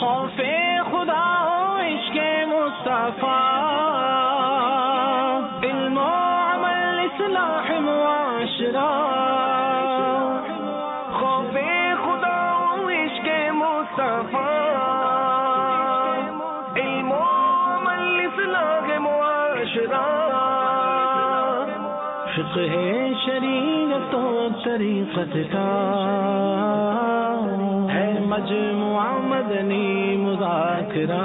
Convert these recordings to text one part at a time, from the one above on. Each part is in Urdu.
خوف خدا و عشق مصطفیٰ، علم و عمل اصلاح معاشرہ، خوف خدا و عشق مصطفیٰ، علم و عمل اصلاح معاشرہ، فقہ شریعت و طریقت کا ہے مجموعہ مدنی مذاکرہ۔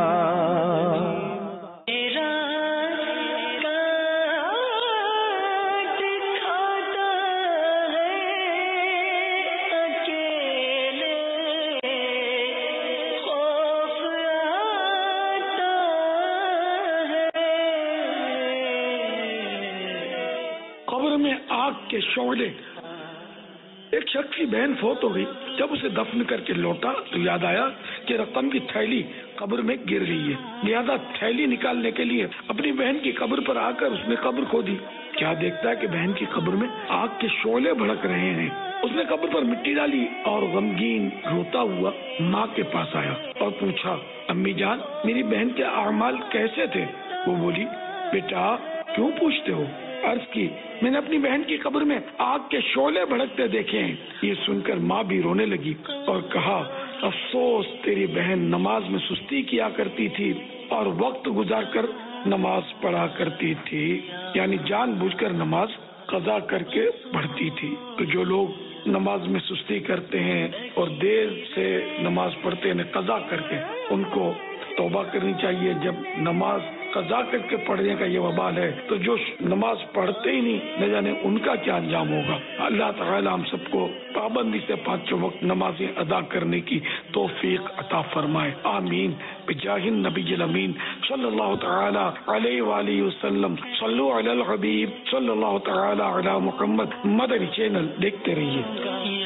قبر میں آگ کے شعلے۔ ایک شخص کی بہن فوت ہو گئی، جب اسے دفن کر کے لوٹا تو یاد آیا کہ رقم کی تھیلی قبر میں گر گئی ہے، لہذا تھیلی نکالنے کے لیے اپنی بہن کی قبر پر آ کر اس نے قبر کھودی۔ کیا دیکھتا ہے کہ بہن کی قبر میں آگ کے شعلے بھڑک رہے ہیں۔ اس نے قبر پر مٹی ڈالی اور غمگین روتا ہوا ماں کے پاس آیا اور پوچھا، امی جان میری بہن کے اعمال کیسے تھے؟ وہ بولی، بیٹا کیوں پوچھتے ہو؟ عرض کی، میں نے اپنی بہن کی قبر میں آگ کے شعلے بھڑکتے دیکھے ہیں۔ یہ سن کر ماں بھی رونے لگی اور کہا، افسوس تیری بہن نماز میں سستی کیا کرتی تھی اور وقت گزار کر نماز پڑھا کرتی تھی، یعنی جان بوجھ کر نماز قضا کر کے پڑھتی تھی۔ تو جو لوگ نماز میں سستی کرتے ہیں اور دیر سے نماز پڑھتے ہیں قضا کر کے، ان کو توبہ کرنی چاہیے۔ جب نماز قضا کر کے پڑھنے کا یہ وبال ہے تو جو نماز پڑھتے ہی نہیں، نہ جانے ان کا کیا انجام ہوگا۔ اللہ تعالی ہم سب کو پابندی سے پانچوں وقت نمازیں ادا کرنے کی توفیق عطا فرمائے، آمین بجاہ النبی الامین صلی اللہ تعالی علیہ وآلہ وسلم۔ صلو علی الحبیب صلی اللہ تعالی علی محمد۔ مدنی چینل دیکھتے رہیے۔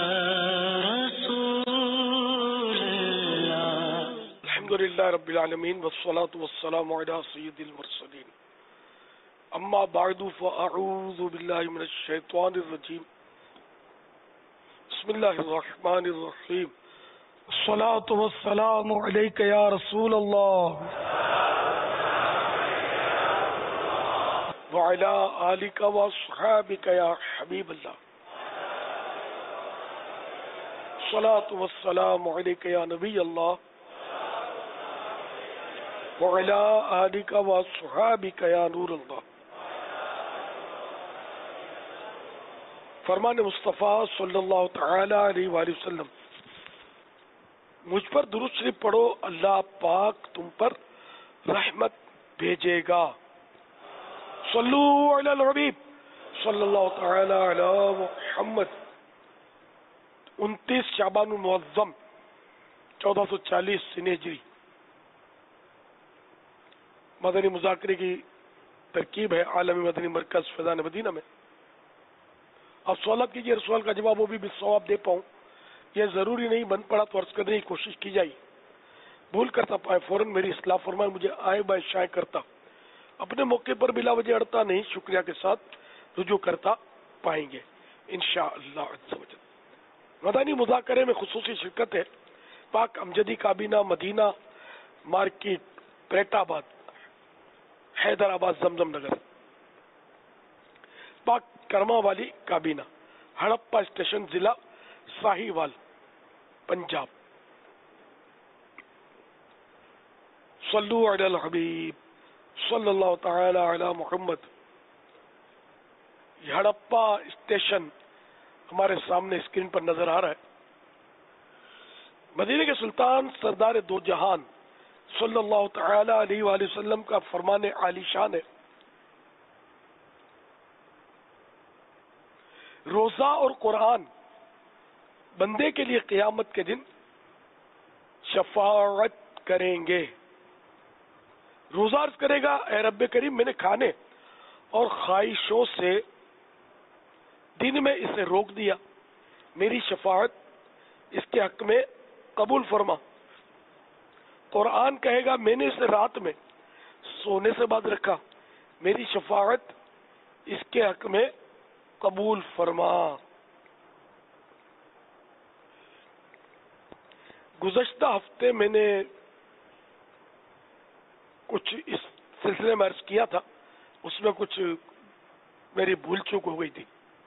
الحمدللہ رب العالمین والصلاة والسلام علی سید المرسلین، اما بعد فاعوذ باللہ من الشیطان الرجیم، بسم اللہ الرحمن الرحیم، الصلاة والسلام علیک یا رسول اللہ وعلی آلک واصحابک یا حبیب اللہ، الصلاة والسلام علیک یا نبی اللہ وعلی آلک واصحابک یا نور اللہ۔ فرمان مصطفیٰ صلی اللہ تعالی علیہ وآلہ وسلم، مجھ پر درود شریف پڑھو، اللہ پاک تم پر رحمت بھیجے گا۔ صلو علی الحبیب صلی اللہ تعالی علی محمد۔ 29 شعبان المعظم 1440 ہجری، مدنی مذاکرے کی ترکیب ہے عالمی مدنی مرکز فیضان مدینہ میں۔ اب سوالات کیجیے، سوال کا جواب وہ بھی بالصواب دے پاؤں، یہ ضروری نہیں، بن پڑا تو عرض کرنے کی کوشش کی جائے، بھول کرتا پائے فوراً میری اصلاح فرمائے، مجھے آئے بائے شائع کرتا، اپنے موقع پر بلا وجہ اڑتا نہیں، شکریہ کے ساتھ رجوع کرتا پائیں گے انشاءاللہ عز و جل۔ مدنی مذاکرے میں خصوصی شرکت ہے پاک امجدی کابینہ، مدینہ مارکیٹ، پیٹ آباد، حیدرآباد، زمزم نگر، پاک کرما والی کابینہ، ہڑپا اسٹیشن، ضلع ساہیوال، پنجاب۔ صلو علی الحبیب صلی اللہ تعالی علی محمد۔ یہ ہڑپا اسٹیشن ہمارے سامنے اسکرین پر نظر آ رہا ہے۔ مدینہ کے سلطان سردار دو جہان صلی اللہ تعالی علیہ وآلہ وسلم کا فرمان عالی شان ہے، روزہ اور قرآن بندے کے لیے قیامت کے دن شفاعت کریں گے۔ روزہ عرض کرے گا، اے رب کریم، میں نے کھانے اور خواہشوں سے دن میں اسے روک دیا، میری شفاعت اس کے حق میں قبول فرما۔ قرآن کہے گا، میں نے اسے رات میں سونے سے بعد رکھا، میری شفاعت اس کے حق میں قبول فرما۔ گزشتہ ہفتے میں نے کچھ اس سلسلے میں عرض کیا تھا، اس میں کچھ میری بھول چوک ہو گئی تھی،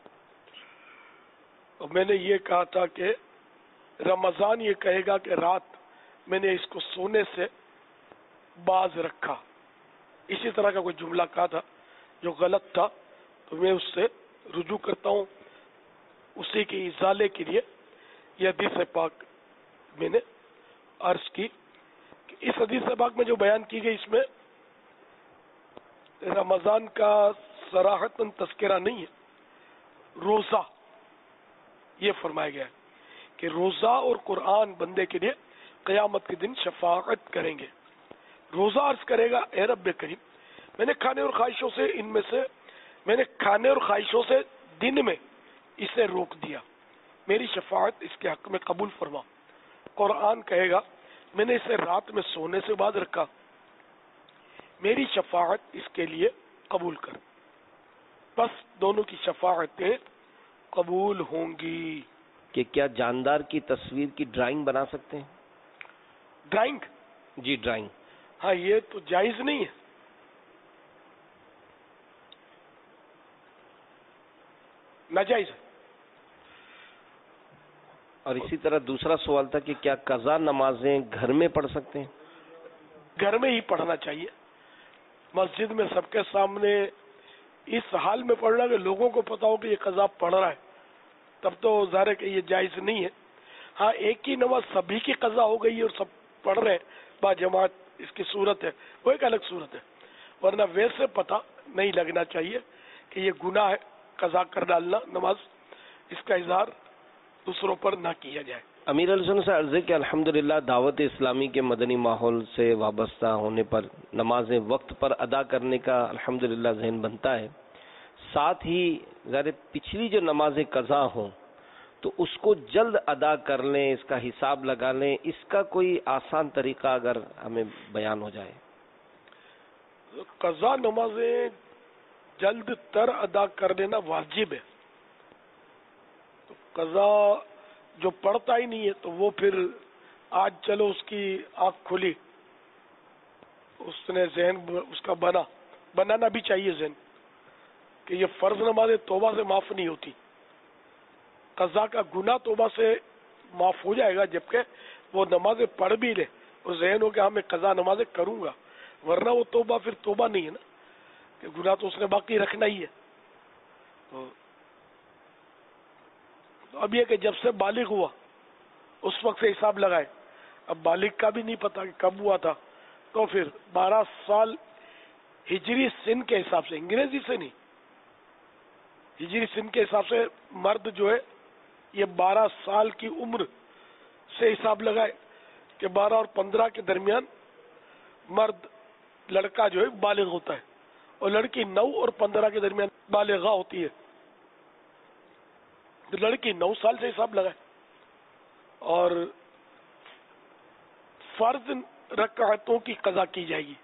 اور میں نے یہ کہا تھا کہ رمضان یہ کہے گا کہ رات میں نے اس کو سونے سے باز رکھا، اسی طرح کا کوئی جملہ کہا تھا جو غلط تھا، تو میں اس سے رجوع کرتا ہوں، اسی کے ازالے کے لیے یہ حدیث پاک میں نے عرض کی کہ اس حدیث پاک میں جو بیان کی گئی اس میں رمضان کا صراحتاً تذکرہ نہیں ہے، روزہ یہ فرمایا گیا ہے کہ روزہ اور قرآن بندے کے لیے قیامت کے دن شفاعت کریں گے۔ روزہ عرض کرے گا اے رب کریم، میں نے کھانے اور خواہشوں سے دن میں اسے روک دیا، میری شفاعت اس کے حق میں قبول فرما۔ قرآن کہے گا میں نے اسے رات میں سونے سے باز رکھا، میری شفاعت اس کے لیے قبول کر۔ بس دونوں کی شفاعتیں قبول ہوں گی۔ کہ کیا جاندار کی تصویر کی ڈرائنگ بنا سکتے ہیں؟ ڈرائنگ؟ جی ڈرائنگ، ہاں یہ تو جائز نہیں ہے، ناجائز ہے۔ اور اسی طرح دوسرا سوال تھا کہ کیا قضا نمازیں گھر میں پڑھ سکتے ہیں؟ گھر میں ہی پڑھنا چاہیے، مسجد میں سب کے سامنے اس حال میں پڑھنا کہ لوگوں کو پتا ہو کہ یہ قضا پڑھ رہا ہے، تب تو ظاہر ہے کہ یہ جائز نہیں ہے۔ ہاں ایک ہی نماز سبھی کی قضا ہو گئی اور سب پڑھ رہے ہیں با جماعت، اس کی صورت ہے، وہ ایک الگ صورت ہے، ورنہ ویسے پتہ نہیں لگنا چاہیے کہ یہ گناہ ہے قضا کر ڈالنا نماز، اس کا اظہار دوسروں پر نہ کیا جائے۔ امیر علیہ سنت سے عرض ہے کہ الحمدللہ دعوت اسلامی کے مدنی ماحول سے وابستہ ہونے پر نمازیں وقت پر ادا کرنے کا الحمدللہ ذہن بنتا ہے، ساتھ ہی ذرا پچھلی جو نمازیں قضا ہوں تو اس کو جلد ادا کر لیں، اس کا حساب لگا لیں، اس کا کوئی آسان طریقہ اگر ہمیں بیان ہو جائے۔ قضا نمازیں جلد تر ادا کر لینا واجب ہے، تو قضا جو پڑھتا ہی نہیں ہے تو وہ پھر آج چلو اس کی آنکھ کھلی، اس نے ذہن اس کا بنانا بھی چاہیے ذہن کہ یہ فرض نمازیں توبہ سے معاف نہیں ہوتی، قضا کا گناہ توبہ سے معاف ہو جائے گا، جبکہ وہ نمازیں پڑھ بھی لے اور ذہن ہو کہ ہاں میں قضا نمازیں کروں گا، ورنہ وہ توبہ پھر توبہ نہیں ہے نا، کہ گناہ تو اس نے باقی رکھنا ہی ہے۔ تو اب یہ کہ جب سے بالغ ہوا اس وقت سے حساب لگائے، اب بالغ کا بھی نہیں پتا کہ کب ہوا تھا، تو پھر 12 سال ہجری سن کے حساب سے، انگریزی سے نہیں، ہجری سن کے حساب سے مرد جو ہے یہ 12 سال کی عمر سے حساب لگائے کہ 12 اور 15 کے درمیان مرد لڑکا جو ہے بالغ ہوتا ہے، اور لڑکی 9 اور 15 کے درمیان بالغہ ہوتی ہے، تو لڑکی 9 سال سے حساب لگائے، اور فرض رکعتوں کی قضا کی جائے گی،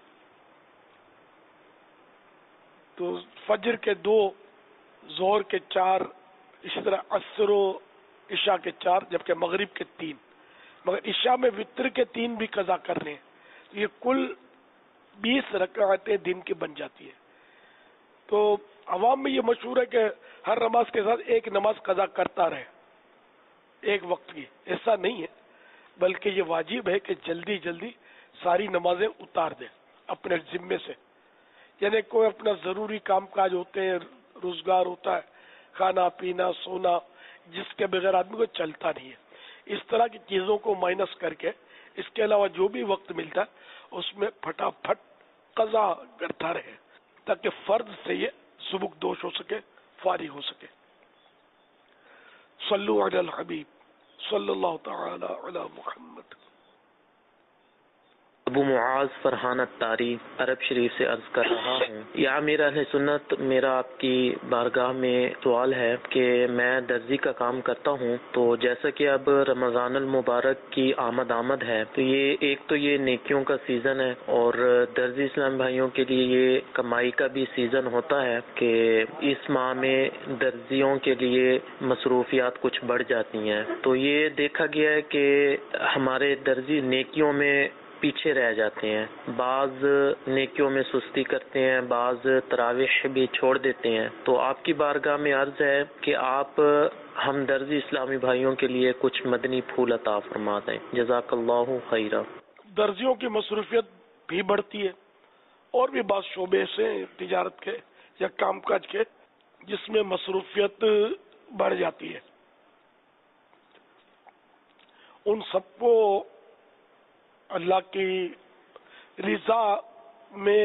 تو فجر کے 2، ظہر کے 4، اسی طرح عصر و عشاء کے 4، جبکہ مغرب کے 3، مگر عشاء میں وطر کے 3 بھی قضا کرنے ہیں، یہ کل 20 رکعتیں دن کی بن جاتی ہے۔ تو عوام میں یہ مشہور ہے کہ ہر نماز کے ساتھ ایک نماز قضا کرتا رہے ایک وقت کی، ایسا نہیں ہے، بلکہ یہ واجب ہے کہ جلدی جلدی ساری نمازیں اتار دیں اپنے ذمے سے، یعنی کوئی اپنا ضروری کام کاج ہوتے ہیں، روزگار ہوتا ہے، کھانا پینا سونا، جس کے بغیر آدمی کو چلتا نہیں ہے، اس طرح کی چیزوں کو مائنس کر کے اس کے علاوہ جو بھی وقت ملتا ہے اس میں پھٹافٹ قضا کرتا رہے، تاکہ فرض سے یہ سبکدوش ہو سکے، فارغ ہو سکے۔ صلو علی الحبیب صلی اللہ تعالی علی محمد۔ ابو معاذ فرحان الطاری عرب شریف سے عرض کر رہا ہوں، یا امیر اہل سنت، میرا آپ کی بارگاہ میں سوال ہے کہ میں درزی کا کام کرتا ہوں، تو جیسا کہ اب رمضان المبارک کی آمد ہے، تو یہ نیکیوں کا سیزن ہے، اور درزی اسلام بھائیوں کے لیے یہ کمائی کا بھی سیزن ہوتا ہے کہ اس ماہ میں درزیوں کے لیے مصروفیات کچھ بڑھ جاتی ہیں، تو یہ دیکھا گیا ہے کہ ہمارے درزی نیکیوں میں پیچھے رہ جاتے ہیں، بعض نیکیوں میں سستی کرتے ہیں، بعض تراویح بھی چھوڑ دیتے ہیں، تو آپ کی بارگاہ میں عرض ہے کہ آپ ہم درزی اسلامی بھائیوں کے لیے کچھ مدنی پھول عطا فرما دیں، جزاک اللہ خیرہ۔ درزیوں کی مصروفیت بھی بڑھتی ہے، اور بھی بعض شعبے سے تجارت کے یا کام کاج کے جس میں مصروفیت بڑھ جاتی ہے، ان سب کو اللہ کی رضا میں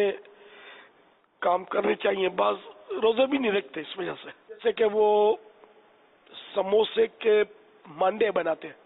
کام کرنے چاہیے۔ بعض روزے بھی نہیں رکھتے اس وجہ سے، جیسے کہ وہ سموسے کے مانڈے بناتے ہیں،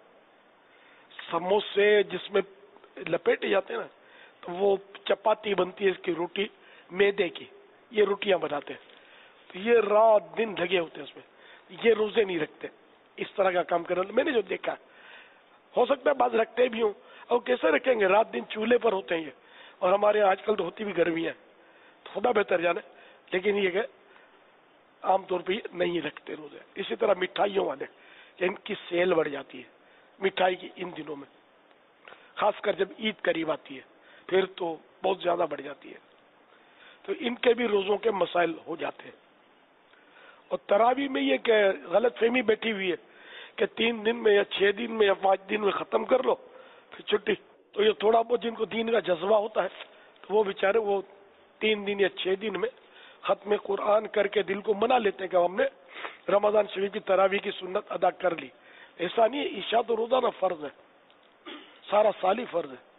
سموسے جس میں لپیٹے جاتے ہیں نا، تو وہ چپاتی بنتی ہے اس کی روٹی میدے کی، یہ روٹیاں بناتے ہیں، تو یہ رات دن لگے ہوتے ہیں اس میں، یہ روزے نہیں رکھتے اس طرح کا کام کرنے۔ میں نے جو دیکھا ہے، ہو سکتا ہے بعض رکھتے بھی ہوں، اور کیسے رکھیں گے، رات دن چولہے پر ہوتے ہیں یہ، اور ہمارے آج کل تو ہوتی بھی گرمی ہے، تو خدا بہتر جانے، لیکن یہ کہ عام طور پہ نہیں رکھتے روزے۔ اسی طرح مٹھائیوں والے، کہ ان کی سیل بڑھ جاتی ہے مٹھائی کی ان دنوں میں، خاص کر جب عید قریب آتی ہے پھر تو بہت زیادہ بڑھ جاتی ہے، تو ان کے بھی روزوں کے مسائل ہو جاتے ہیں۔ اور تراویح میں یہ کہ غلط فہمی بیٹھی ہوئی ہے کہ 3 دن میں یا 6 دن میں یا 5 دن میں ختم کر لو پھر چھٹی، تو یہ تھوڑا بہت جن کو دین کا جذبہ ہوتا ہے تو وہ بیچارے وہ 3 دن یا 6 دن میں ختم قرآن کر کے دل کو منا لیتے ہیں کہ ہم نے رمضان شریف کی تراویح کی سنت ادا کر لی۔ ایسا نہیں ہے، عشاء تو روزانہ فرض ہے، سارا سال ہی فرض ہے،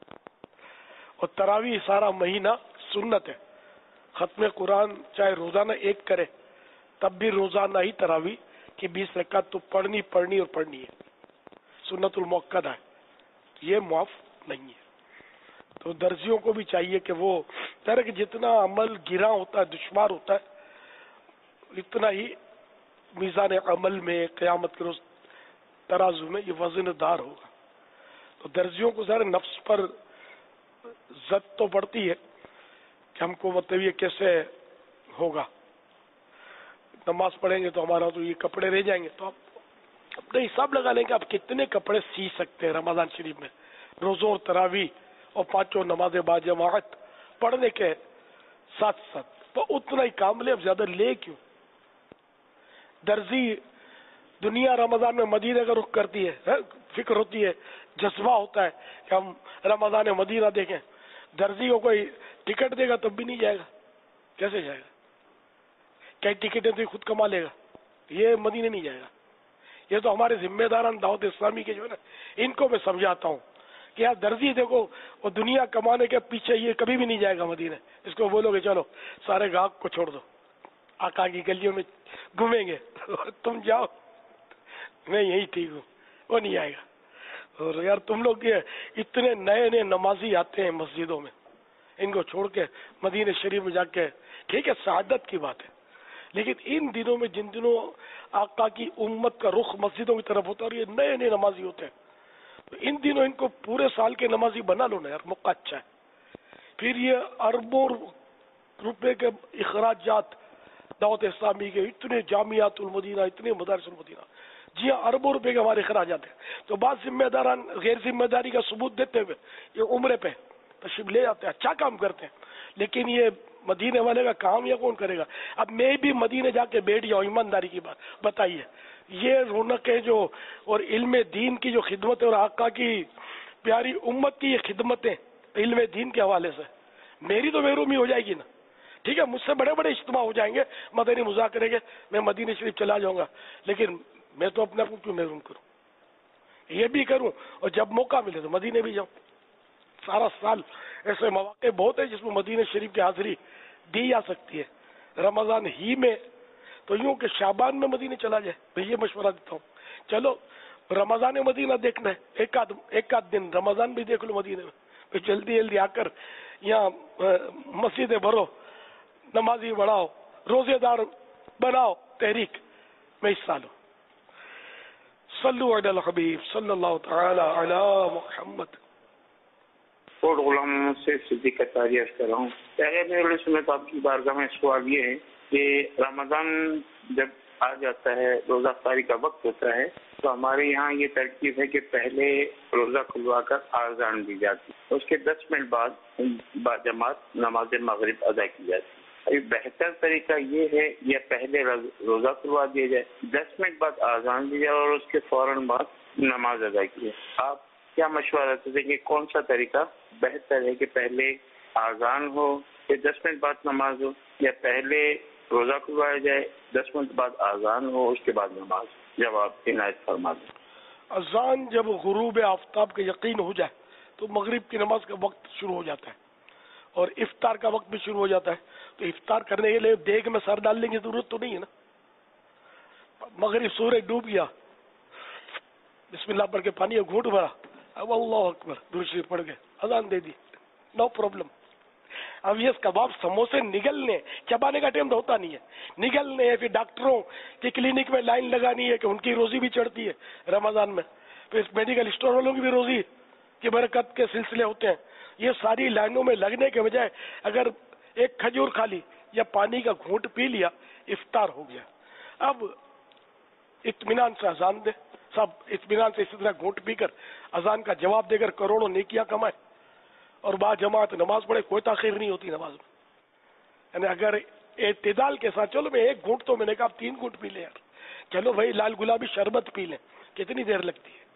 اور تراویح سارا مہینہ سنت ہے۔ ختم قرآن چاہے روزانہ ایک کرے تب بھی روزانہ ہی تراویح کی 20 رکعت تو پڑھنی ہے، سنت المؤکدہ ہے، یہ معاف نہیں ہے۔ تو درزیوں کو بھی چاہیے کہ وہ طرح کہ جتنا عمل گراں ہوتا ہے، دشوار ہوتا ہے، اتنا ہی میزان عمل میں قیامت کے روز ترازو میں یہ وزن دار ہوگا۔ تو درزیوں کو ذرا نفس پر زد تو پڑتی ہے کہ ہم کو مطلب یہ کیسے ہوگا، نماز پڑھیں گے تو ہمارا تو یہ کپڑے رہ جائیں گے، تو آپ اپنے حساب لگا لیں کہ آپ کتنے کپڑے سی سکتے ہیں رمضان شریف میں، روزوں اور تراویح اور 5 نمازیں با جماعت پڑھنے کے ساتھ ساتھ، تو اتنا ہی کام لے، اب زیادہ لے کیوں؟ درزی دنیا رمضان میں مدینہ کا رخ کرتی ہے، فکر ہوتی ہے، جذبہ ہوتا ہے کہ ہم رمضان مدینہ دیکھیں، درزی کو کوئی ٹکٹ دے گا تب بھی نہیں جائے گا، کیسے جائے گا؟ کئی ٹکٹیں تو خود کما لے گا، یہ مدینہ نہیں جائے گا۔ یہ تو ہمارے ذمہ داران دعوت اسلامی کے جو ہے نا، ان کو میں سمجھاتا ہوں کہ یار درزی دیکھو، وہ دنیا کمانے کے پیچھے یہ کبھی بھی نہیں جائے گا مدینہ، اس کو بولو گے چلو سارے گاہک کو چھوڑ دو، آقا کی گلیوں میں گھومیں گے، تم جاؤ میں یہی ٹھیک ہوں، وہ نہیں آئے گا۔ اور یار تم لوگ یہ اتنے نئے نمازی آتے ہیں مسجدوں میں، ان کو چھوڑ کے مدینہ شریف میں جا کے، ٹھیک ہے سعادت کی بات ہے، لیکن ان دنوں میں جن دنوں آقا کی امت کا رخ مسجدوں کی طرف ہوتا ہے اور یہ نئے نمازی ہوتے ہیں، تو ان دنوں ان کو پورے سال کے نمازی بنا لو نا یار، موقع اچھا ہے۔ پھر یہ اربوں روپے کے اخراجات دعوت اسلامی کے، اتنے جامعات المدینہ، اتنے مدارس المدینہ، جی ہاں اربوں روپے کے ہمارے اخراجات ہیں، تو بعض ذمہ داران غیر ذمہ داری کا ثبوت دیتے ہوئے یہ عمرے پہ تشریف لے جاتے ہیں، اچھا کام کرتے ہیں، لیکن یہ مدینے والے کا کام یہ کون کرے گا؟ اب میں بھی مدینے جا کے بیٹھ جاؤں، ایمانداری کی بات بتائیے، یہ رونقیں جو اور علم دین کی جو خدمت ہے اور آقا کی پیاری امت کی یہ خدمتیں علم دین کے حوالے سے، میری تو محرومی ہو جائے گی نا۔ ٹھیک ہے مجھ سے بڑے بڑے اجتماع ہو جائیں گے مدنی مذاکرے کے، میں مدینہ شریف چلا جاؤں گا، لیکن میں تو اپنے آپ کو کیوں محروم کروں؟ یہ بھی کروں، اور جب موقع ملے تو مدینے بھی جاؤں۔ سارا سال ایسے مواقع بہت ہیں جس میں مدینہ شریف کی حاضری دی جا سکتی ہے، رمضان ہی میں تو یوں کہ شعبان میں مدینے چلا جائے، میں یہ مشورہ دیتا ہوں۔ چلو رمضان مدینہ دیکھنا ہے، ایک آدھ دن رمضان بھی دیکھ لو مدینے میں، پھر جلدی جلدی آ کر یہاں مسجدیں بھرو، نمازی بڑھاؤ، روزے دار بناؤ، تحریک میں حصہ لو. صلو علی الحبیب صلی اللہ تعالی علی محمد. کوٹ غلام محمد سے صدیق اتاری عرض کر رہا ہوں. پہلے میرے سنت آپ کی بارگاہ میں سوال یہ ہے کہ رمضان جب آ جاتا ہے، روزہ افطاری کا وقت ہوتا ہے، تو ہمارے یہاں یہ ترکیب ہے کہ پہلے روزہ کھلوا کر آذان دی جاتی ہے، اس کے 10 منٹ بعد باجماعت نماز مغرب ادا کی جاتی ہے. ابھی بہتر طریقہ یہ ہے یا پہلے روزہ کھلوا دیا جائے، 10 منٹ بعد آذان دی جائے اور اس کے فوراً بعد نماز ادا کی جائے. آپ کیا مشورہ دیں کہ کون سا طریقہ بہتر ہے، کہ پہلے آذان ہو یا 10 منٹ بعد نماز ہو، یا پہلے روزہ کھلوایا جائے 10 منٹ بعد آذان ہو اس کے بعد نماز؟ جواب عنایت فرما دیں. اذان جب غروب آفتاب کا یقین ہو جائے تو مغرب کی نماز کا وقت شروع ہو جاتا ہے اور افطار کا وقت بھی شروع ہو جاتا ہے. تو افطار کرنے کے لیے دیگ میں سر ڈالنے کی ضرورت تو نہیں ہے نا. مغرب سورج ڈوب گیا، بسم اللہ پڑھ کے پانی کا گھونٹ بھرا، اب اللہ اکبر درود شریف پڑھ کے اذان دے دی، نو پرابلم. اب یہ کباب سموسے نگلنے چبانے کا ٹائم تو ہوتا نہیں ہے، نگلنے پھر ڈاکٹروں کی کلینک میں لائن لگانی ہے کہ ان کی روزی بھی چڑھتی ہے رمضان میں، پھر میڈیکل اسٹور والوں کی بھی روزی کی برکت کے سلسلے ہوتے ہیں. یہ ساری لائنوں میں لگنے کے بجائے اگر ایک کھجور کھا لی یا پانی کا گھونٹ پی لیا افطار ہو گیا. اب اطمینان سے اذان دے، سب اطمینان سے اسی طرح گھونٹ پی کر اذان کا جواب دے کر کروڑوں نیکیاں کمائے اور با جماعت نماز پڑھے. کوئی تاخیر نہیں ہوتی نماز میں. یعنی اگر اعتدال کے ساتھ چلو میں ایک گھونٹ تو میں نے کہا 3 گھونٹ پی لیں یار، چلو بھائی لال گلابی شربت پی لیں، کتنی دیر لگتی ہے؟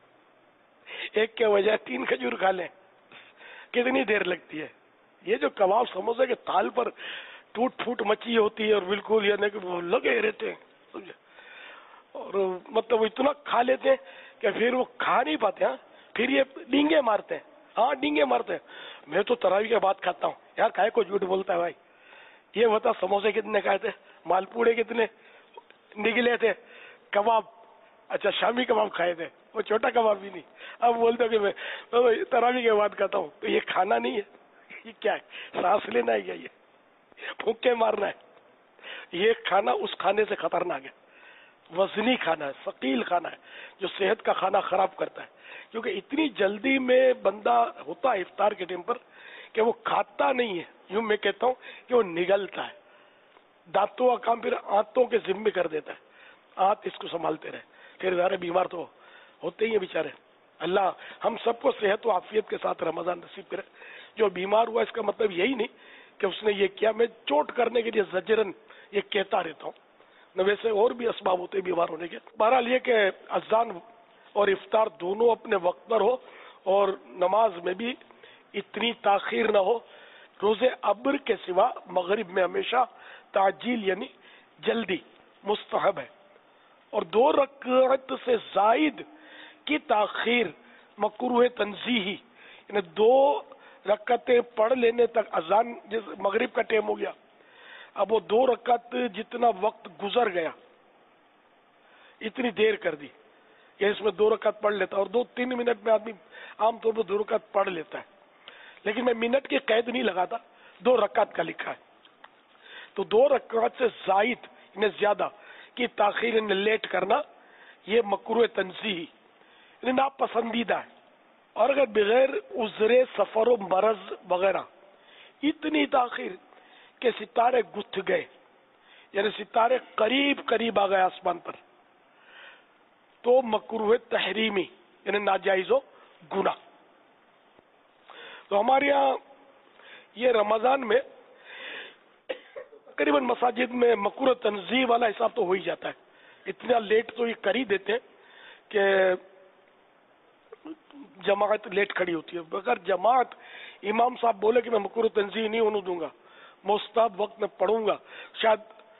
ایک کے بجائے 3 کھجور کھا لیں، کتنی دیر لگتی ہے؟ یہ جو کباب سموسے کے تال پر ٹوٹ پھوٹ مچی ہوتی ہے اور بالکل یعنی کہ وہ لگے رہتے ہیں سمجھے، اور مطلب وہ اتنا کھا لیتے ہیں کہ پھر وہ کھا نہیں پاتے. ہاں پھر یہ ڈینگے مارتے ہیں، ہاں ڈینگے مارتے ہیں. میں تو تراویح کے بعد کھاتا ہوں. یار کھائے کو جھوٹ بولتا ہے بھائی؟ یہ بتا سموسے کتنے کھائے تھے، مال پوڑے کتنے نگلے تھے، کباب اچھا شامی کباب کھائے تھے، وہ چھوٹا کباب بھی نہیں. اب بولتے کہ میں تراویح کے بعد کھاتا ہوں. تو یہ کھانا نہیں ہے، یہ کیا ہے؟ سانس لینا ہے کیا؟ یہ پھونکے مارنا ہے. یہ کھانا اس کھانے سے خطرناک ہے، وزنی کھانا ہے، ثقیل کھانا ہے جو صحت کا کھانا خراب کرتا ہے. کیونکہ اتنی جلدی میں بندہ ہوتا ہے افطار کے ٹائم پر کہ وہ کھاتا نہیں ہے، یوں میں کہتا ہوں کہ وہ نگلتا ہے. دانتوں کا کام پھر آنتوں کے ذمے کر دیتا ہے، آنت اس کو سنبھالتے رہے. پھر ذرا بیمار تو ہوتے ہی ہیں بیچارے. اللہ ہم سب کو صحت و عافیت کے ساتھ رمضان نصیب کرے. جو بیمار ہوا اس کا مطلب یہی نہیں کہ اس نے یہ کیا. میں چوٹ کرنے کے لیے زجرن یہ کہتا رہتا ہوں، نہ ویسے اور بھی اسباب ہوتے ہیں بیمار ہونے کے. بہرحال یہ کہ اذان اور افطار دونوں اپنے وقت پر ہو اور نماز میں بھی اتنی تاخیر نہ ہو. روزے ابر کے سوا مغرب میں ہمیشہ تعجیل یعنی جلدی مستحب ہے، اور 2 رکعت سے زائد کی تاخیر مکروہ تنزیہی، یعنی 2 رکعتیں پڑھ لینے تک اذان جس مغرب کا ٹائم ہو گیا، اب وہ 2 رکعت جتنا وقت گزر گیا اتنی دیر کر دی، یا اس میں 2 رکعت پڑھ لیتا اور 2-3 منٹ میں آدمی عام طور پر 2 رکعت پڑھ لیتا ہے. لیکن میں منٹ کی قید نہیں لگاتا، 2 رکعت کا لکھا ہے. تو 2 رکعت سے زائد یعنی زیادہ کی تاخیر یعنی لیٹ کرنا یہ مکروہ تنزیہی یعنی ناپسندیدہ ہے. اور اگر بغیر عذر سفر و مرض وغیرہ اتنی تاخیر کہ ستارے گتھ گئے یعنی ستارے قریب قریب آ گئے آسمان پر، تو مکروہ تحریمی یعنی ناجائز و گناہ. تو ہمارے یہاں یہ رمضان میں تقریباً مساجد میں مکروہ تنزیہ والا حساب تو ہو ہی جاتا ہے. اتنا لیٹ تو یہ کر ہی دیتے ہیں کہ جماعت لیٹ کھڑی ہوتی ہے. اگر جماعت امام صاحب بولے کہ میں مکروہ تنزیہ نہیں ہونے دوں گا، مستحب وقت میں پڑھوں گا، شاید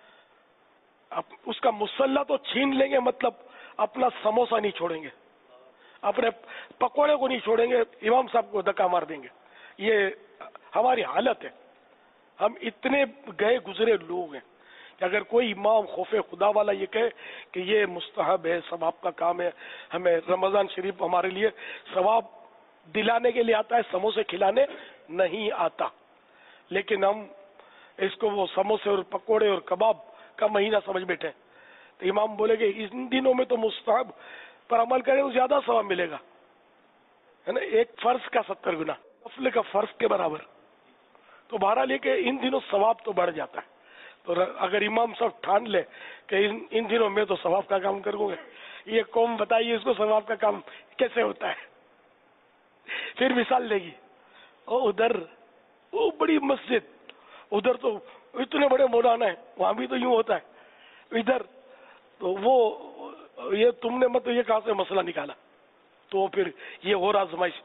اس کا مسلح تو چھین لیں گے، مطلب اپنا سموسہ نہیں چھوڑیں گے، اپنے پکوڑے کو نہیں چھوڑیں گے، امام صاحب کو دھکا مار دیں گے. یہ ہماری حالت ہے. ہم اتنے گئے گزرے لوگ ہیں کہ اگر کوئی امام خوف خدا والا یہ کہے کہ یہ مستحب ہے، ثواب کا کام ہے، ہمیں رمضان شریف ہمارے لیے ثواب دلانے کے لیے آتا ہے، سموسے کھلانے نہیں آتا. لیکن ہم اس کو وہ سموسے اور پکوڑے اور کباب کا مہینہ سمجھ بیٹھے. تو امام بولے کہ ان دنوں میں تو مستحب پر عمل کرے تو زیادہ ثواب ملے گا، ہے نا، ایک فرض کا 70 گنا، نفل کا فرض کے برابر. تو بہرحال یہ کہ ان دنوں ثواب تو بڑھ جاتا ہے. تو اگر امام صاحب ٹھان لے کہ ان دنوں میں تو ثواب کا کام کروں گے، یہ قوم بتائیے اس کو ثواب کا کام کیسے ہوتا ہے. پھر مثال دے گی، ادھر وہ بڑی مسجد، ادھر تو اتنے بڑے مولانا ہیں، وہاں بھی تو یوں ہوتا ہے، ادھر تو وہ یہ تم نے مطلب یہ کہاں سے مسئلہ نکالا. تو پھر یہ ہو رہا آزمائش.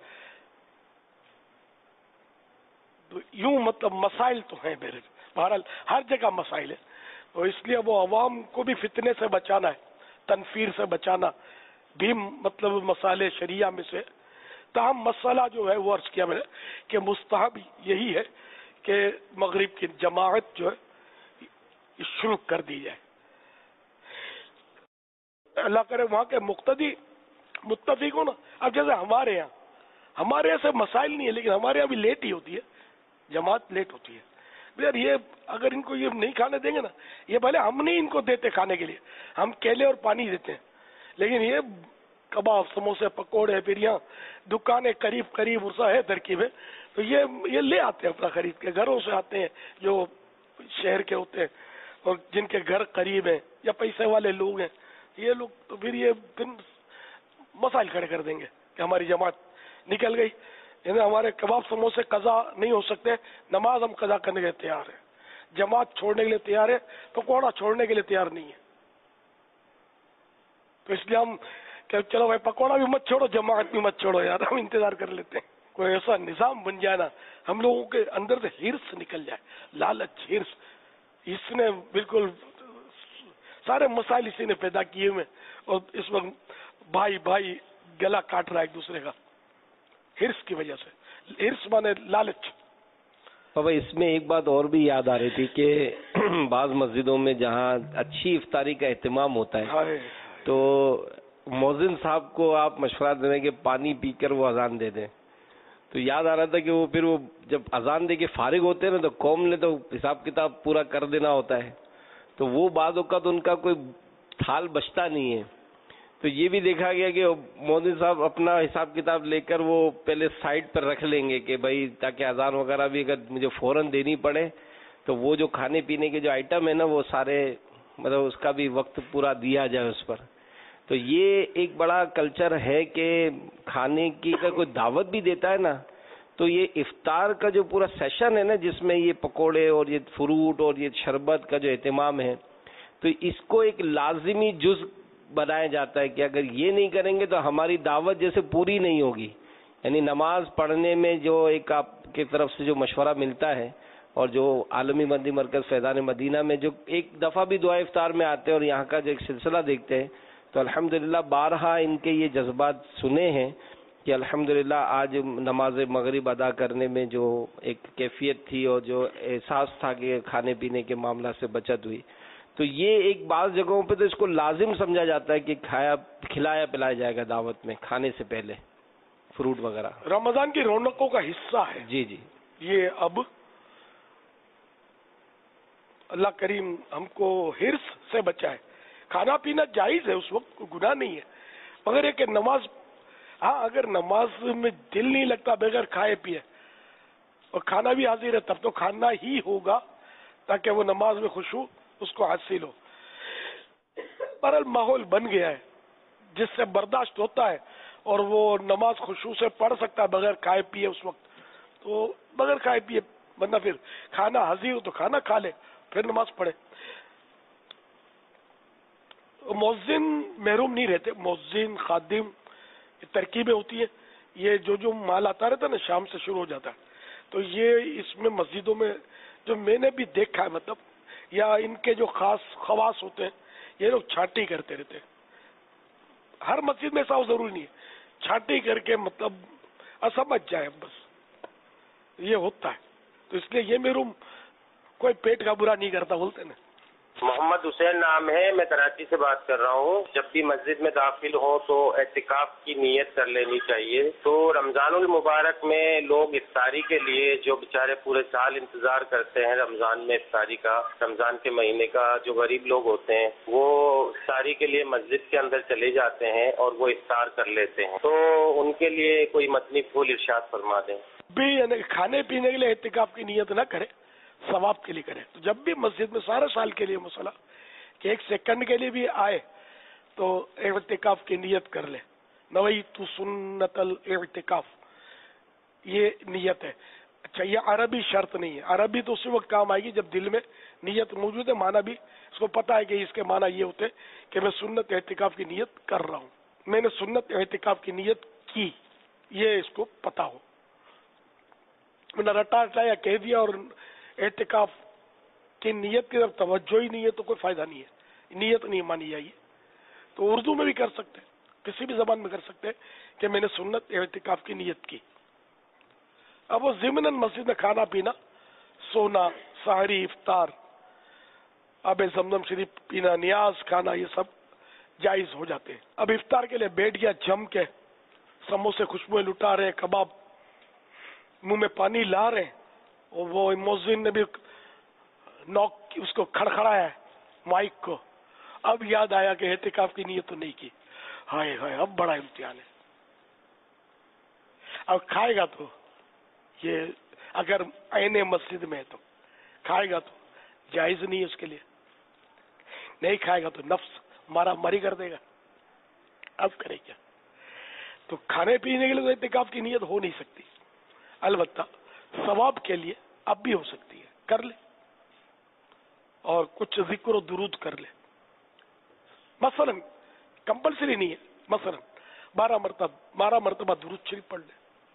تو یوں مطلب مسائل تو ہیں میرے، بہرحال ہر جگہ مسائل ہے. اور اس لیے وہ عوام کو بھی فتنے سے بچانا ہے، تنفیر سے بچانا بھی مطلب مسائل شریعہ میں سے. تاہم مسئلہ جو ہے وہ عرض کیا میں نے کہ مستحب یہی ہے کہ مغرب کی جماعت جو ہے شروع کر دی جائے. اللہ کرے وہاں کے مقتدی متفق ہو نا. اب جیسے ہمارے یہاں سے مسائل نہیں ہے، لیکن ہمارے یہاں بھی لیٹ ہی ہوتی ہے، جماعت لیٹ ہوتی ہے. یار یہ اگر ان کو یہ نہیں کھانے دیں گے نا، یہ بھلے ہم نہیں ان کو دیتے کھانے کے لیے، ہم کیلے اور پانی دیتے ہیں، لیکن یہ کباب سموسے پکوڑے پھر یہاں دکانیں قریب ارسا ہے ترکیب ہے، تو یہ لے آتے ہیں اپنا خرید کے، گھروں سے آتے ہیں جو شہر کے ہوتے ہیں اور جن کے گھر قریب ہیں یا پیسے والے لوگ ہیں، یہ لوگ تو پھر یہ مسائل کھڑے کر دیں گے کہ ہماری جماعت نکل گئی. یعنی ہمارے کباب سموسے قضا نہیں ہو سکتے، نماز ہم قضا کرنے کے لیے تیار ہیں، جماعت چھوڑنے کے لیے تیار ہے، پکوڑا چھوڑنے کے لیے تیار نہیں ہے. تو اس لیے ہم کہ چلو بھائی پکوڑا بھی مت چھوڑو، جماعت بھی مت چھوڑو، یار ہم انتظار کر لیتے ہیں. کوئی ایسا نظام بن جائے نا، ہم لوگوں کے اندر سے ہرس نکل جائے، لالچ، ہرس. اس نے بالکل سارے مسائل اسی نے پیدا کیے ہوئے، اور اس وقت بھائی گلا کاٹ رہا ہے ایک دوسرے کا ہرس کی وجہ سے. ہرس مانے لالچ. بابا اس میں ایک بات اور بھی یاد آ رہی تھی کہ بعض مسجدوں میں جہاں اچھی افطاری کا اہتمام ہوتا ہے تو مؤذن صاحب کو آپ مشورہ دے دیں کہ پانی پی کر وہ اذان دے دیں. تو یاد آ رہا تھا کہ وہ پھر وہ جب اذان دے کے فارغ ہوتے ہیں نا تو قوم نے تو حساب کتاب پورا کر دینا ہوتا ہے، تو وہ بعض اوقات ان کا کوئی تھال بچتا نہیں ہے. تو یہ بھی دیکھا گیا کہ مؤذن صاحب اپنا حساب کتاب لے کر وہ پہلے سائڈ پر رکھ لیں گے کہ بھائی تاکہ اذان وغیرہ بھی اگر مجھے فوراً دینی پڑے تو وہ جو کھانے پینے کے جو آئٹم ہے نا وہ سارے مطلب اس کا بھی وقت پورا دیا جائے اس پر. تو یہ ایک بڑا کلچر ہے کہ کھانے کی اگر کوئی دعوت بھی دیتا ہے نا تو یہ افطار کا جو پورا سیشن ہے نا جس میں یہ پکوڑے اور یہ فروٹ اور یہ شربت کا جو اہتمام ہے تو اس کو ایک لازمی جز بنایا جاتا ہے کہ اگر یہ نہیں کریں گے تو ہماری دعوت جیسے پوری نہیں ہوگی. یعنی نماز پڑھنے میں جو ایک آپ کی طرف سے جو مشورہ ملتا ہے اور جو عالمی مدنی مرکز فیضان مدینہ میں جو ایک دفعہ بھی دعا افطار میں آتے ہیں اور یہاں کا جو ایک سلسلہ دیکھتے ہیں تو الحمدللہ بارہا ان کے یہ جذبات سنے ہیں کہ الحمدللہ آج نماز مغرب ادا کرنے میں جو ایک کیفیت تھی اور جو احساس تھا کہ کھانے پینے کے معاملہ سے بچت ہوئی. تو یہ ایک بعض جگہوں پہ تو اس کو لازم سمجھا جاتا ہے کہ کھلایا پلایا جائے گا دعوت میں کھانے سے پہلے فروٹ وغیرہ. رمضان کی رونقوں کا حصہ ہے. جی یہ اب اللہ کریم ہم کو ہرس سے بچائے. کھانا پینا جائز ہے، اس وقت کوئی گناہ نہیں ہے، مگر یہ کہ نماز، ہاں اگر نماز میں دل نہیں لگتا بغیر کھائے پیے اور کھانا بھی حاضر ہے تب تو کھانا ہی ہوگا تاکہ وہ نماز میں خشوع اس کو حاصل ہو. پر ماحول بن گیا ہے جس سے برداشت ہوتا ہے اور وہ نماز خشوع سے پڑھ سکتا ہے بغیر کھائے پیے اس وقت، تو بغیر کھائے پیے، ورنہ پھر کھانا حاضر ہو تو کھانا کھا لے پھر نماز پڑھے. مؤذن محروم نہیں رہتے، مؤذن خادم ترکیبیں ہوتی ہیں. یہ جو مال آتا رہتا ہے نا شام سے شروع ہو جاتا ہے، تو یہ اس میں مسجدوں میں جو میں نے بھی دیکھا ہے مطلب یا ان کے جو خاص خواص ہوتے ہیں یہ لوگ چھانٹی کرتے رہتے ہیں. ہر مسجد میں ایسا ضروری نہیں ہے، چھانٹی کر کے مطلب سمجھ جائے بس یہ ہوتا ہے. تو اس لیے یہ محروم کوئی پیٹ کا برا نہیں کرتا بولتے نا. محمد حسین نام ہے، میں کراچی سے بات کر رہا ہوں۔ جب بھی مسجد میں داخل ہو تو اعتکاف کی نیت کر لینی چاہیے۔ تو رمضان المبارک میں لوگ افطاری کے لیے جو بیچارے پورے سال انتظار کرتے ہیں رمضان میں افطاری کا، رمضان کے مہینے کا، جو غریب لوگ ہوتے ہیں وہ افطاری کے لیے مسجد کے اندر چلے جاتے ہیں اور وہ افطار کر لیتے ہیں، تو ان کے لیے کوئی متنی پھول ارشاد فرما دیں۔ بھی یعنی کھانے پینے کے لیے اعتکاف کی نیت نہ کرے، ثواب کے لیے کرے۔ تو جب بھی مسجد میں سارے سال کے لیے مسئلہ کہ ایک سیکنڈ کے لیے بھی آئے تو اعتکاف کی نیت کر لے، نویت سنت الاعتکاف، یہ نیت ہے۔ اچھا، یہ عربی شرط نہیں ہے، عربی تو اسی وقت کام آئے گی جب دل میں نیت موجود ہے، معنی بھی اس کو پتا ہے کہ اس کے معنی یہ ہوتے کہ میں سنت اعتکاف کی نیت کر رہا ہوں، میں نے سنت اعتکاف کی نیت کی، یہ اس کو پتا ہو۔ میں نے رٹا یا کہہ دیا اور اعتکاف کی نیت کی طرف توجہ ہی نہیں ہے تو کوئی فائدہ نہیں ہے، نیت نہیں مانی جائے۔ تو اردو میں بھی کر سکتے ہیں، کسی بھی زبان میں کر سکتے ہیں کہ میں نے سنت اعتکاف کی نیت کی۔ اب وہ ضمن مسجد میں کھانا پینا، سونا، سحری، افطار، آب زمزم شریف پینا، نیاز کھانا، یہ سب جائز ہو جاتے ہیں۔ اب افطار کے لیے بیٹھ گیا جم کے، سموسے خوشبوئیں لٹا رہے، کباب منہ میں پانی لا رہے ہیں، اور وہ مؤذن نے بھی نوک اس کو کھڑکھڑایا ہے مائک کو، اب یاد آیا کہ اعتکاف کی نیت تو نہیں کی، ہائے ہائے اب بڑا امتحان ہے۔ اب کھائے گا تو یہ اگر عین مسجد میں ہے تو کھائے گا تو جائز نہیں ہے اس کے لیے، نہیں کھائے گا تو نفس مارا ماری کر دے گا، اب کرے کیا؟ تو کھانے پینے کے لیے تو اعتکاف کی نیت ہو نہیں سکتی، البتہ ثواب کے لیے اب بھی ہو سکتی ہے، کر لے اور کچھ ذکر و درود کر لے، مثلا کمپلسری نہیں ہے، مثلا 12 مرتبہ درود شریف پڑھ لے،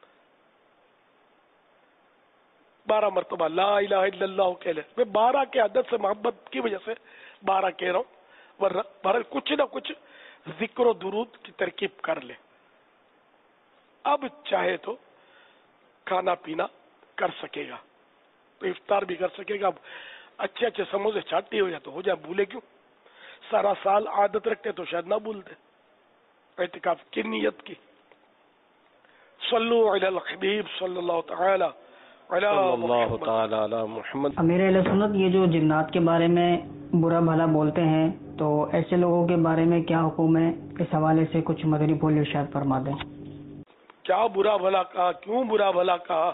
12 مرتبہ لا الہ الا اللہ کہہ لے۔ میں 12 کے عدد سے محبت کی وجہ سے 12 کہہ رہا ہوں، ورنہ کچھ نہ کچھ ذکر و درود کی ترکیب کر لے۔ اب چاہے تو کھانا پینا کر سکے گا، تو افطار بھی کر سکے گا۔ اب اچھے اچھے سموسے چاٹی ہو جائے تو ہو جائے، بھولے کیوں؟ سارا سال عادت رکھتے تو شاید نہ بھولتے۔ اعتکاف کی نیت کی، صلو علی الحبیب صلی اللہ تعالی علی محمد۔ امیر اہل سنت، یہ جو جنات کے بارے میں برا بھلا بولتے ہیں تو ایسے لوگوں کے بارے میں کیا حکم ہے؟ اس حوالے سے کچھ مدنی پھول ارشاد فرما دیں۔ کیا برا بھلا کہا؟ کیوں برا بھلا کہا؟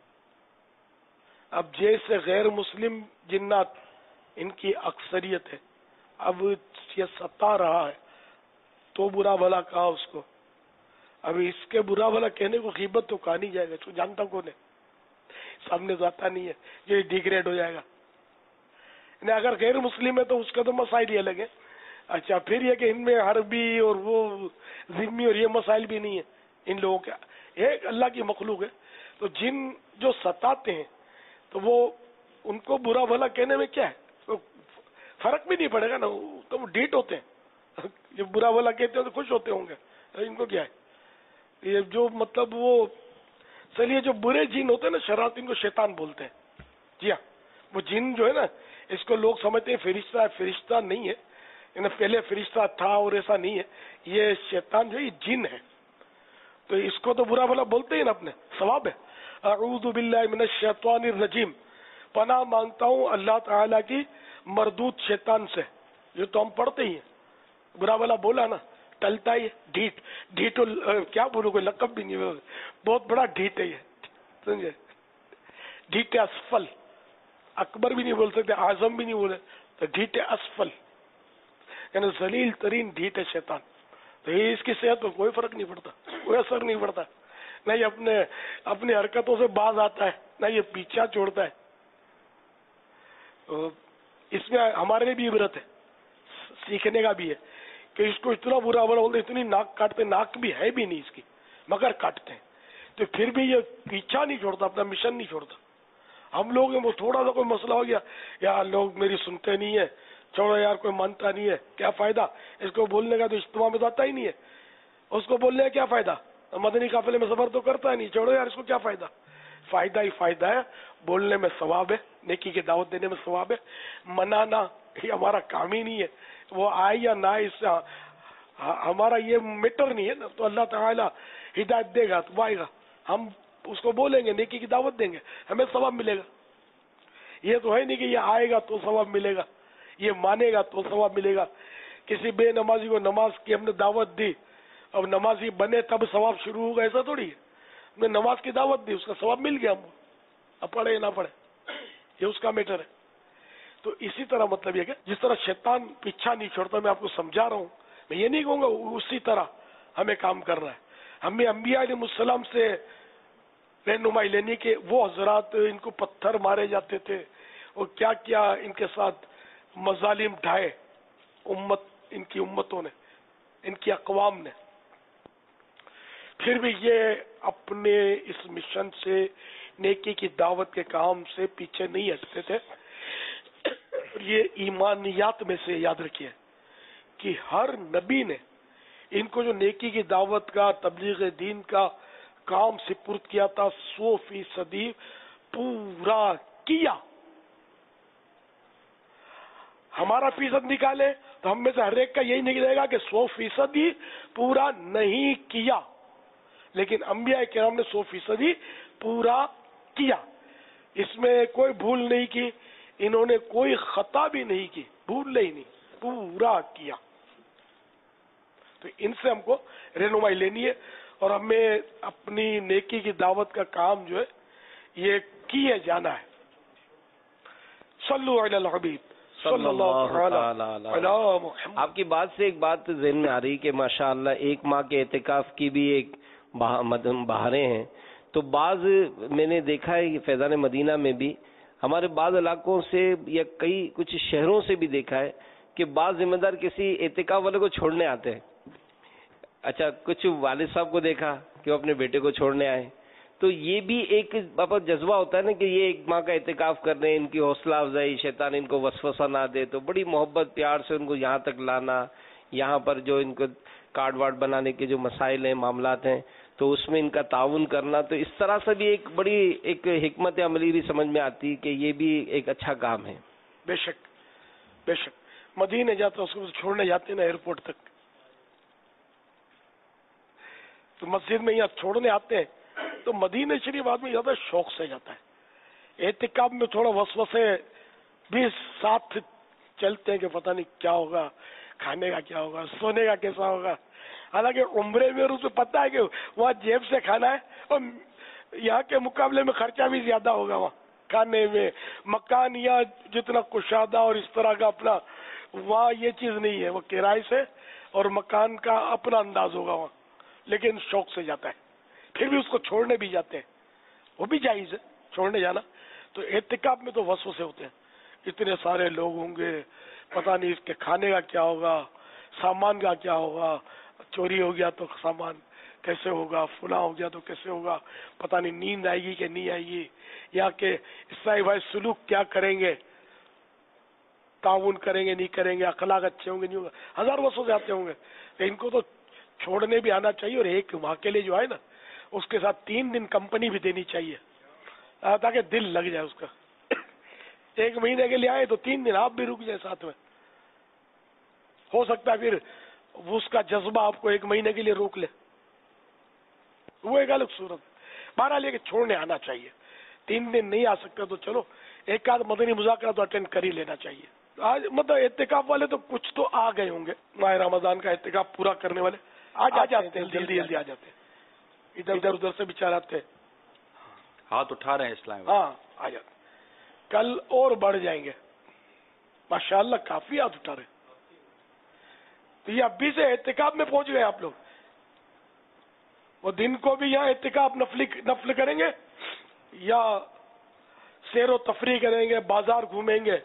اب جیسے غیر مسلم جنات ان کی اکثریت ہے، اب یہ ستا رہا ہے تو برا بھلا کہا اس کو۔ اب اس کے برا بھلا کہنے کو غیبت تو کہا نہیں جائے گا، تو جانتا کون ہے؟ سامنے تو آتا نہیں ہے، یہ ڈیگریڈ ہو جائے گا۔ اگر غیر مسلم ہے تو اس کا تو مسائل ہی الگ ہے۔ اچھا، پھر یہ کہ ان میں عربی اور وہ ذمی اور یہ مسائل بھی نہیں ہے ان لوگوں کے، ایک اللہ کی مخلوق ہے۔ تو جن جو ستاتے ہیں تو وہ ان کو برا بھلا کہنے میں کیا ہے؟ تو فرق بھی نہیں پڑے گا نا، تو وہ ڈیٹ ہوتے ہیں، جو برا بھلا کہتے ہیں تو خوش ہوتے ہوں گے، ان کو کیا ہے؟ یہ جو مطلب وہ چلیے جو برے جن ہوتے ہیں نا، شیاطین کو شیطان بولتے ہیں۔ جی ہاں، وہ جن جو ہے نا، اس کو لوگ سمجھتے ہیں فرشتہ ہے، فرشتہ نہیں ہے، یعنی پہلے فرشتہ تھا اور ایسا نہیں ہے، یہ شیطان جو ہے یہ جن ہے، تو اس کو تو برا بھلا بولتے ہیں نا، اپنے ثواب ہے۔ اعوذ باللہ من الشیطان الرجیم، پناہ مانگتا ہوں اللہ تعالیٰ کی مردود شیطان سے، یہ تو ہم پڑھتے ہی ہیں۔ برا بھلا بولا نا ٹلتا ہی ہے، ڈھیٹ کیا بولوں، کوئی لقب بھی نہیں، بہت بڑا ڈھیٹ ہے یہ، سمجھے؟ ڈھیٹ اسفل، اکبر بھی نہیں بول سکتے، اعظم بھی نہیں بولے، تو ڈھیٹ اسفل یعنی ذلیل ترین ڈھیٹ ہے شیطان۔ تو یہ اس کی صحت کو کوئی فرق نہیں پڑتا، کوئی اثر نہیں پڑتا، نہ یہ اپنی حرکتوں سے باز آتا ہے، نہ یہ پیچھا چھوڑتا ہے۔ اس میں ہمارے لیے بھی عبرت ہے، سیکھنے کا بھی ہے کہ اس کو اتنا برا بھلا بولتے، اتنی ناک کاٹتے، ناک بھی ہے بھی نہیں اس کی مگر کاٹتے ہیں، تو پھر بھی یہ پیچھا نہیں چھوڑتا، اپنا مشن نہیں چھوڑتا۔ ہم لوگ وہ تھوڑا سا کوئی مسئلہ ہو گیا، یار لوگ میری سنتے نہیں ہے، چھوڑو یار کوئی مانتا نہیں ہے، کیا فائدہ اس کو بولنے کا، تو اجتماع میں تو آتا ہی نہیں ہے، اس کو بولنے کا کیا فائدہ؟ مدنی قافلے میں سفر تو کرتا ہے نہیں، چھوڑو یار اس کو کیا فائدہ؟ فائدہ ہی فائدہ ہے، بولنے میں ثواب ہے، نیکی کی دعوت دینے میں ثواب ہے. منانا یہ ہمارا کام ہی نہیں ہے, وہ آئے یا نہ آئے اس سے ہمارا یہ میٹر نہیں ہے نا. تو اللہ تعالیٰ ہدایت دے گا تو وہ آئے گا, ہم اس کو بولیں گے, نیکی کی دعوت دیں گے, ہمیں ثواب ملے گا. یہ تو ہے نہیں کہ یہ آئے گا تو ثواب ملے گا, یہ مانے گا تو ثواب ملے گا. کسی بے نمازی کو نماز کی ہم نے دعوت دی, اب نمازی بنے تب ثواب شروع ہوگا, ایسا تھوڑی ہے. ہم نے نماز کی دعوت دی, اس کا ثواب مل گیا, ہم اب پڑھے نہ پڑھے یہ اس کا میٹر ہے. تو اسی طرح مطلب یہ کہ جس طرح شیطان پیچھا نہیں چھوڑتا, میں آپ کو سمجھا رہا ہوں, میں یہ نہیں کہوں گا اسی طرح ہمیں کام کرنا ہے. ہمیں انبیاء علیہ السلام سے رہنمائی لینی کہ وہ حضرات ان کو پتھر مارے جاتے تھے اور کیا کیا ان کے ساتھ مظالم ڈھائے امت, ان کی امتوں نے, ان کی اقوام نے, پھر بھی یہ اپنے اس مشن سے, نیکی کی دعوت کے کام سے پیچھے نہیں ہٹتے تھے. یہ ایمانیات میں سے یاد رکھیے کہ ہر نبی نے ان کو جو نیکی کی دعوت کا, تبلیغ دین کا کام سپرد کیا تھا 100% پورا کیا. ہمارا فیصد نکالے تو ہم میں سے ہر ایک کا یہی نکلے گا کہ 100% ہی پورا نہیں کیا, لیکن انبیاء کرام نے 100% ہی پورا کیا. اس میں کوئی بھول نہیں کی, انہوں نے کوئی خطا بھی نہیں کی, بھول ہی نہیں, پورا کیا. تو ان سے ہم کو رہنمائی لینی ہے اور ہمیں اپنی نیکی کی دعوت کا کام جو ہے یہ کیے جانا ہے. صلو علی الحبیب صلی اللہ علی محمد. آپ کی بات سے ایک بات ذہن میں آ رہی کہ ماشاءاللہ 1 ماہ کے اعتکاف کی بھی ایک بہاریں ہیں. تو بعض میں نے دیکھا ہے کہ فیضان مدینہ میں بھی ہمارے بعض علاقوں سے یا کچھ شہروں سے بھی دیکھا ہے کہ بعض ذمہ دار کسی اعتکاف والے کو چھوڑنے آتے ہیں. اچھا, کچھ والد صاحب کو دیکھا کہ وہ اپنے بیٹے کو چھوڑنے آئے, تو یہ بھی ایک جذبہ ہوتا ہے نا کہ یہ 1 ماہ کا اعتکاف کر رہے ہیں, ان کی حوصلہ افزائی, شیطان ان کو وسوسہ نہ دے, تو بڑی محبت پیار سے ان کو یہاں تک لانا, یہاں پر جو ان کو کارڈ وارڈ بنانے کے جو مسائل ہیں, معاملات ہیں, تو اس میں ان کا تعاون کرنا, تو اس طرح سے بھی ایک بڑی ایک حکمت عملی بھی سمجھ میں آتی کہ یہ بھی ایک اچھا کام ہے. بے شک بے شک. مدینے جاتا اس کو چھوڑنے جاتے ہیں نا ایئرپورٹ تک, تو مسجد میں یہاں چھوڑنے آتے ہیں, تو مدینہ شریف آدمی جاتا ہے شوق سے جاتا ہے. اعتکاف میں تھوڑا وسوسے بھی ساتھ چلتے ہیں کہ پتہ نہیں کیا ہوگا, کھانے کا کیا ہوگا, سونے کا کیسا ہوگا. حالانکہ عمرے میں اسے پتہ ہے کہ وہاں جیب سے کھانا ہے اور یہاں کے مقابلے میں خرچہ بھی زیادہ ہوگا وہاں کھانے میں. مکان یا جتنا کشادہ اور اس طرح کا اپنا, وہاں یہ چیز نہیں ہے, وہ کرائے سے اور مکان کا اپنا انداز ہوگا وہاں, لیکن شوق سے جاتا ہے. پھر بھی اس کو چھوڑنے بھی جاتے ہیں, وہ بھی جائز ہے چھوڑنے جانا. تو اعتکاف میں تو وسوسے ہوتے ہیں, اتنے سارے لوگ ہوں گے, پتہ نہیں اس کے کھانے کا کیا ہوگا, سامان کا کیا ہوگا, چوری ہو گیا تو سامان کیسے ہوگا, فلاں ہو گیا تو کیسے ہوگا, پتہ نہیں نیند آئے گی کہ نہیں آئے گی, یا کہ عیسائی بھائی سلوک کیا کریں گے, تعاون کریں گے نہیں کریں گے, اخلاق اچھے ہوں گے نہیں ہوں گے, ہزار وسوسے آتے ہوں گے. ان کو تو چھوڑنے بھی آنا چاہیے, اور 1 ماہ کے لیے جو ہے نا اس کے ساتھ 3 دن کمپنی بھی دینی چاہیے تاکہ دل لگ جائے اس کا. 1 مہینے کے لیے آئے تو 3 دن آپ بھی رک جائے ساتھ میں, ہو سکتا ہے پھر اس کا جذبہ آپ کو 1 مہینے کے لیے روک لے, وہ ایک الگ صورت. بہرحال یہ کہ چھوڑنے آنا چاہیے. 3 دن نہیں آ سکتا تو چلو ایک آدھ مدنی مذاکرہ تو اٹینڈ کر ہی لینا چاہیے. آج مطلب اعتکاف والے تو کچھ تو آ گئے ہوں گے, ماہ رمضان کا اعتکاف پورا کرنے والے آ جاتے ہیں, جلدی جلدی آ جاتے ہیں, ادھر ادھر سے بچار آتے ہیں, ہاتھ اٹھا رہے ہیں اسلام. ہاں آ جاتے. کل اور بڑھ جائیں گے ماشاءاللہ, کافی ہاتھ اٹھا رہے. تو یہ ابھی سے اعتکاف میں پہنچ گئے آپ لوگ. وہ دن کو بھی یہاں اعتکاف نفل کریں گے یا سیر و تفریح کریں گے, بازار گھومیں گے,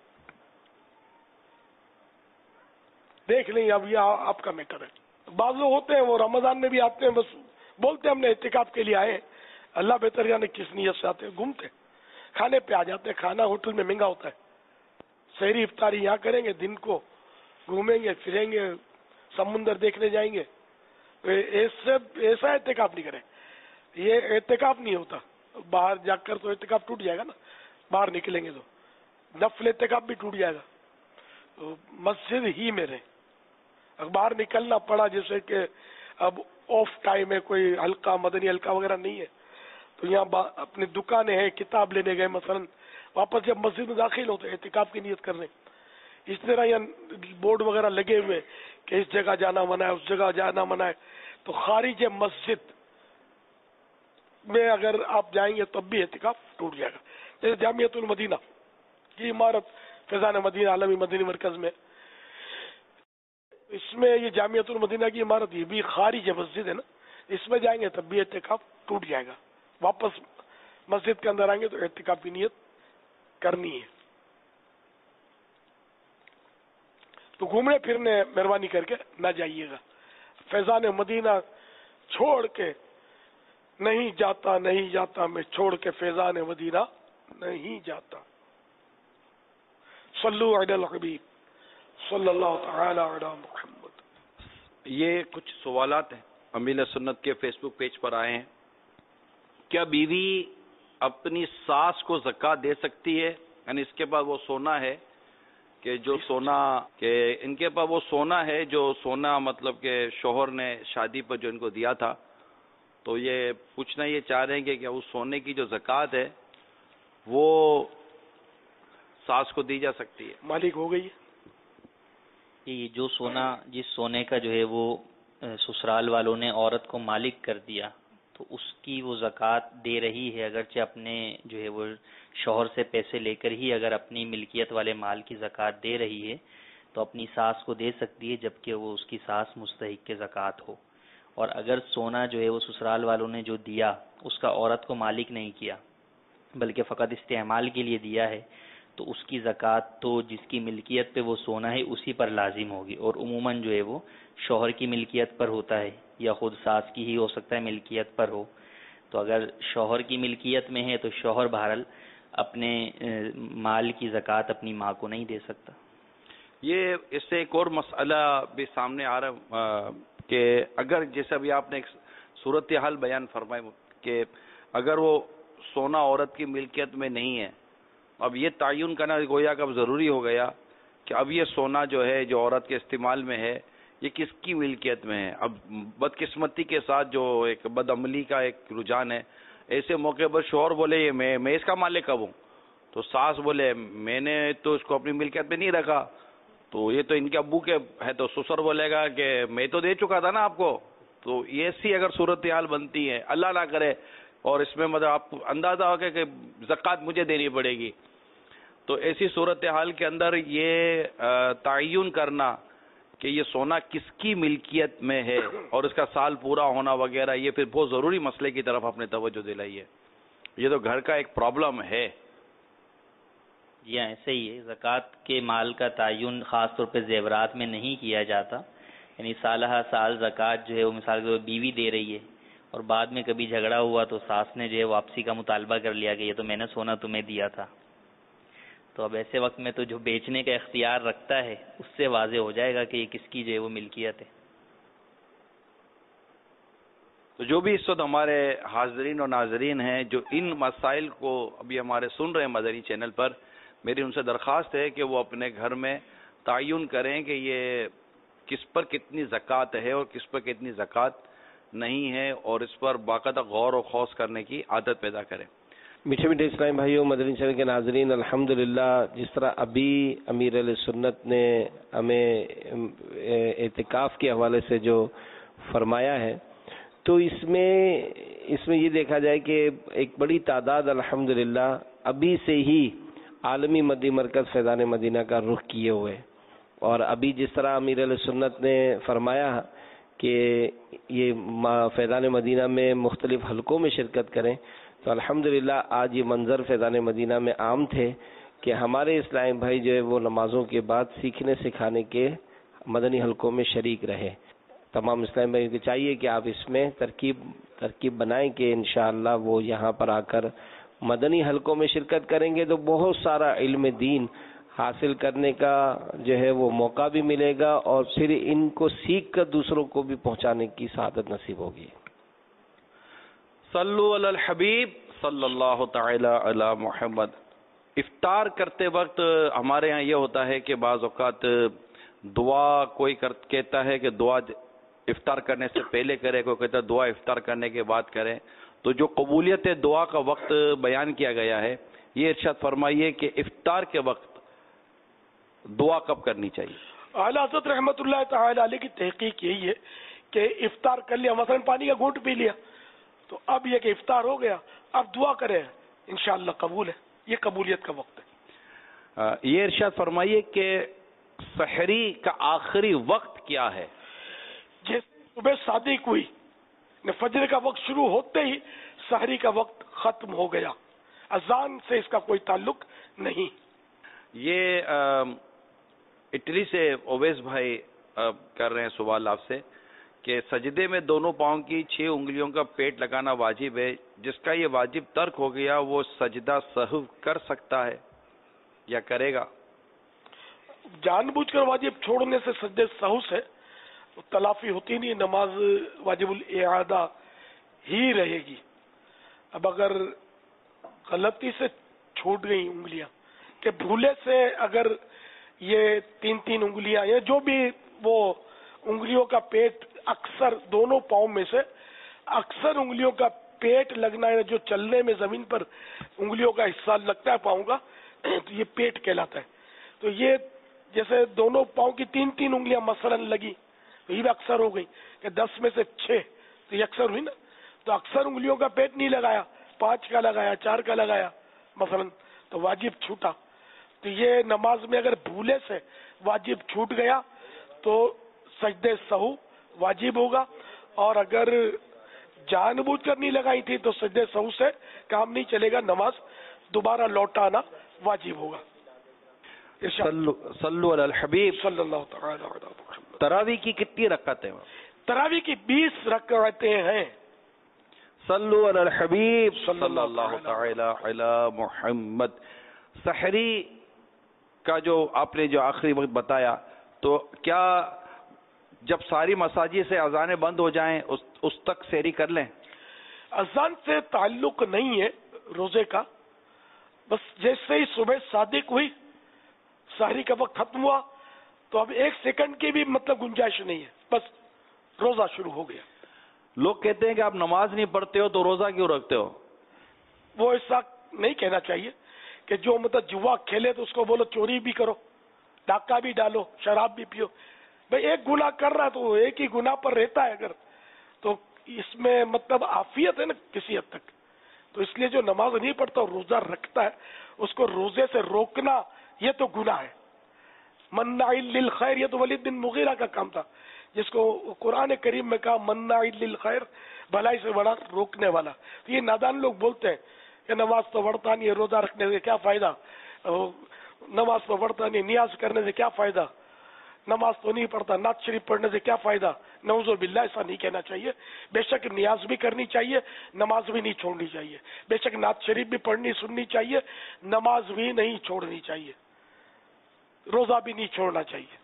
دیکھ لیں. اب یہ آپ کا میٹر ہے. بعض لوگ ہوتے ہیں وہ رمضان میں بھی آتے ہیں, بس بولتے ہیں ہم نے اعتکاف کے لیے آئے, اللہ بہتر جانے کس نیت سے آتے ہیں, گھومتے کھانے پہ آ جاتے ہیں. کھانا ہوٹل میں مہنگا ہوتا ہے, سحری افطاری یہاں کریں گے, دن کو گھومیں گے پھریں گے, سمندر دیکھنے جائیں گے. ایسا اعتکاف نہیں کریں, یہ اعتکاف نہیں ہوتا. باہر جا کر تو اعتکاف ٹوٹ جائے گا نا, باہر نکلیں گے تو نفل اعتکاف بھی ٹوٹ جائے گا. تو مسجد ہی میں رہیں. اگر باہر نکلنا پڑا جیسے کہ اب آف ٹائم ہے, کوئی حلقہ مدنی حلقہ وغیرہ نہیں ہے, تو یہاں اپنی دکانیں ہیں, کتاب لینے گئے مثلا, واپس جب مسجد میں داخل ہوتے اعتکاف کی نیت کرنے. اس طرح یہاں بورڈ وغیرہ لگے ہوئے کہ اس جگہ جانا منع ہے, اس جگہ جانا منع ہے, تو خارج مسجد میں اگر آپ جائیں گے تب بھی اعتکاف ٹوٹ جائے گا. جیسے جامعۃ المدینہ کی عمارت فیضان مدینہ عالمی مدنی مرکز میں, اس میں یہ جامعۃ المدینہ کی عمارت یہ بھی خارج مسجد ہے نا, اس میں جائیں گے تب بھی اعتکاف ٹوٹ جائے گا. واپس مسجد کے اندر آئیں گے تو اعتکاف کی نیت کرنی ہے. تو گھومنے پھرنے مہربانی کر کے نہ جائیے گا. فیضان مدینہ چھوڑ کے نہیں جاتا, نہیں جاتا, میں چھوڑ کے فیضان مدینہ نہیں جاتا. صلو علی الحبیب صلی اللہ تعالی علی محمد. یہ کچھ سوالات ہیں امیل سنت کے فیس بک پیج پر آئے ہیں. کیا بیوی اپنی ساس کو زکوٰۃ دے سکتی ہے؟ یعنی اس کے بعد وہ سونا ہے کہ جو سونا کہ ان کے پاس وہ سونا ہے جو سونا مطلب کہ شوہر نے شادی پر جو ان کو دیا تھا, تو یہ پوچھنا یہ چاہ رہے ہیں کہ کیا اس سونے کی جو زکوٰۃ ہے وہ ساس کو دی جا سکتی ہے؟ مالک ہو گئی ہے یہ جو سونا, جس سونے کا جو ہے وہ سسرال والوں نے عورت کو مالک کر دیا, تو اس کی وہ زکوٰۃ دے رہی ہے. اگرچہ اپنے جو ہے وہ شوہر سے پیسے لے کر ہی اگر اپنی ملکیت والے مال کی زکوٰۃ دے رہی ہے تو اپنی ساس کو دے سکتی ہے, جبکہ وہ اس کی ساس مستحق زکوٰۃ ہو. اور اگر سونا جو ہے وہ سسرال والوں نے جو دیا اس کا عورت کو مالک نہیں کیا بلکہ فقط استعمال کے لیے دیا ہے, تو اس کی زکوٰۃ تو جس کی ملکیت پہ وہ سونا ہے اسی پر لازم ہوگی. اور عموماً جو ہے وہ شوہر کی ملکیت پر ہوتا ہے یا خود ساس کی ہی ہو سکتا ہے ملکیت پر ہو. تو اگر شوہر کی ملکیت میں ہے تو شوہر بہرحال اپنے مال کی زکوٰۃ اپنی ماں کو نہیں دے سکتا. یہ اس سے ایک اور مسئلہ بھی سامنے آ رہا کہ اگر جیسے ابھی آپ نے ایک صورتحال بیان فرمائی کہ اگر وہ سونا عورت کی ملکیت میں نہیں ہے, اب یہ تعین کرنا گویا کہ اب ضروری ہو گیا کہ اب یہ سونا جو ہے جو عورت کے استعمال میں ہے یہ کس کی ملکیت میں ہے. اب بدقسمتی کے ساتھ جو ایک بد عملی کا ایک رجحان ہے, ایسے موقع پر شوہر بولے یہ میں اس کا مالک کب ہوں, تو ساس بولے میں نے تو اس کو اپنی ملکیت میں نہیں رکھا, تو یہ تو ان کے ابو کے ہے, تو سسر بولے گا کہ میں تو دے چکا تھا نا آپ کو. تو ایسی اگر صورتحال بنتی ہے, اللہ نہ کرے, اور اس میں مطلب آپ اندازہ ہوگا کہ زکوٰۃ مجھے دینی پڑے گی, تو ایسی صورتحال کے اندر یہ تعین کرنا کہ یہ سونا کس کی ملکیت میں ہے اور اس کا سال پورا ہونا وغیرہ, یہ پھر بہت ضروری مسئلے کی طرف آپ نے توجہ دلائی ہے. یہ تو گھر کا ایک پرابلم ہے. جی ہاں, ایسے ہی ہے. زکوٰۃ کے مال کا تعین خاص طور پہ زیورات میں نہیں کیا جاتا. یعنی سالہ سال زکوٰۃ جو ہے وہ مثال کے طور پر بیوی دے رہی ہے اور بعد میں کبھی جھگڑا ہوا تو ساس نے جو ہے واپسی کا مطالبہ کر لیا کہ یہ تو میں نے سونا تمہیں دیا تھا, تو اب ایسے وقت میں تو جو بیچنے کا اختیار رکھتا ہے اس سے واضح ہو جائے گا کہ یہ کس کی جو ہے وہ ملکیت ہے. تو جو بھی اس وقت ہمارے حاضرین اور ناظرین ہیں جو ان مسائل کو ابھی ہمارے سن رہے ہیں مدنی چینل پر, میری ان سے درخواست ہے کہ وہ اپنے گھر میں تعین کریں کہ یہ کس پر کتنی زکوٰۃ ہے اور کس پر کتنی زکوٰۃ نہیں ہے, اور اس پر باقاعدہ غور و خوض کرنے کی عادت پیدا کریں. میٹھے میٹھے اسلام بھائیوں, مدنی چینل کے ناظرین, الحمدللہ جس طرح ابھی امیر علیہ سنت نے ہمیں اعتکاف کے حوالے سے جو فرمایا ہے, تو اس میں یہ دیکھا جائے کہ ایک بڑی تعداد الحمدللہ ابھی سے ہی عالمی مدنی مرکز فیضان مدینہ کا رخ کیے ہوئے. اور ابھی جس طرح امیر علیہ سنت نے فرمایا کہ یہ فیضان مدینہ میں مختلف حلقوں میں شرکت کریں, تو الحمدللہ آج یہ منظر فیضان مدینہ میں عام تھے کہ ہمارے اسلامی بھائی جو ہے وہ نمازوں کے بعد سیکھنے سکھانے کے مدنی حلقوں میں شریک رہے. تمام اسلامی بھائی کو چاہیے کہ آپ اس میں ترکیب بنائیں کہ انشاءاللہ وہ یہاں پر آ کر مدنی حلقوں میں شرکت کریں گے تو بہت سارا علم دین حاصل کرنے کا جو ہے وہ موقع بھی ملے گا, اور پھر ان کو سیکھ کر دوسروں کو بھی پہنچانے کی سعادت نصیب ہوگی. صلو علی الحبیب صلی اللہ تعالی علی محمد. افطار کرتے وقت ہمارے ہاں یہ ہوتا ہے کہ بعض اوقات دعا کوئی کہتا ہے کہ دعا افطار کرنے سے پہلے کرے، کوئی کہتا ہے دعا افطار کرنے کے بعد کرے. تو جو قبولیت دعا کا وقت بیان کیا گیا ہے، یہ ارشاد فرمائیے کہ افطار کے وقت دعا کب کرنی چاہیے؟ اعلیٰ حضرت رحمت اللہ تعالی علیہ کی تحقیق یہی ہے کہ افطار کر لیا، مثلا پانی کا گھونٹ پی لیا، تو اب یہ کہ افطار ہو گیا، اب دعا کرے، انشاءاللہ قبول ہے. یہ قبولیت کا وقت ہے. یہ ارشاد فرمائیے کہ سحری کا آخری وقت کیا ہے؟ جیسے صبح صادق ہوئی، فجر کا وقت شروع ہوتے ہی سحری کا وقت ختم ہو گیا، اذان سے اس کا کوئی تعلق نہیں. یہ اٹلی سے اویس بھائی کر رہے ہیں سوال آپ سے کہ سجدے میں دونوں پاؤں کی 6 انگلیوں کا پیٹ لگانا واجب ہے، جس کا یہ واجب ترک ہو گیا وہ سجدہ سہو کر سکتا ہے یا کرے گا؟ جان بوجھ کر واجب چھوڑنے سے سجدے سہو سے تلافی ہوتی نہیں، نماز واجب الاعادہ ہی رہے گی. اب اگر غلطی سے چھوٹ گئی انگلیاں، کہ بھولے سے اگر یہ 3 انگلیاں یا جو بھی وہ انگلیوں کا پیٹ، اکثر دونوں پاؤں میں سے اکثر انگلیوں کا پیٹ لگنا ہے، جو چلنے میں زمین پر انگلیوں کا حصہ لگتا ہے پاؤں کا، تو یہ پیٹ کہلاتا ہے. تو یہ جیسے دونوں پاؤں کی 3 انگلیاں مثلا لگی، تو یہ بھی اکثر ہو گئی کہ 10 میں سے 6، تو یہ اکثر ہوئی نا. تو اکثر انگلیوں کا پیٹ نہیں لگایا، 5 کا لگایا، 4 کا لگایا مثلا، تو واجب چھوٹا. تو یہ نماز میں اگر بھولے سے واجب چھوٹ گیا تو سجدے سہو واجب ہوگا، اور اگر جان بوجھ کر نہیں لگائی تھی تو سجدے سہو سے کام نہیں چلے گا، نماز دوبارہ لوٹانا واجب ہوگا. صلو علی الحبیب صلی اللہ تعالی علیہ وسلم. تراویح کی کتنی رکعتیں ہیں؟ تراویح کی 20 رکعتیں ہیں. صلو علی الحبیب صلی اللہ تعالی علی محمد. سحری کا جو آپ نے جو آخری وقت بتایا، تو کیا جب ساری مساجد سے اذانیں بند ہو جائیں اس تک سحری کر لیں؟ اذان سے تعلق نہیں ہے روزے کا، بس جیسے ہی صبح صادق ہوئی، سحری کا وقت ختم ہوا، تو اب 1 سیکنڈ کی بھی مطلب گنجائش نہیں ہے، بس روزہ شروع ہو گیا. لوگ کہتے ہیں کہ آپ نماز نہیں پڑھتے ہو تو روزہ کیوں رکھتے ہو؟ وہ ایسا نہیں کہنا چاہیے کہ جو مطلب جوا کھیلے تو اس کو بولو چوری بھی کرو، ڈاکہ بھی ڈالو، شراب بھی پیو. بھئی ایک گناہ کر رہا ہے تو ایک ہی گناہ پر رہتا ہے، اگر تو اس میں مطلب عافیت ہے نا کسی حد تک. تو اس لیے جو نماز نہیں پڑھتا اور روزہ رکھتا ہے، اس کو روزے سے روکنا یہ تو گناہ ہے. مناع للخیر، یہ تو ولید بن مغیرہ کا کام تھا، جس کو قرآن کریم میں کہا مناع للخیر، بھلائی سے بڑا روکنے والا. تو یہ نادان لوگ بولتے ہیں کہ نماز تو پڑھتا نہیں ہے، روزہ رکھنے سے کیا فائدہ، نماز تو پڑھتا نہیں، نیاز کرنے سے کیا فائدہ، نماز تو نہیں پڑھتا، نعت شریف پڑھنے سے کیا فائدہ. نعوذ باللہ، ایسا نہیں کہنا چاہیے. بے شک نیاز بھی کرنی چاہیے، نماز بھی نہیں چھوڑنی چاہیے. بے شک نعت شریف بھی پڑھنی سننی چاہیے، نماز بھی نہیں چھوڑنی چاہیے، روزہ بھی نہیں چھوڑنا چاہیے.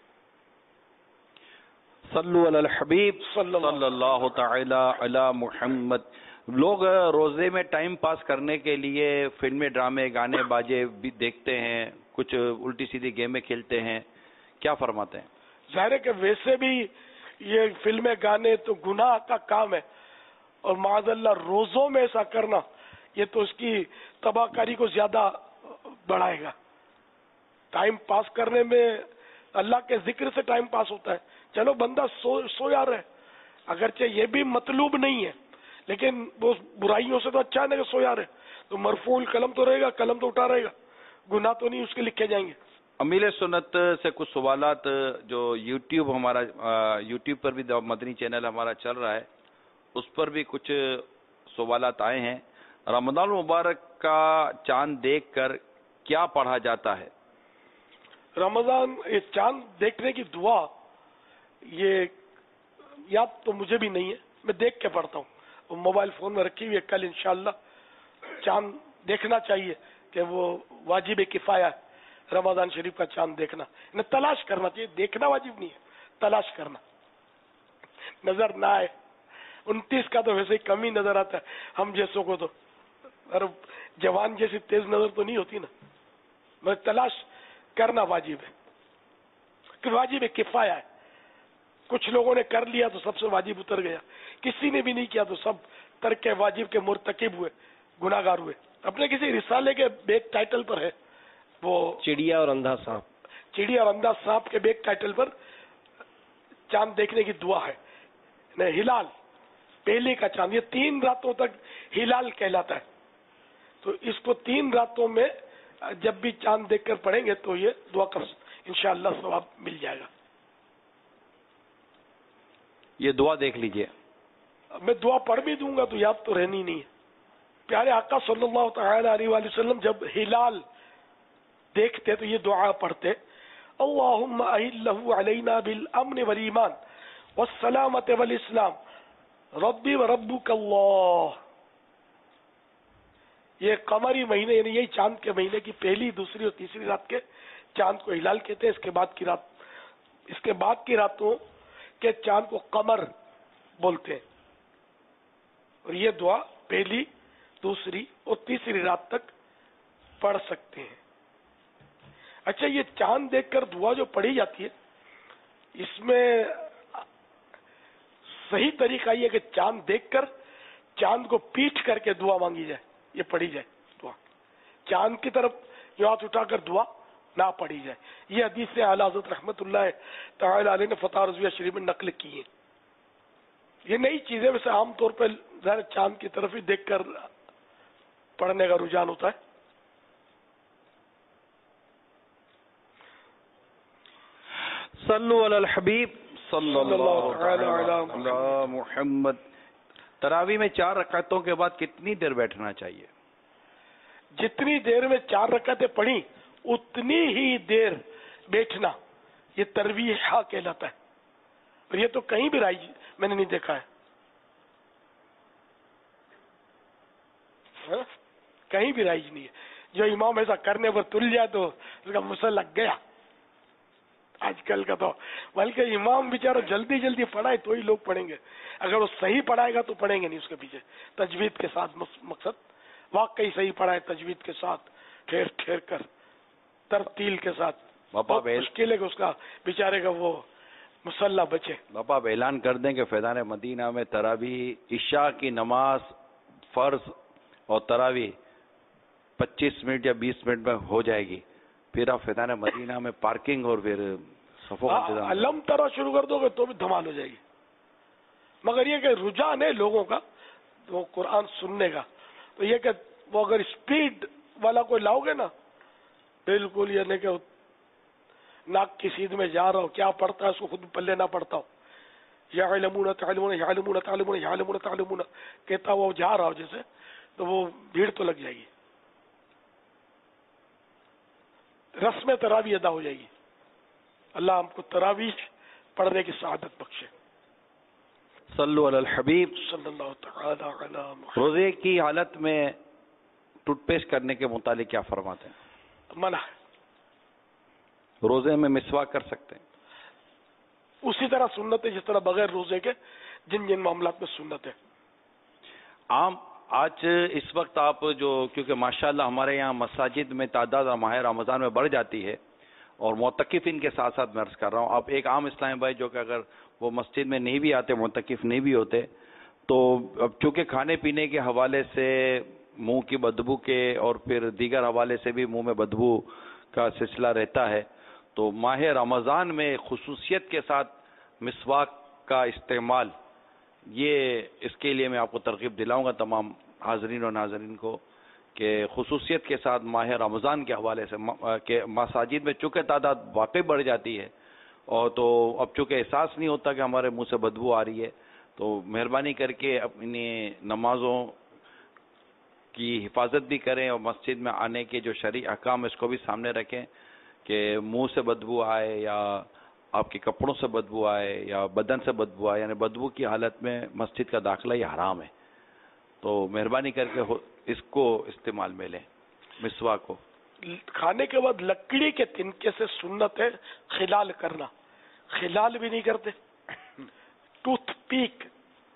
صلو علی الحبیب صلی اللہ تعالی علی محمد. لوگ روزے میں ٹائم پاس کرنے کے لیے فلمیں، ڈرامے، گانے باجے بھی دیکھتے ہیں، کچھ الٹی سیدھی گیمیں کھیلتے ہیں، کیا فرماتے ہیں؟ ظاہر ہے کہ ویسے بھی یہ فلمیں، گانے تو گناہ کا کام ہے، اور معاذ اللہ روزوں میں ایسا کرنا یہ تو اس کی تباہ کاری کو زیادہ بڑھائے گا. ٹائم پاس کرنے میں اللہ کے ذکر سے ٹائم پاس ہوتا ہے. چلو بندہ سویا رہے، اگرچہ یہ بھی مطلوب نہیں ہے، لیکن وہ برائیوں سے تو اچھا ہے نا کہ سویا رہے. تو مرفوع القلم تو رہے گا، قلم تو اٹھا رہے گا، گناہ تو نہیں اس کے لکھے جائیں گے. امیل سنت سے کچھ سوالات جو یوٹیوب پر بھی مدنی چینل ہمارا چل رہا ہے، اس پر بھی کچھ سوالات آئے ہیں. رمضان المبارک کا چاند دیکھ کر کیا پڑھا جاتا ہے؟ رمضان چاند دیکھنے کی دعا یہ یاد تو مجھے بھی نہیں ہے، میں دیکھ کے پڑھتا ہوں، موبائل فون میں رکھی ہوئی ہے. کل انشاءاللہ چاند دیکھنا چاہیے کہ وہ واجب کفایہ ہے، رمضان شریف کا چاند دیکھنا. تلاش کرنا چاہیے، دیکھنا واجب نہیں ہے، تلاش کرنا. نظر نہ آئے 29 کا تو ویسے ہی کم ہی نظر آتا ہے ہم جیسوں کو، تو جوان جیسی تیز نظر تو نہیں ہوتی نا. مگر تلاش کرنا واجب ہے کہ واجب کفایہ ہے. کچھ لوگوں نے کر لیا تو سب سے واجب اتر گیا, کسی نے بھی نہیں کیا تو سب ترک واجب کے مرتکب ہوئے, گناہگار ہوئے. اپنے کسی رسالے کے بیک ٹائٹل پر ہے وہ چڑیا اور اندھا سانپ, چڑیا اور اندھا سانپ کے بیک ٹائٹل پر چاند دیکھنے کی دعا ہے. ہلال پہلے کا چاند, یہ 3 راتوں تک ہلال کہلاتا ہے. تو اس کو 3 راتوں میں جب بھی چاند دیکھ کر پڑھیں گے تو یہ دعا کا انشاءاللہ ثواب مل جائے گا. یہ دعا دیکھ لیجئے. میں دعا پڑھ بھی دوں گا تو یاد تو رہنی نہیں ہے. پیارے آقا صلی اللہ تعالی علیہ وآلہ وسلم جب ہلال دیکھتے تو یہ دعا پڑھتے, اللہم اہلہ علینا بالامن والایمان والسلامت والاسلام ربی و ربک اللہ. یہ قمری مہینے یعنی یہی چاند کے مہینے کی پہلی, دوسری اور تیسری رات کے چاند کو ہلال کہتے ہیں. اس کے بعد کی راتوں کے چاند کو قمر بولتے ہیں. اور یہ دعا پہلی, دوسری اور تیسری رات تک پڑھ سکتے ہیں. اچھا, یہ چاند دیکھ کر دعا جو پڑھی جاتی ہے اس میں صحیح طریقہ یہ کہ چاند دیکھ کر چاند کو پیٹ کر کے دعا مانگی جائے, یہ پڑھی جائے دعا. چاند کی طرف جو ہاتھ اٹھا کر دعا نہ پڑھی جائے. یہ حدیث سے اعلیٰ حضرت رحمت اللہ تعالی علیہ نے فتح رضویہ شریف میں نقل کی ہے. یہ نئی چیزیں ویسے عام طور پہ ظاہر چاند کی طرف ہی دیکھ کر پڑھنے کا رجحان ہوتا ہے. صلو علی الحبیب صلی اللہ علی محمد. تراویح میں 4 رکعتوں کے بعد کتنی دیر بیٹھنا چاہیے؟ جتنی دیر میں 4 رکعتیں پڑھی اتنی ہی دیر بیٹھنا, یہ ترویح کہلاتا ہے. اور یہ تو کہیں بھی رائج میں نے نہیں دیکھا ہے, کہیں بھی رائج نہیں ہے. جو امام ایسا کرنے پر تل جائے تو اس کا مسئلہ لگ گیا آج کل کا. تو بلکہ امام بیچارہ جلدی جلدی پڑھائے تو ہی لوگ پڑھیں گے. اگر وہ صحیح پڑھائے گا تو پڑھیں گے نہیں اس کے پیچھے. تجوید کے ساتھ مقصد واقعی صحیح پڑھائے, تجوید کے ساتھ ٹھہر ٹھہر کر ترتیل کے ساتھ. مشکل ہے کہ اس کا بیچارے کا وہ مسلح بچے. باپا آپ اعلان کر دیں کہ فیضان مدینہ میں تراویح عشاء کی نماز فرض اور تراویح 25 منٹ یا 20 منٹ میں ہو جائے گی. پھر آپ فیضان مدینہ میں پارکنگ اور پھر صفوں کا انتظام. علم ترا شروع کر دو گے تو بھی دھمال ہو جائے گی. مگر یہ کہ رجحان ہے لوگوں کا وہ قرآن سننے کا, تو یہ کہ وہ اگر اسپیڈ والا کوئی لاؤ گے نا, بالکل یہ نہیں کہ ناک کی سیدھ میں جا رہا ہو, کیا پڑھتا ہے اس کو خود پلے نہ پڑتا ہو, یعلمون تعلمون یعلمون تعلمون یعلمون تعلمون کہتا وہ جا رہا ہو جیسے, تو وہ بھیڑ تو لگ جائے گی, رسم تراویح ادا ہو جائے گی. اللہ ہم کو تراویح پڑھنے کی سعادت بخشے. صلو علی الحبیب صلی اللہ تعالی علی محمد. روزے کی حالت میں ٹوتھ پیسٹ کرنے کے متعلق کیا فرماتے ہیں؟ منع ہے. روزے میں مسواک کر سکتے ہیں اسی طرح سنت ہے جس طرح بغیر روزے کے جن جن معاملات میں سنت ہے. عام آج اس وقت آپ جو کیونکہ ماشاءاللہ ہمارے یہاں مساجد میں تعداد ماہ رمضان میں بڑھ جاتی ہے اور معتکفین کے ساتھ ساتھ میں عرض کر رہا ہوں, آپ ایک عام اسلامی بھائی جو کہ اگر وہ مسجد میں نہیں بھی آتے, معتکف نہیں بھی ہوتے, تو اب چونکہ کھانے پینے کے حوالے سے منہ کی بدبو کے اور پھر دیگر حوالے سے بھی منہ میں بدبو کا سلسلہ رہتا ہے, تو ماہ رمضان میں خصوصیت کے ساتھ مسواک کا استعمال, یہ اس کے لیے میں آپ کو ترغیب دلاؤں گا تمام حاضرین اور ناظرین کو کہ خصوصیت کے ساتھ ماہ رمضان کے حوالے سے کہ مساجد میں چونکہ تعداد واقعی بڑھ جاتی ہے اور تو اب چونکہ احساس نہیں ہوتا کہ ہمارے منہ سے بدبو آ رہی ہے, تو مہربانی کر کے اپنی نمازوں کی حفاظت بھی کریں اور مسجد میں آنے کے جو شرعی احکام اس کو بھی سامنے رکھیں کہ منہ سے بدبو آئے یا آپ کے کپڑوں سے بدبو آئے یا بدن سے بدبو آئے, یعنی بدبو کی حالت میں مسجد کا داخلہ یہ حرام ہے. تو مہربانی کر کے اس کو استعمال میں لیں, مسواک کو. کھانے کے بعد لکڑی کے تنکے سے سنت ہے خلال کرنا, خلال بھی نہیں کرتے. ٹوتھ پیک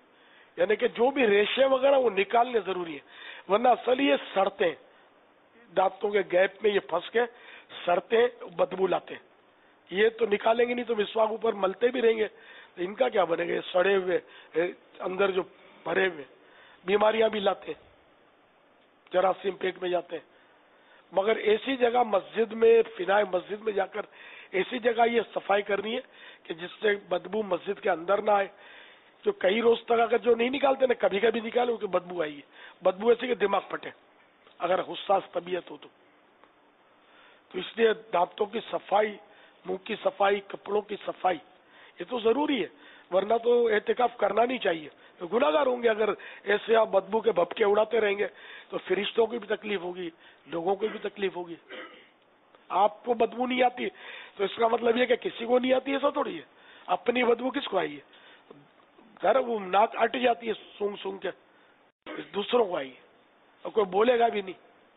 یعنی کہ جو بھی ریشے وغیرہ وہ نکالنے ضروری ہے, ورنہ اصل یہ سڑتے ہیں. دانتوں کے گیپ میں یہ پھنس کے سڑتے بدبو لاتے ہیں. یہ تو نکالیں گے نہیں تو مسواک اوپر ملتے بھی رہیں گے, ان کا کیا بنے گا؟ یہ سڑے ہوئے اندر جو بھرے ہوئے بیماریاں بھی لاتے ہیں, جراثیم پیٹ میں جاتے ہیں. مگر ایسی جگہ مسجد میں, فنائے مسجد میں جا کر ایسی جگہ یہ صفائی کرنی ہے کہ جس سے بدبو مسجد کے اندر نہ آئے. جو کئی روز تک اگر جو نہیں نکالتے نا, کبھی کبھی نکالے کہ بدبو آئی ہے, بدبو ایسی کہ دماغ پھٹے اگر حساس طبیعت ہو تو اس لیے دانتوں کی صفائی, منہ کی صفائی, کپڑوں کی صفائی یہ تو ضروری ہے, ورنہ تو اعتکاف کرنا نہیں چاہیے. تو گناہگار ہوں گے اگر ایسے آپ بدبو کے بھپکے اڑاتے رہیں گے, تو فرشتوں کی بھی تکلیف ہوگی, لوگوں کو بھی تکلیف ہوگی. آپ کو بدبو نہیں آتی تو اس کا مطلب یہ کہ کسی کو نہیں آتی, ایسا تھوڑی ہے. اپنی بدبو کس کو آئی ہے؟ ذرا وہ ناک اٹ جاتی ہے سونگ سونگ کے, دوسروں کو آئی ہے اور کوئی بولے گا بھی نہیں.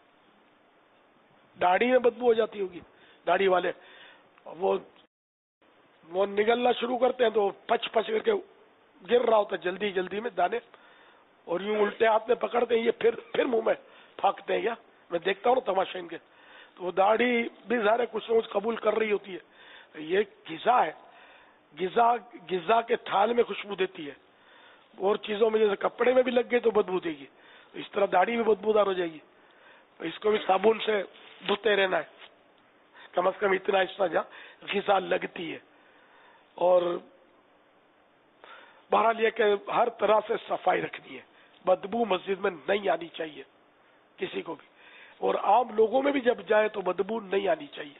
داڑھی میں بدبو ہو جاتی ہوگی, داڑھی والے وہ نگلنا شروع کرتے ہیں تو پچ پچ کر کے گر رہا ہوتا ہے جلدی جلدی میں دانے, اور یوں الٹے ہاتھ میں پکڑتے ہیں, یہ پھر منہ میں پھانکتے ہیں. کیا میں دیکھتا ہوں تماشا ان کے, تو وہ داڑھی بھی ظاہر کچھ نہ کچھ قبول کر رہی ہوتی ہے. یہ غذا ہے, غذا کے تھال میں خوشبو دیتی ہے, اور چیزوں میں جیسے کپڑے میں بھی لگ گئے تو بدبو دے گی, اس طرح داڑھی بھی بدبودار ہو جائے گی. اس کو بھی صابن سے دھوتے رہنا ہے, کم از کم اتنا حصہ جہاں غذا لگتی ہے. اور بہرحال یہ کہ ہر طرح سے صفائی رکھنی ہے, بدبو مسجد میں نہیں آنی چاہیے کسی کو بھی, اور عام لوگوں میں بھی جب جائے تو بدبو نہیں آنی چاہیے.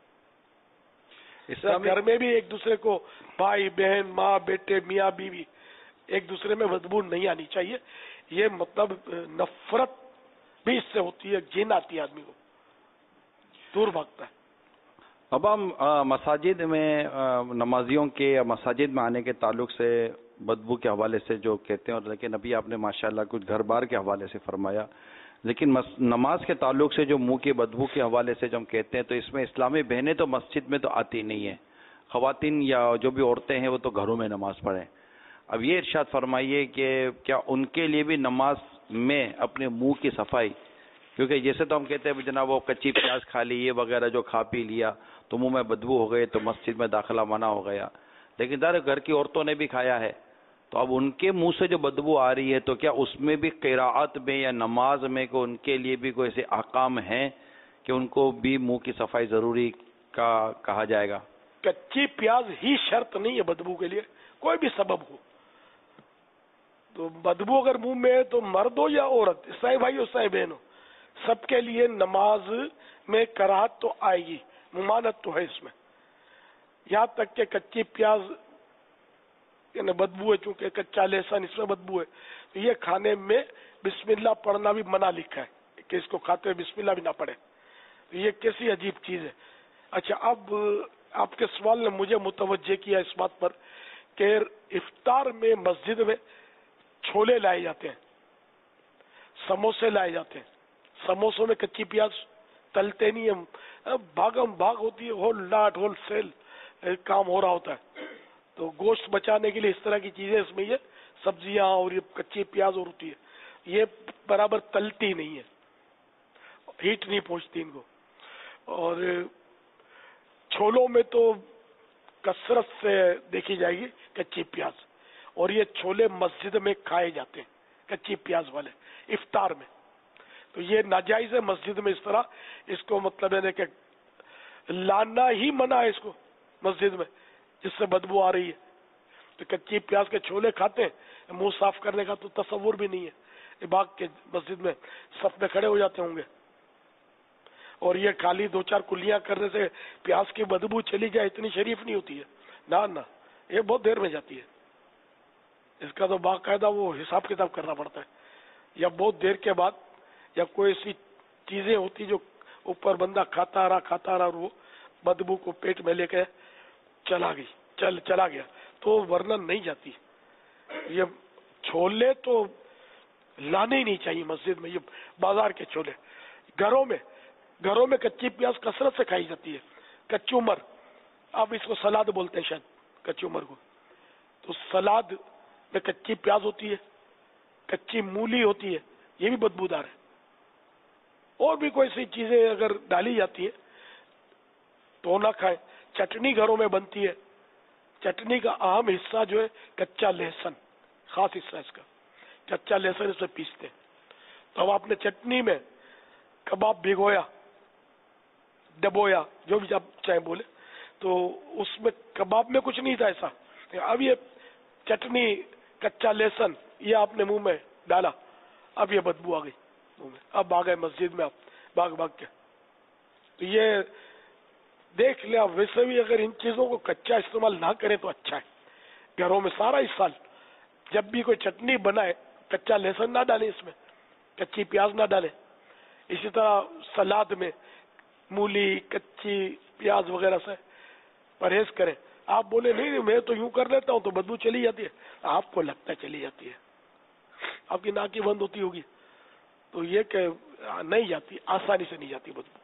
گھر میں بھی ایک دوسرے کو, بھائی بہن, ماں بیٹے, میاں بیوی, ایک دوسرے میں بدبو نہیں آنی چاہیے. یہ مطلب نفرت بھی اس سے ہوتی ہے, گھن آتی ہے آدمی کو, دور بھاگتا ہے. اب ہم مساجد میں نمازیوں کے یا مساجد میں آنے کے تعلق سے بدبو کے حوالے سے جو کہتے ہیں, اور لیکن ابھی آپ نے ماشاءاللہ کچھ گھر بار کے حوالے سے فرمایا, لیکن نماز کے تعلق سے جو منہ کی بدبو کے حوالے سے جو ہم کہتے ہیں, تو اس میں اسلامی بہنیں تو مسجد میں تو آتی نہیں ہیں, خواتین یا جو بھی عورتیں ہیں وہ تو گھروں میں نماز پڑھیں. اب یہ ارشاد فرمائیے کہ کیا ان کے لیے بھی نماز میں اپنے منہ کی صفائی, کیونکہ جیسے تو ہم کہتے ہیں جناب وہ کچی پیاز کھا لی, یہ وغیرہ جو کھا پی لیا تو منہ میں بدبو ہو گئی تو مسجد میں داخلہ منع ہو گیا, لیکن ظاہر گھر کی عورتوں نے بھی کھایا ہے, تو اب ان کے منہ سے جو بدبو آ رہی ہے تو کیا اس میں بھی قراءت میں یا نماز میں کو ان کے لیے بھی کوئی ایسے احکام ہیں کہ ان کو بھی منہ کی صفائی ضروری کا کہا جائے گا؟ کچی پیاز ہی شرط نہیں ہے بدبو کے لیے, کوئی بھی سبب ہو تو بدبو اگر منہ میں ہے تو مرد ہو یا عورت, عیسائی بھائی ہو عیسائی بہن ہو, سب کے لیے نماز میں کراہت تو آئے گی, ممانعت تو ہے اس میں. یہاں تک کہ کچی پیاز یعنی بدبو ہے, چونکہ کچا لہسن اس میں بدبو ہے, تو یہ کھانے میں بسم اللہ پڑھنا بھی منع لکھا ہے کہ اس کو کھاتے ہوئے بسم اللہ بھی نہ پڑھے. تو یہ کیسی عجیب چیز ہے. اچھا, اب آپ کے سوال نے مجھے متوجہ کیا اس بات پر کہ افطار میں مسجد میں چھولے لائے جاتے ہیں, سموسے لائے جاتے ہیں. سموسوں میں کچی پیاز تلتے نہیں ہیں, بھاگم بھاگ ہوتی ہے, ہول لاٹ ہول سیل کام ہو رہا ہوتا ہے. تو گوشت بچانے کے لیے اس طرح کی چیزیں اس میں یہ سبزیاں اور یہ کچی پیاز اور ہوتی ہے, یہ برابر تلتی نہیں ہے, ہیٹ نہیں پہنچتی ان کو. اور چھولوں میں تو کثرت سے دیکھی جائے گی کچی پیاز, اور یہ چھولے مسجد میں کھائے جاتے ہیں کچی پیاز والے افطار میں. تو یہ ناجائز ہے مسجد میں اس طرح, اس کو مطلب ہے کہ لانا ہی منع ہے اس کو مسجد میں, جس سے بدبو آ رہی ہے. تو کچی پیاز کے چھولے کھاتے ہیں, منہ صاف کرنے کا تو تصور بھی نہیں ہے. باغ کے مسجد میں صف میں کھڑے ہو جاتے ہوں گے, اور یہ خالی دو چار کلیاں کرنے سے پیاز کی بدبو چلی جائے اتنی شریف نہیں ہوتی ہے. نہ یہ بہت دیر میں جاتی ہے, اس کا تو باقاعدہ وہ حساب کتاب کرنا پڑتا ہے. یا بہت دیر کے بعد یا کوئی ایسی چیزیں ہوتی جو اوپر بندہ کھاتا رہا اور وہ بدبو کو پیٹ میں لے کے چلا گیا تو ورنہ نہیں جاتی. یہ چھولے تو لانے ہی نہیں چاہیے مسجد میں, یہ بازار کے چھولے. گھروں میں کچی پیاز کثرت سے کھائی جاتی ہے. کچومر, آپ اس کو سلاد بولتے ہیں شاید کچومر کو, تو سلاد میں کچی پیاز ہوتی ہے, کچی مولی ہوتی ہے, یہ بھی بدبودار ہے. اور بھی کوئی سی چیزیں اگر ڈالی جاتی ہیں تو نہ کھائیں. چٹنی گھروں میں بنتی ہے, چٹنی کا اہم حصہ جو ہے کچا لہسن, خاص حصہ اس کا کچا لہسن, اس میں پیستے. تو اب آپ نے چٹنی میں کباب بھگویا, ڈبویا, جو بھی آپ چاہیں بولے, تو اس میں کباب میں کچھ نہیں تھا ایسا. اب یہ چٹنی کچا لہسن یہ آپ نے منہ میں ڈالا, اب یہ بدبو آ گئی منہ میں, اب آ گئے مسجد میں آپ بھاگ بھاگ کے. تو یہ دیکھ لیں آپ. ویسے بھی اگر ان چیزوں کو کچا استعمال نہ کریں تو اچھا ہے. گھروں میں سارا اس سال جب بھی کوئی چٹنی بنائے کچا لہسن نہ ڈالیں, اس میں کچی پیاز نہ ڈالیں. اسی طرح سلاد میں مولی, کچی پیاز وغیرہ سے پرہیز کریں. آپ بولے نہیں میں تو یوں کر لیتا ہوں تو بدبو چلی جاتی ہے, آپ کو لگتا ہے چلی جاتی ہے, آپ کی ناک ہی بند ہوتی ہوگی. تو یہ کہ نہیں جاتی, آسانی سے نہیں جاتی بدبو.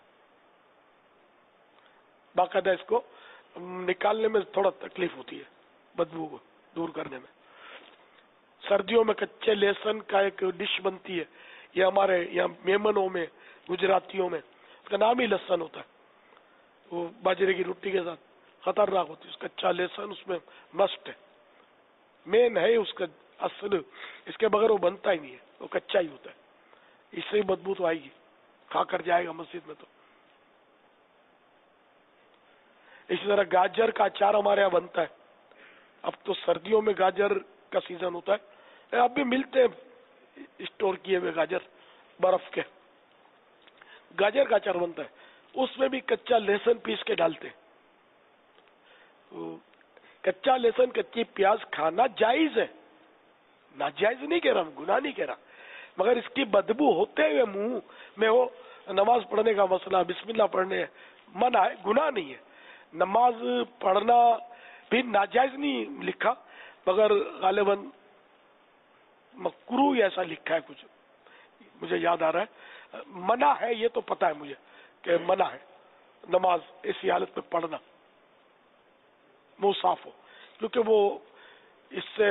باقاعدہ اس کو نکالنے میں تھوڑا تکلیف ہوتی ہے, بدبو کو دور کرنے میں. سردیوں میں کچے لہسن کا ایک ڈش بنتی ہے, یہ ہمارے یہاں میمنوں میں, گجراتیوں میں اس کا نام ہی لہسن ہوتا ہے. وہ باجرے کی روٹی کے ساتھ خطرناک ہوتی ہے. اس کچا لہسن اس میں مسٹ ہے, مین ہے اس کا اصل. اس کے بغیر وہ بنتا ہی نہیں ہے, وہ کچا ہی ہوتا ہے. اس سے ہی بدبو تو آئے گی, کھا کر جائے گا مسجد میں. تو اسی طرح گاجر کا اچار ہمارے یہاں بنتا ہے. اب تو سردیوں میں گاجر کا سیزن ہوتا ہے, اب بھی ملتے ہیں اسٹور کیے ہوئے گاجر برف کے. گاجر کا اچار بنتا ہے, اس میں بھی کچا لہسن پیس کے ڈالتے ہیں. کچا لہسن کچی پیاز کھانا جائز ہے, ناجائز نہیں کہہ رہا, گناہ نہیں کہہ رہا, مگر اس کی بدبو ہوتے ہوئے منہ میں ہو, نماز پڑھنے کا مسئلہ, بسم اللہ پڑھنے منع ہے, گناہ نہیں ہے. نماز پڑھنا بھی ناجائز نہیں لکھا, مگر غالباً مکروہ ایسا لکھا ہے کچھ, مجھے یاد آ رہا ہے. منع ہے یہ تو پتا ہے مجھے کہ منع ہے نماز ایسی حالت میں پڑھنا, منہ صاف ہو, کیونکہ وہ اس سے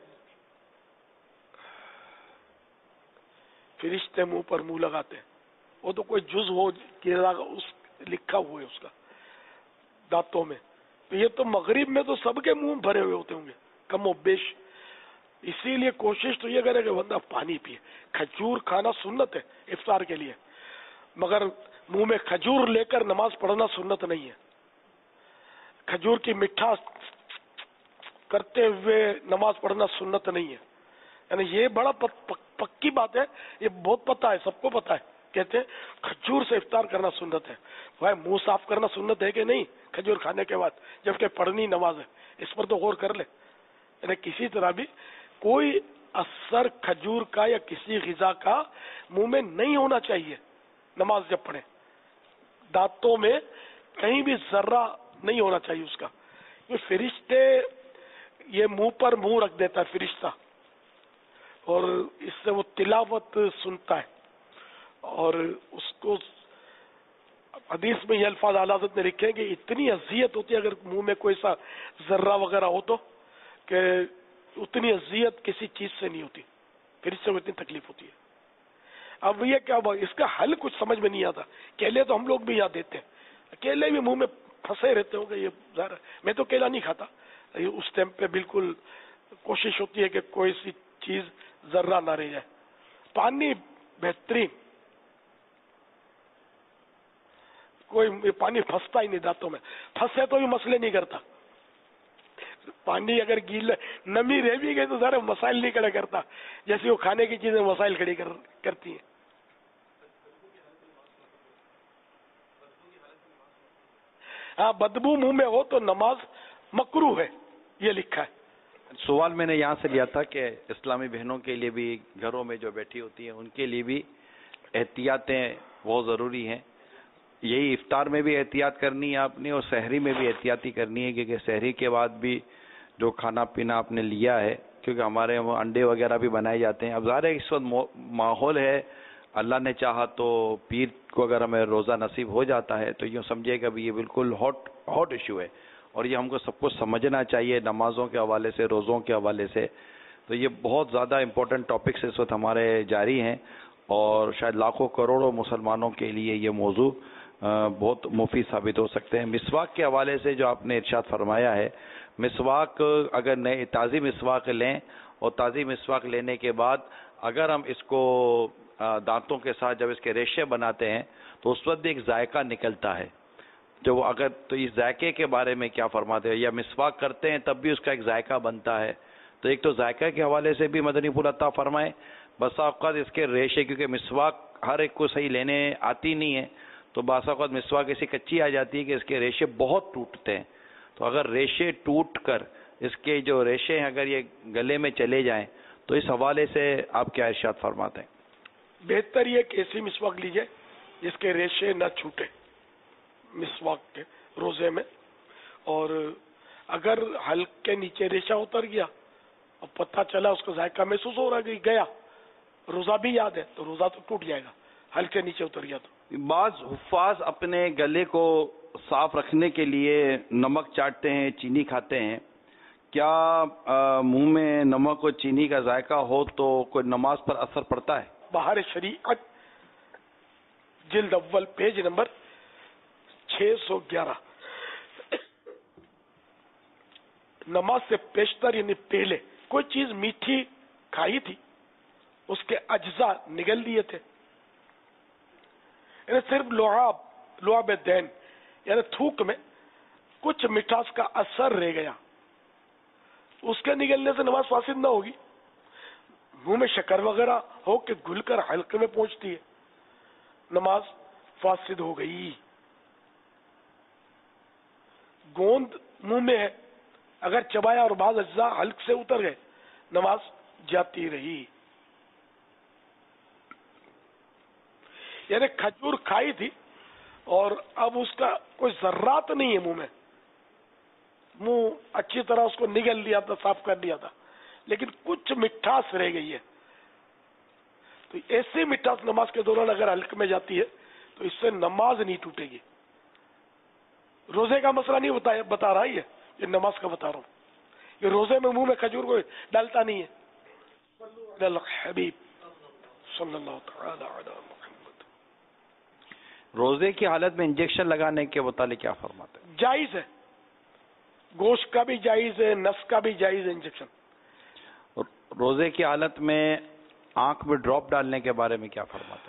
فرشتے منہ پر منہ لگاتے ہیں. وہ تو کوئی جز ہو لکھا ہوا ہے اس کا دانتوں میں. تو یہ تو مغرب میں تو سب کے منہ بھرے ہوئے ہوتے ہوں گے کم و بیش. اسی لیے کوشش تو یہ کرے کہ بندہ پانی پیے. کھجور کھانا سنت ہے افطار کے لیے, مگر منہ میں کھجور لے کر نماز پڑھنا سنت نہیں ہے. کھجور کی مٹھاس کرتے ہوئے نماز پڑھنا سنت نہیں ہے. یعنی یہ بڑا پکی بات ہے, یہ بہت پتہ ہے, سب کو پتہ ہے. کہتے ہیں کھجور سے افطار کرنا سنت ہے. بھائی منہ صاف کرنا سنت ہے کہ نہیں کھجور کھانے کے بعد, جبکہ پڑھنی نماز ہے. اس پر تو غور کر لے. یعنی کسی طرح بھی کوئی اثر کھجور کا یا کسی غذا کا منہ میں نہیں ہونا چاہیے نماز جب پڑھے. دانتوں میں کہیں بھی ذرہ نہیں ہونا چاہیے اس کا. یہ فرشتے یہ منہ پر منہ رکھ دیتا ہے فرشتہ, اور اس سے وہ تلاوت سنتا ہے. اور اس کو حدیث میں یہ الفاظ اعلیٰ حضرت نے لکھے کہ اتنی اذیت ہوتی ہے اگر منہ میں کوئی سا ذرہ وغیرہ ہو تو, کہ اتنی اذیت کسی چیز سے نہیں ہوتی, فرشتے کو اتنی تکلیف ہوتی ہے. اب یہ کیا اس کا حل کچھ سمجھ میں نہیں آتا. کیلے تو ہم لوگ بھی یاد دیتے ہیں, کیلے بھی منہ میں پھنسے رہتے ہوں گے. یہ ظاہر ہے میں تو کیلا نہیں کھاتا, اس ٹائم پہ بالکل کوشش ہوتی ہے کہ کوئی سی چیز ذرہ نہ رہ جائے. پانی بہترین, کوئی پانی پھنستا ہی نہیں دانتوں میں, پھنسے تو بھی مسئلے نہیں کرتا. پانی اگر گیلا نمی رہ بھی گئی تو ذرا مسائل نہیں کھڑا کرتا, جیسے وہ کھانے کی چیزیں مسائل کھڑی کرتی ہیں. ہاں بدبو منہ میں ہو تو نماز مکروہ ہے, یہ لکھا ہے. سوال میں نے یہاں سے لیا تھا کہ اسلامی بہنوں کے لیے بھی گھروں میں جو بیٹھی ہوتی ہیں ان کے لیے بھی احتیاطیں بہت ضروری ہیں. یہی افطار میں بھی احتیاط کرنی ہے آپ نے, اور سحری میں بھی احتیاطی کرنی ہے, کیونکہ سحری کے بعد بھی جو کھانا پینا آپ نے لیا ہے, کیونکہ ہمارے وہ انڈے وغیرہ بھی بنائے جاتے ہیں. اب ظاہر ہے اس وقت ماحول ہے, اللہ نے چاہا تو پیر کو اگر ہمیں روزہ نصیب ہو جاتا ہے تو یوں سمجھے کہ یہ بالکل ہاٹ ایشو ہے, اور یہ ہم کو سب کو سمجھنا چاہیے نمازوں کے حوالے سے, روزوں کے حوالے سے. تو یہ بہت زیادہ امپورٹنٹ ٹاپکس اس وقت ہمارے جاری ہیں, اور شاید لاکھوں کروڑوں مسلمانوں کے لیے یہ موضوع بہت مفید ثابت ہو سکتے ہیں. مسواک کے حوالے سے جو آپ نے ارشاد فرمایا ہے، مسواک اگر نئے تازی مسواک لیں اور تازی مسواک لینے کے بعد اگر ہم اس کو دانتوں کے ساتھ جب اس کے ریشے بناتے ہیں تو اس وقت ایک ذائقہ نکلتا ہے. جو اگر تو اس ذائقے کے بارے میں کیا فرماتے ہیں؟ یا مسواک کرتے ہیں تب بھی اس کا ایک ذائقہ بنتا ہے، تو ایک تو ذائقہ کے حوالے سے بھی مدنی پھول عطا فرمائیں. بسا اوقات اس کے ریشے، کیونکہ مسواک ہر ایک کو صحیح لینے آتی نہیں ہے، تو بعض اوقات مسواک ایسی کچی آ جاتی ہے کہ اس کے ریشے بہت ٹوٹتے ہیں. تو اگر ریشے ٹوٹ کر اس کے جو ریشے ہیں اگر یہ گلے میں چلے جائیں تو اس حوالے سے آپ کیا ارشاد فرماتے ہیں؟ بہتر یہ کہ ایسی مسواک لیجیے جس کے ریشے نہ چھوٹے مسواک کے روزے میں. اور اگر حلق کے نیچے ریشہ اتر گیا اور پتہ چلا اس کو ذائقہ محسوس ہو رہا کہ گیا، روزہ بھی یاد ہے تو روزہ تو ٹوٹ جائے گا، حلق کے نیچے اتر گیا تو. بعض حفاظ اپنے گلے کو صاف رکھنے کے لیے نمک چاٹتے ہیں، چینی کھاتے ہیں. کیا منہ میں نمک اور چینی کا ذائقہ ہو تو کوئی نماز پر اثر پڑتا ہے؟ بہار شریعت جلد اول پیج نمبر 611. نماز سے پیشتر یعنی پہلے کوئی چیز میٹھی کھائی تھی، اس کے اجزاء نگل دیے تھے، یعنی صرف لعاب دین یعنی تھوک میں کچھ مٹھاس کا اثر رہ گیا، اس کے نگلنے سے نماز فاسد نہ ہوگی. منہ میں شکر وغیرہ ہو کہ گھل کر حلقے میں پہنچتی ہے، نماز فاسد ہو گئی. گوند منہ میں ہے، اگر چبایا اور بعض اجزاء حلق سے اتر گئے نماز جاتی رہی. یعنی کھجور کھائی تھی اور اب اس کا کوئی ذرات نہیں ہے منہ میں، منہ اچھی طرح اس کو نگل لیا تھا، صاف کر لیا تھا، لیکن کچھ مٹھاس رہ گئی ہے. تو ایسی مٹھاس نماز کے دوران اگر حلق میں جاتی ہے تو اس سے نماز نہیں ٹوٹے گی. روزے کا مسئلہ نہیں بتا رہا ہے، یہ نماز کا بتا رہا ہوں. یہ روزے میں منہ میں کھجور کو ڈالتا نہیں ہے. حبیب صلی اللہ تعالی علی محمد. روزے کی حالت میں انجیکشن لگانے کے متعلق کیا فرماتے ہیں؟ جائز ہے، گوشت کا بھی جائز ہے، نفس کا بھی جائز ہے انجیکشن. روزے کی حالت میں آنکھ میں ڈراپ ڈالنے کے بارے میں کیا فرماتے ہیں؟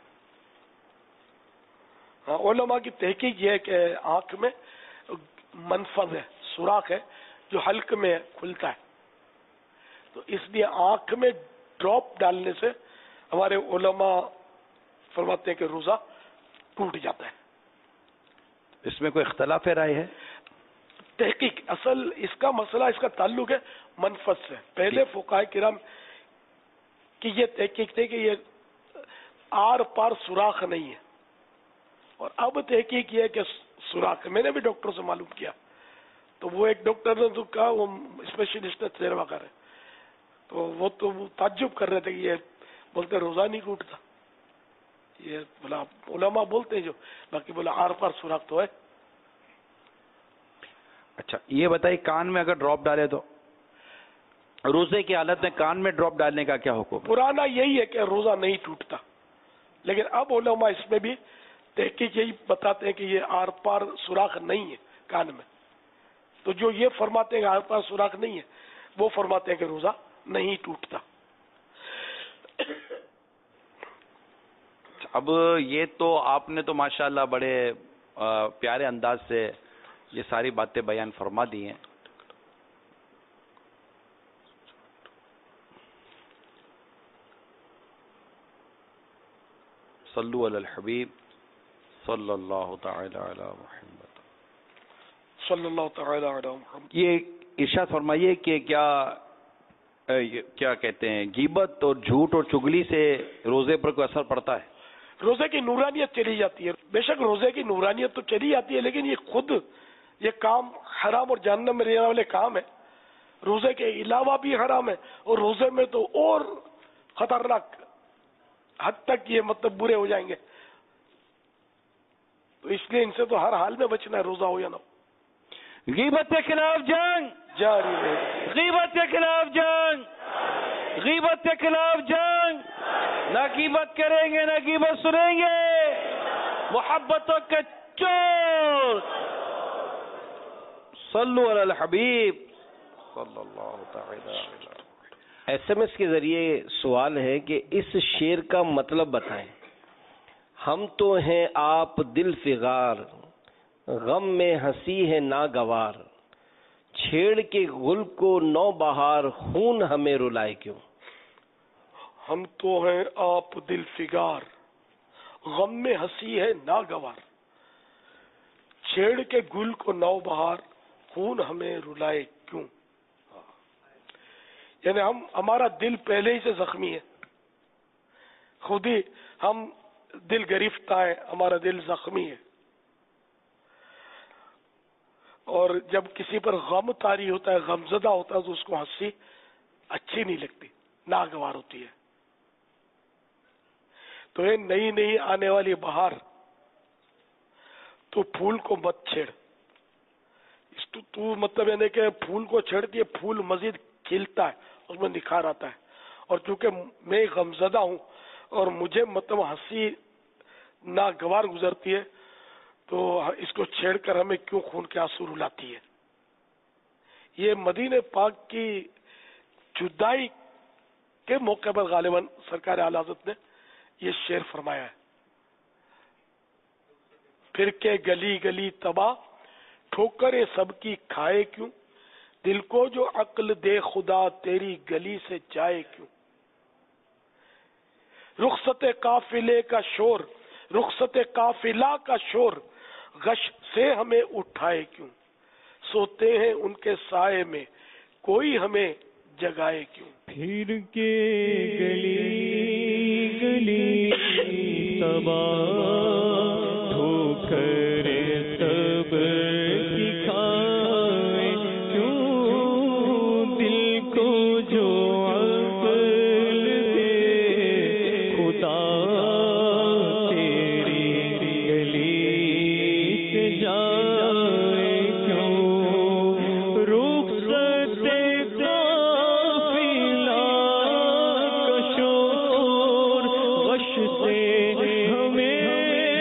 ہاں، علماء کی تحقیق یہ ہے کہ آنکھ میں منفذ ہے، سوراخ ہے جو حلق میں کھلتا ہے، تو اس لیے آنکھ میں ڈراپ ڈالنے سے ہمارے علماء فرماتے ہیں کہ روزہ ٹوٹ جاتا ہے. اس میں کوئی اختلاف رائے ہے؟ تحقیق اصل اس کا مسئلہ، اس کا تعلق ہے منفذ سے. پہلے فقہاء کرام کی یہ تحقیق تھی کہ یہ آر پار سوراخ نہیں ہے، اور اب تحقیق یہ ہے کہ سوراخ. میں نے بھی ڈاکٹر سے معلوم کیا تو وہ ایک ڈاکٹر نے تو کہا، وہ اسپیشلسٹ ہے تجربہ کار ہے، تو وہ تعجب کر رہے تھے کہ یہ بولتے روزہ نہیں ٹوٹتا. یہ بولا علماء بولتے ہیں جو، باقی بولا آر پار سوراخ تو ہے. اچھا یہ بتائیے، کان میں اگر ڈراپ ڈالے تو روزے کی حالت میں کان میں ڈراپ ڈالنے کا کیا حکم؟ پرانا یہی ہے کہ روزہ نہیں ٹوٹتا، لیکن اب علماء اس میں بھی تحقیق یہی بتاتے ہیں کہ یہ آر پار سوراخ نہیں ہے کان میں. تو جو یہ فرماتے ہیں کہ آر پار سوراخ نہیں ہے، وہ فرماتے ہیں کہ روزہ نہیں ٹوٹتا. اب یہ تو آپ نے تو ماشاءاللہ بڑے پیارے انداز سے یہ ساری باتیں بیان فرما دی ہیں. صلو علی الحبیب صلی اللہ تعالی علی محمد صلی اللہ تعالی علی محمد. یہ ارشاد فرمائیے کہ کیا کہتے ہیں، غیبت اور جھوٹ اور چگلی سے روزے پر کوئی اثر پڑتا ہے؟ روزے کی نورانیت چلی جاتی ہے. بے شک روزے کی نورانیت تو چلی جاتی ہے، لیکن یہ خود یہ کام حرام اور جہنم میں رہنے والے کام ہے. روزے کے علاوہ بھی حرام ہے، اور روزے میں تو اور خطرناک حد تک یہ مطلب برے ہو جائیں گے. تو اس لیے ان سے تو ہر حال میں بچنا ہے، روزہ ہو یا نہ ہو. غیبت کے خلاف جنگ جاری ہے، غیبت کے خلاف جنگ، غیبت کے خلاف جنگ، نہ غیبت کریں گے نہ غیبت سنیں گے، محبتوں کے چور. صلو علی الحبیب صلی اللہ تعالی. ایس ایم ایس کے ذریعے سوال ہے کہ اس شعر کا مطلب بتائیں. ہم تو ہیں آپ دل فغار، غم میں ہنسی ہے ناگوار، چھیڑ کے گل کو نو بہار، خون ہمیں رلائے کیوں. ہم تو ہیں آپ دل فگار، غم میں ہنسی ہے ناگوار، چھیڑ کے گل کو نو بہار، خون ہمیں رلائے کیوں. یعنی ہمارا دل پہلے ہی سے زخمی ہے، خود ہی ہم دل گرفتہ ہے، ہمارا دل زخمی ہے. اور جب کسی پر غم طاری ہوتا ہے، غم زدہ ہوتا ہے، تو اس کو ہنسی اچھی نہیں لگتی، ناگوار ہوتی ہے. تو یہ نئی نئی آنے والی بہار، تو پھول کو مت چھیڑ. تو مطلب یعنی کہ پھول کو چھیڑتی ہے، پھول مزید کھلتا ہے، اس میں نکھار آتا ہے. اور چونکہ میں غمزدہ ہوں اور مجھے مطلب ہنسی ناگوار گزرتی ہے، تو اس کو چھیڑ کر ہمیں کیوں خون کے آنسو رلاتی ہے. یہ مدینہ پاک کی جدائی کے موقع پر غالباً سرکار اعلی حضرت نے یہ شعر فرمایا ہے. پھر کے گلی گلی تباہ، ٹھوکریں سب کی کھائے کیوں، دل کو جو عقل دے خدا تیری گلی سے جائے کیوں. رخصت قافلے کا شور، رخصت قافلہ کا شور، غش سے ہمیں اٹھائے کیوں. سوتے ہیں ان کے سائے میں، کوئی ہمیں جگائے کیوں. پھر کے گلی گلی تباہ، ٹھوکریں سب کی کھائے کیوں، دل کو جو عقل دے خدا تیری گلی سے جائے کیوں. رخصت قافلہ کا شور، غش سے ہمیں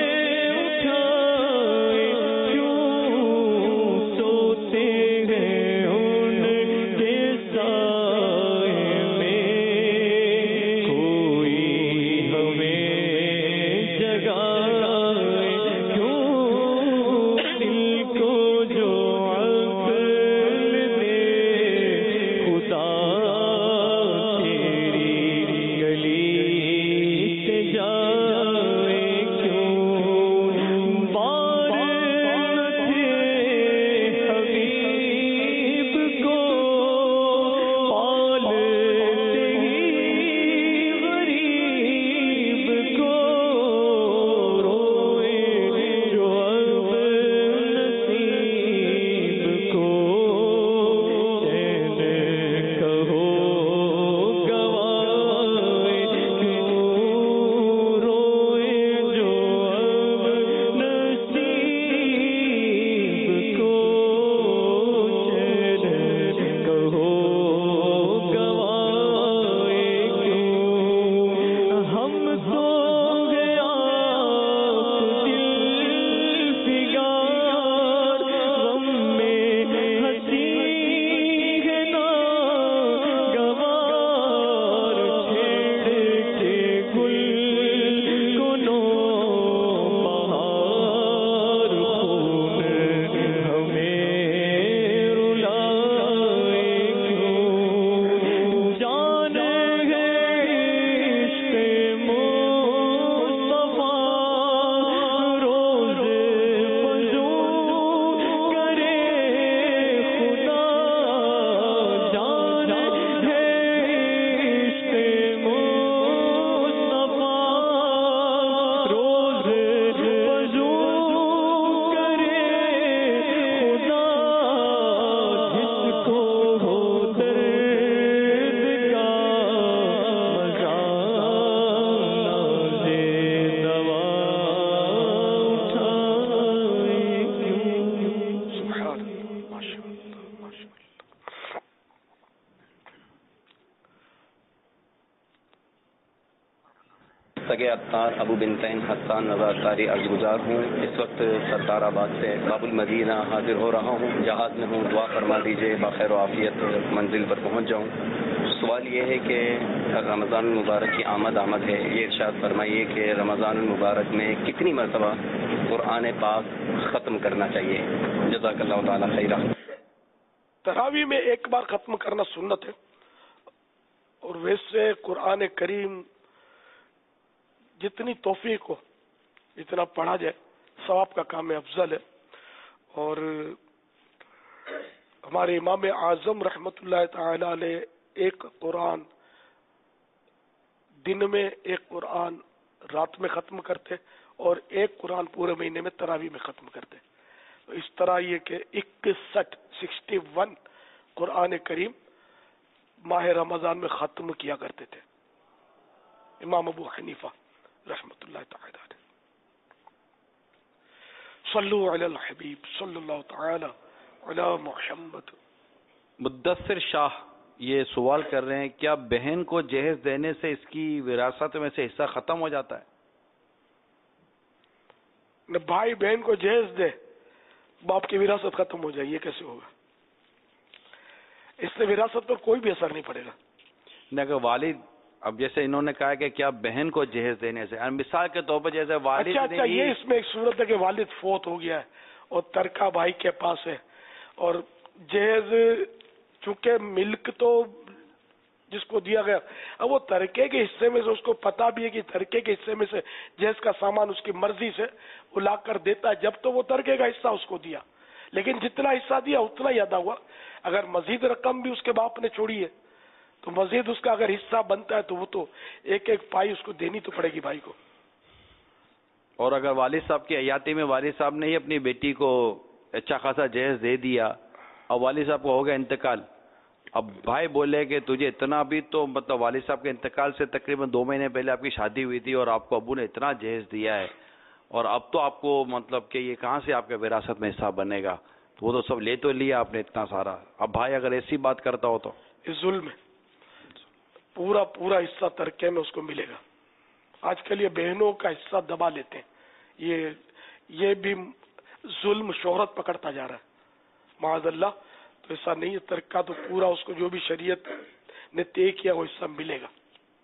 عطار ابو بنتین حسان نواب تاری عرض گزار ہوں. اس وقت سردار آباد سے باب المدینہ حاضر ہو رہا ہوں. جہاز میں ہوں, دعا فرما دیجیے بخیر و عافیت منزل پر پہنچ جاؤں. سوال یہ ہے کہ رمضان المبارک کی آمد ہے, یہ ارشاد فرمائیے کہ رمضان المبارک میں کتنی مرتبہ قرآن پاک ختم کرنا چاہیے؟ جزاک اللہ تعالی خیرہ. تراویح میں ایک بار ختم کرنا سنت ہے, اور ویسے قرآن کریم جتنی توفیق ہو اتنا پڑھا جائے, ثواب کا کام افضل ہے. اور ہمارے امام اعظم رحمت اللہ تعالی علیہ ایک قرآن دن میں, ایک قرآن رات میں ختم کرتے, اور ایک قرآن پورے مہینے میں تراویح میں ختم کرتے. تو اس طرح یہ کہ 61 قرآن کریم ماہ رمضان میں ختم کیا کرتے تھے امام ابو حنیفہ رحمت اللہ تعالی علیہ. صلو علی الحبیب صلی اللہ تعالی علی محمد. مدثر شاہ یہ سوال کر رہے ہیں, کیا بہن کو جہیز دینے سے اس کی وراثت میں سے حصہ ختم ہو جاتا ہے؟ نہ بھائی بہن کو جہیز دے باپ کی وراثت ختم ہو جائے, یہ کیسے ہوگا؟ اس سے وراثت پر کوئی بھی اثر نہیں پڑے گا. نہ کہ والد, اب جیسے انہوں نے کہا کہ کیا بہن کو جہیز دینے سے, مثال کے طور پر جیسے والد اچھا یہ اس میں ایک صورت ہے کہ والد فوت ہو گیا ہے اور ترکہ بھائی کے پاس ہے, اور جہیز چونکہ ملک تو جس کو دیا گیا, اب وہ ترکے کے حصے میں سے اس کو پتا بھی ہے کہ ترکے کے حصے میں سے جہیز کا سامان اس کی مرضی سے وہ لا کر دیتا ہے, جب تو وہ ترکے کا حصہ اس کو دیا, لیکن جتنا حصہ دیا اتنا ہی ادا ہوا. اگر مزید رقم بھی اس کے باپ نے چھوڑی ہے تو مزید اس کا اگر حصہ بنتا ہے تو وہ تو ایک ایک پائی اس کو دینی تو پڑے گی بھائی کو. اور اگر والد صاحب کی حیاتی میں والد صاحب نے ہی اپنی بیٹی کو اچھا خاصا جہیز دے دیا اور والد صاحب کو ہو گیا انتقال, اب بھائی بولے کہ تجھے اتنا بھی تو, مطلب والد صاحب کے انتقال سے تقریباً 2 مہینے پہلے آپ کی شادی ہوئی تھی اور آپ کو ابو نے اتنا جہیز دیا ہے, اور اب تو آپ کو مطلب کہ یہ کہاں سے آپ کے وراثت میں حصہ بنے گا, تو وہ تو سب لے تو لیا آپ نے اتنا سارا. اب بھائی اگر ایسی بات کرتا ہو تو اس ظلم ہے, پورا حصہ ترکے میں اس کو ملے گا. آج کل یہ بہنوں کا حصہ دبا لیتے ہیں, یہ بھی ظلم شہرت پکڑتا جا رہا ہے معاذ اللہ. تو ایسا نہیں ہے, ترکہ تو پورا اس کو جو بھی شریعت نے طے کیا وہ حصہ ملے گا.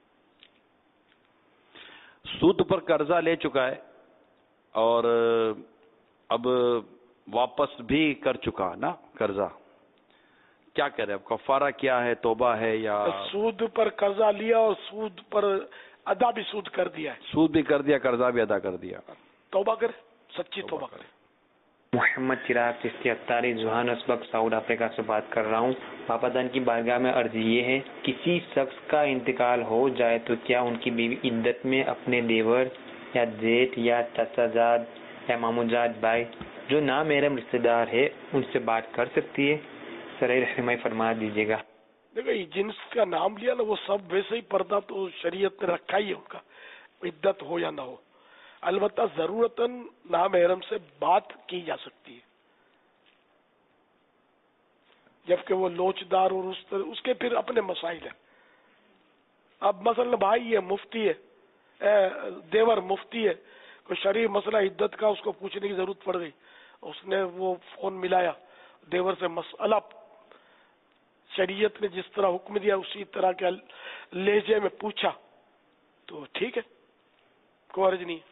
سود پر قرضہ لے چکا ہے اور اب واپس بھی کر چکا نا قرضہ, کیا کہہ رہے ہیں, اب کفارہ کیا ہے, توبہ ہے یا؟ سود پر قرضہ لیا اور سود پر ادا بھی سود کر دیا ہے, سود بھی کر دیا قرضہ بھی ادا کر دیا, توبہ کرے, سچی توبہ کرے. محمد چراغ چشتی اتاری جوہان اسبق ساؤتھ افریقہ سے بات کر رہا ہوں. پاپا دان کی بارگاہ میں عرض یہ ہے, کسی شخص کا انتقال ہو جائے تو کیا ان کی بیوی عدت میں اپنے دیور یا جیٹ یا چچا جاد یا مامو جاد بھائی جو نامحرم رشتہ دار ہے ان سے بات کر سکتی ہے؟ سرائے رہنمائی فرما دیجیے گا. دیکھو جنس کا نام لیا نا, وہ سب ویسے ہی پردہ تو شریعت نے رکھا ہی ہے ان کا, عدت ہو یا نہ ہو. البتہ ضرورتاً نامحرم سے بات کی جا سکتی ہے, جبکہ وہ لوچدار اور اس کے پھر اپنے مسائل ہیں. اب مثلا بھائی ہے مفتی ہے, دیور مفتی ہے, کوئی شرعی مسئلہ عدت کا اس کو پوچھنے کی ضرورت پڑ گئی, اس نے وہ فون ملایا دیور سے, مسئلہ شریعت نے جس طرح حکم دیا اسی طرح کے لہجے میں پوچھا تو ٹھیک ہے, کوئی حرج نہیں.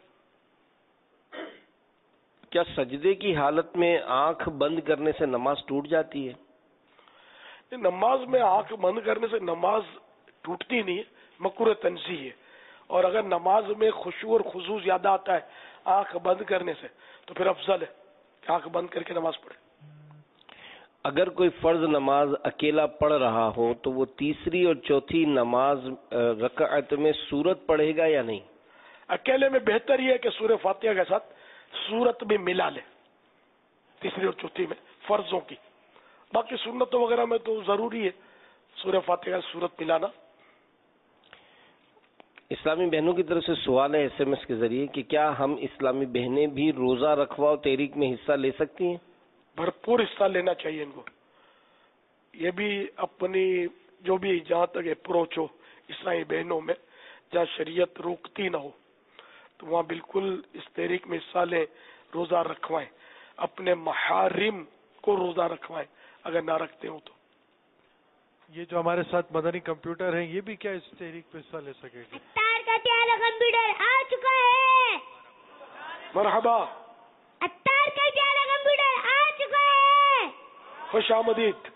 کیا سجدے کی حالت میں آنکھ بند کرنے سے نماز ٹوٹ جاتی ہے؟ نماز میں آنکھ بند کرنے سے نماز ٹوٹتی نہیں ہے, مکروہ تنزیہ ہے. اور اگر نماز میں خشوع اور خضوع زیادہ آتا ہے آنکھ بند کرنے سے تو پھر افضل ہے کہ آنکھ بند کر کے نماز پڑھے. اگر کوئی فرض نماز اکیلا پڑھ رہا ہو تو وہ تیسری اور چوتھی نماز رکعت میں سورت پڑھے گا یا نہیں؟ اکیلے میں بہتر یہ ہے کہ سورہ فاتحہ کے ساتھ سورت بھی ملا لے تیسری اور چوتھی میں فرضوں کی. باقی سنتوں وغیرہ میں تو ضروری ہے سورہ فاتحہ سورت ملانا. اسلامی بہنوں کی طرف سے سوال ہے SMS کے ذریعے کہ کیا ہم اسلامی بہنیں بھی روزہ رکھوا تحریک میں حصہ لے سکتی ہیں؟ بھرپور حصہ لینا چاہیے ان کو. یہ بھی اپنی جو بھی جہاں تک اپروچ ہو اسلامی بہنوں میں جہاں شریعت روکتی نہ ہو تو وہاں بالکل اس تحریک میں حصہ لیں، روزہ رکھوائیں، اپنے محارم کو روزہ رکھوائیں اگر نہ رکھتے ہوں تو۔ یہ جو ہمارے ساتھ مدنی کمپیوٹر ہیں یہ بھی کیا اس تحریک پہ حصہ لے سکے گا؟ اتار کا پیارا کمپیوٹر آ چکا ہے۔ مرحبا، اتار کا پیارا کمپیوٹر آ چکا ہے۔ خوش آمدید۔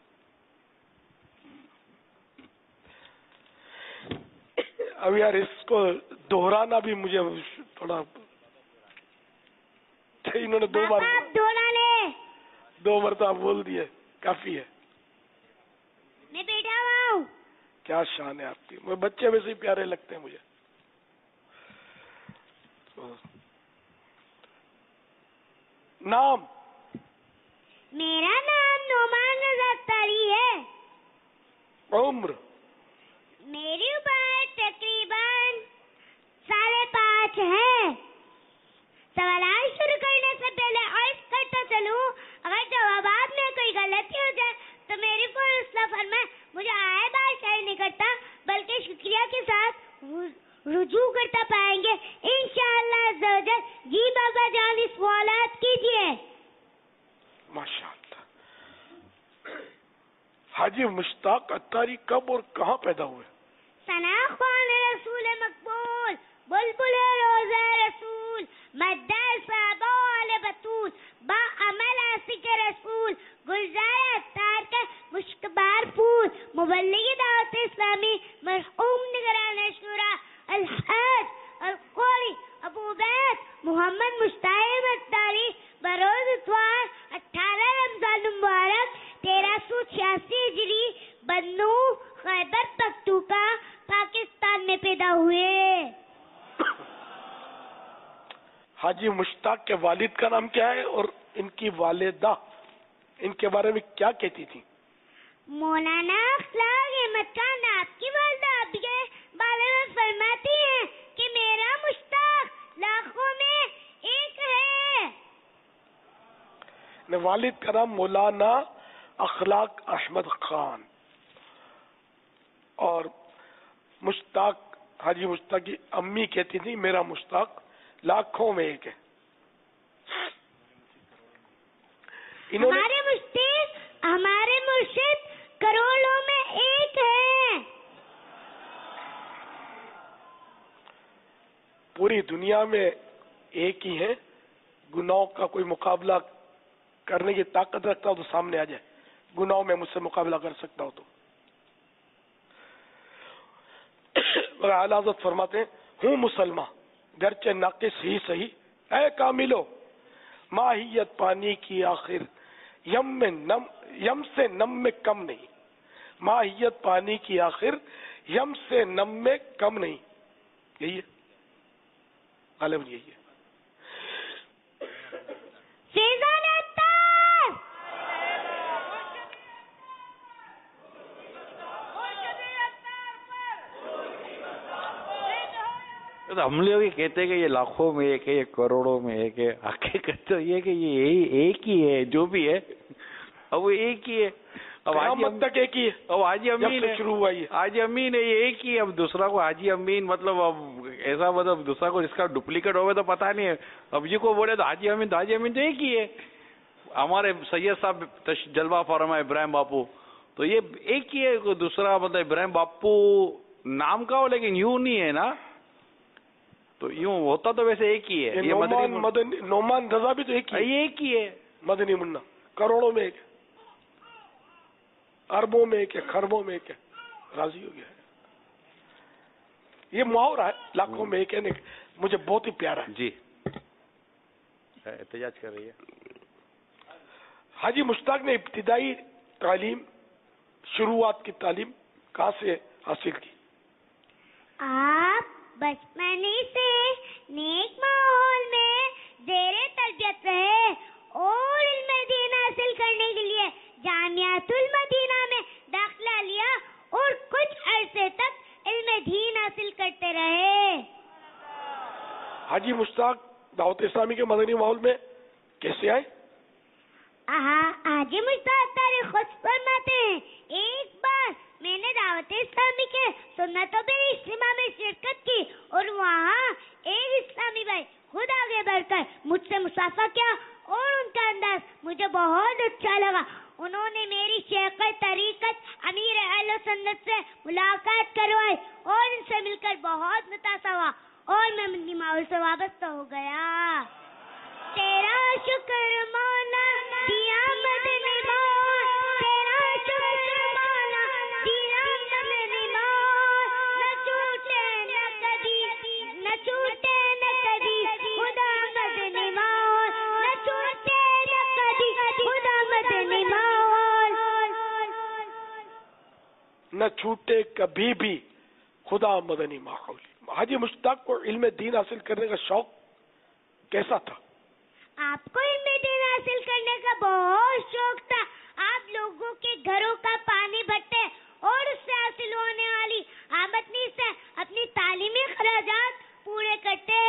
اب یار اس کو دہرانا بھی مجھے تھوڑا، انہوں نے دو مرتبہ بول دیے، کافی ہے۔ میں بیٹھا ہوا ہوں۔ کیا شان ہے آپ کی، بچے ویسے ہی پیارے لگتے ہیں مجھے۔ نام؟ میرا نام نعمان رضا اختاری ہے۔ عمر؟ میری عمر تقریباً 5.5 ہے۔ سوالات شروع کرنے سے پہلے عرض کرتا چلوں، اگر جوابات میں کوئی غلطی ہو جائے تو میری کوئی اصلاح فرمائے۔ مجھے آئے بات شاید نہیں کرتا بلکہ شکریہ کے ساتھ رجوع کرتا پائیں گے انشاءاللہ عز و جل۔ جی بابا جان سوالات کیجیے۔ ماشاءاللہ۔ حاجی مشتاق اتاری کب اور کہاں پیدا ہوئے؟ ثنا خوان رسول مقبول، بلبل روزہ رسول، مدہ صحابہ والے بطول، با عمل عاشق رسول، گلزار اتار کا مشکبار پھول، مبلغ دعوت اسلامی، مرحوم نگران شورا الحاج القوری ابو عبید محمد مشتاق اتاری، بروز اتوار 18 رمضان مبارک 1386 ہجری، بنو خیبر پختونخوا پاکستان میں پیدا ہوئے۔ حاجی مشتاق کے والد کا نام کیا ہے اور ان کی والدہ ان کے بارے میں کیا کہتی تھی؟ مولانا اخلاق احمد خان آپ کی والدہ آپ کے بارے میں فرماتی ہیں کہ میرا مشتاق لاکھوں میں ایک ہے۔ والد کا نام مولانا اخلاق احمد خان اور مشتاق، حاجی مشتاق کی امی کہتی تھی میرا مشتاق لاکھوں میں ایک ہے۔ ہمارے مرشد کروڑوں میں ایک ہے۔ پوری دنیا میں ایک ہی ہے، گناہوں کا کوئی مقابلہ کرنے کی طاقت رکھتا ہو تو سامنے آ جائے، گناہوں میں مجھ سے مقابلہ کر سکتا ہو تو۔ اعلیٰ حضرت فرماتے ہیں ہوں مسلمان گرچہ ناقص ہی صحیح، اے کاملو ماہیت پانی کی آخر، یم سے نم میں کم نہیں، ماہیت پانی کی آخر یم سے نم میں کم نہیں، یہی ہے غالباً یہی ہے۔ ہم لوگ یہ کہتے ہیں کہ یہ لاکھوں میں ایک ہے، یہ کروڑوں میں ایک ہے، حقیقت تو یہ کہ یہ ایک ہی ہے، جو بھی ہے اب وہ ایک ہی ہے۔ اب تک ایک ہی ہے، اب حاجی امین شروع ہوا ہے، حاجی امین ہے یہ ایک ہی ہے، اب دوسرا کو حاجی امین مطلب اب ایسا مطلب دوسرا کو اس کا ڈپلیکیٹ ہوگا تو پتہ نہیں ہے، اب جی کو بولے تو حاجی امین تو ایک ہی ہے۔ ہمارے سید صاحب جلوہ فرما ابراہیم باپو تو یہ ایک ہی ہے، دوسرا مطلب ابراہیم باپو نام کا ہو لیکن یوں نہیں ہے نا، تو یوں ہوتا تو ویسے ایک ہی ہے۔ نعمان رضا بھی تو ایک ہی ہے، مدنی منا کروڑوں میں ایک ہے، اربوں میں ایک ہے، خربوں میں ایک ہے، راضی ہو گیا ہے۔ یہ محاورہ ہے لاکھوں میں ایک ہے، مجھے بہت ہی پیارا ہے۔ جی احتجاج کر رہی ہے۔ حاجی مشتاق نے ابتدائی تعلیم، شروعات کی تعلیم کہاں سے حاصل کی؟ آپ بچپن سے نیک ماحول میں زیر تربیت رہے اور علم دین حاصل کرنے کے لیے جامعۃ المدینہ میں داخلہ لیا اور کچھ عرصے تک علم دین حاصل کرتے رہے۔ حاجی مشتاق دعوت اسلامی کے مدنی ماحول میں کیسے آئے؟ حاجی مشتاق تاریخ خود فرماتے ہیں ایک بار میں نے دعوت اسلامی کے سنتوں پر اجتماع میں شرکت کی اور وہاں ایک اسلامی بھائی خود آگے بڑھ کر مجھ سے مصافحہ کیا اور ان کا انداز مجھے بہت اچھا لگا. انہوں نے میری شیخ طریقت امیر اہل سنت سے ملاقات کروائی اور ان سے مل کر بہت متاثر ہوا اور میں مدنی ماحول سے وابستہ ہو گیا. تیرا شکر مولا دیا مدنی ماحول، تیرا شکر مولا دیا مدنی ماحول، نہ چھوٹے نہ کبھی، نہ چھوٹے نہ کبھی خدا مدنی ماحول، نہ چھوٹے نہ کبھی خدا مدنی ماحول، نہ چھوٹے کبھی بھی خدا مدنی ماحول. حاجی مشتاق کو علم دین حاصل کرنے کا شوق کیسا تھا؟ آپ کو علم دین حاصل کرنے کا بہت شوق تھا. آپ لوگوں کے گھروں کا پانی بھرتے اور اس سے حاصل ہونے والی آمدنی سے اپنی تعلیمی اخراجات پورے کرتے.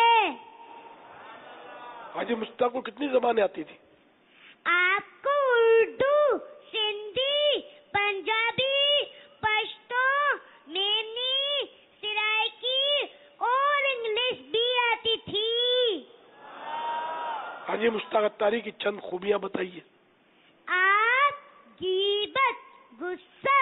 حاجی مشتاق کو کتنی زبانیں آتی تھی؟ آپ کو اردو، سندھی، پنجابی، پشتو، مینی، سرائکی اور انگلش بھی آتی تھی. حاجی مشتاق اتاری کی چند خوبیاں بتائیے. آپ غیبت، غصہ،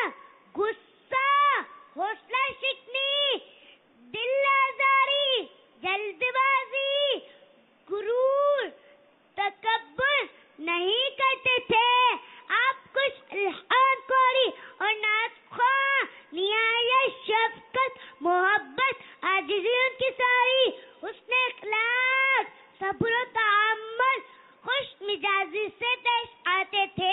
حوصلہ شکنی، دل آزاری، جلد بازی، غرور، تکبر نہیں کرتے تھے. آپ کچھ الحان خوری اور ناز خواہ، نہایت شفقت، محبت، عاجزی ان کی ساری، حسن اخلاق، صبر و تحمل، خوش مزاجی سے پیش آتے تھے.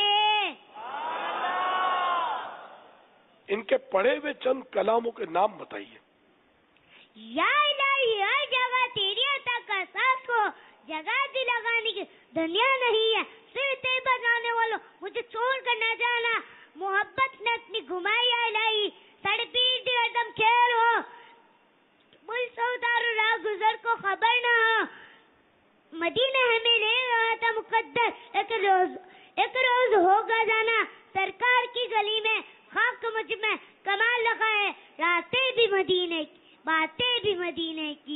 ان کے پڑھے ہوئے چند کلاموں کے نام بتائیے. یا الہی ہر جگہ تیری عطا کا ساتھ ہو، جگہ دی لگانے کی دنیا نہیں ہے، صرف تیرے بجانے والوں مجھے چھوڑ کر نہ جانا. محبت نے اپنی گھمائی یا الہی، سڑ پیر دی ہردم کھیل ہو، بل سودار راہ گزر کو خبر نہ ہو. مدینہ ہمیں لے رہا تھا مقدر، ایک روز ہوگا جانا. سرکار کی گلی میں خاک مجھ میں کمال لگا ہے، راتیں بھی مدینے کی، باتیں بھی مدینے کی.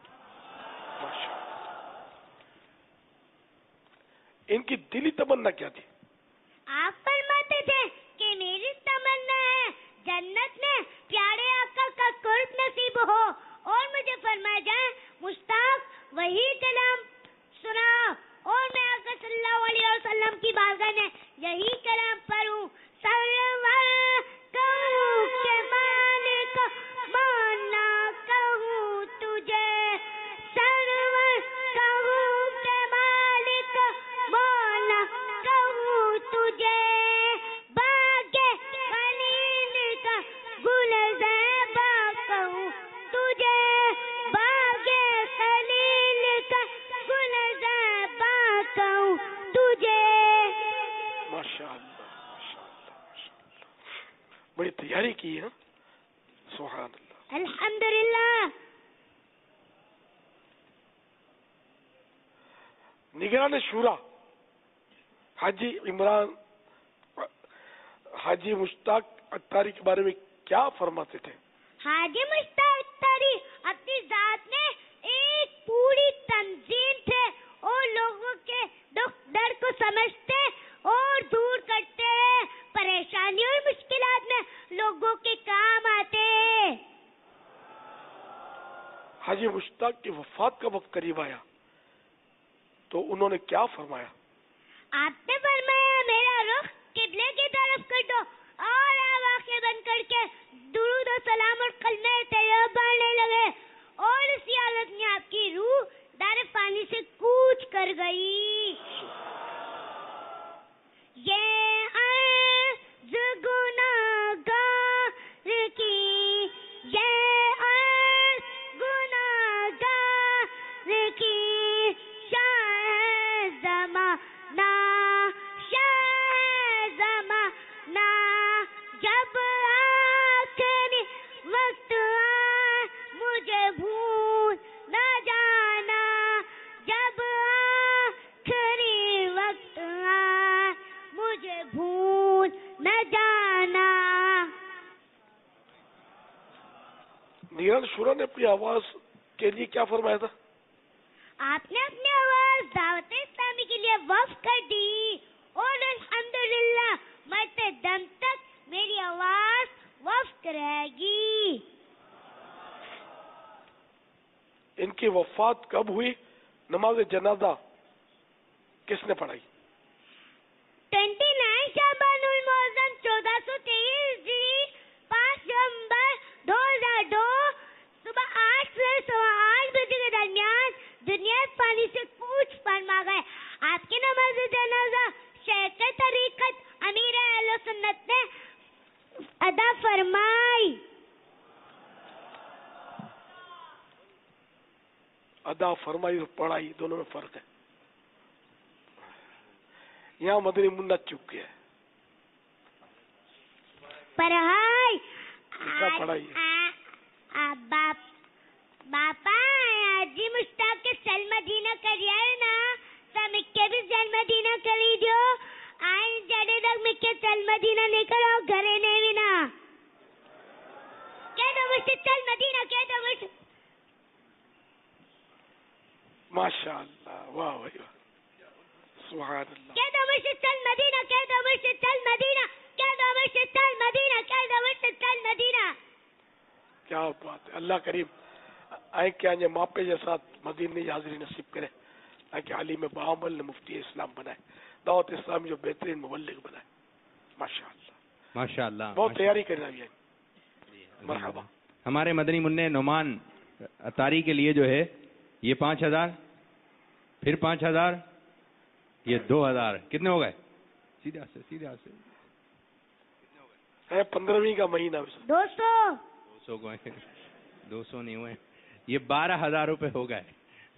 ان کی دلی تمنا کیا تھی؟ آپ فرماتے تھے کہ میری تمنا ہے جنت میں پیارے آقا کا قرب نصیب ہو اور مجھے فرمایا جائے مشتاق وہی کلام سنا اور میں آقا صلی اللہ علیہ وسلم کی بارگاہ میں یہی کلام پڑھوں. سرور کہوں کہ مالک مانا کہوں تجھے، سرور کہوں کہ مالک مولا کہوں تجھے، باغ خلیل کا گل زیبا کہوں تجھے، باغ خلیل کا گل زیبا کہوں تجھے. ماشاءاللہ بڑی تیاری کی ہے. سبحان اللہ. الحمدللہ. نگران شورا حاجی عمران حاجی مشتاق اتاری کے بارے میں کیا فرماتے تھے؟ حاجی مشتاق اتاری اپنی ذات میں ایک پوری تنظیم تھے اور لوگوں کے دکھ درد کو سمجھتے اور دور کرتے، پریشانی اور مشکلات میں لوگوں کے کام آتے. حاجی مشتاق کی وفات کا وقت قریب آیا تو انہوں نے کیا فرمایا؟ آپ نے فرمایا میرا رخ قبلے کی طرف کر دو اور آپ آنکھیں بند کر کے درود و سلام اور کلمہ طیبہ پڑھنے لگے اور اسی حالت میں آپ کی روح دار فانی سے کوچ کر گئی. یہ عرض گناہگار کی، یہ عرض گناہگار کی، شاہ زمانہ، شاہ زمانہ، جب آخری وقت آئے مجھے بھول نہ جانا، جب آخری وقت آئے مجھے بھول نہ جانا. نیرن شورا نے اپنی آواز کے لیے کیا فرمایا تھا؟ آپ نے اپنی آواز دعوت اسلامی کے لیے وقف کر دی اور الحمدللہ مرتے دم تک میری آواز وقف رہے گی. ان کی وفات کب ہوئی؟ نماز جنازہ کس نے پڑھائی؟ 29 شعبان المعظم 1423 5 نومبر 2002 صبح 8 سے 8 بجے کے درمیان دنیا پانی سے کوچ فرما گئے. آپ کی نماز جنازہ شیخ طریقت امیر اہل سنت نے ادا فرمائی. ادا فرمائی اور پڑھائی دونوں میں فرق ہے. یہاں مدنی منا چپ گیا پڑھائی پڑھائی. باپا جی مشتاق کے چل مدینہ کریے نا تو مکے بھی چل مدینہ کری جو آئیں جڑے تک مکے چل مدینہ نہیں کرو گھرے نہیں بھی نا کہہ دو مجھ سے چل مدینہ کہہ دو مجھ. ماشاء اللہ واہ واہ سبحان اللہ. کہہ دو مجھ سے چل مدینہ کہہ دو مجھ سے چل مدینہ کہہ دو مجھ سے چل مدینہ کہہ دو مجھ سے چل مدینہ. کیا بات ہے. اللہ کریم آئے کیا یہ ماپے جیسا مدینہ حاضری نصیب کرے تاکہ عالم بعمل نے مفتی اسلام بنائے دعوت اسلامی جو بہترین مبلغ بنائے. ماشاء اللہ ماشاء اللہ بہت تیاری کر رہی ہے. مرحبا. ہمارے مدنی منع نعمان اطاری کے لیے جو ہے یہ 5000 پھر 5000 یہ 2000 کتنے ہو گئے؟ سیدھے ہاتھ سے ہے 15ویں کا مہینہ 200 گئے 200 نہیں ہوئے یہ 12000 روپے ہو گئے.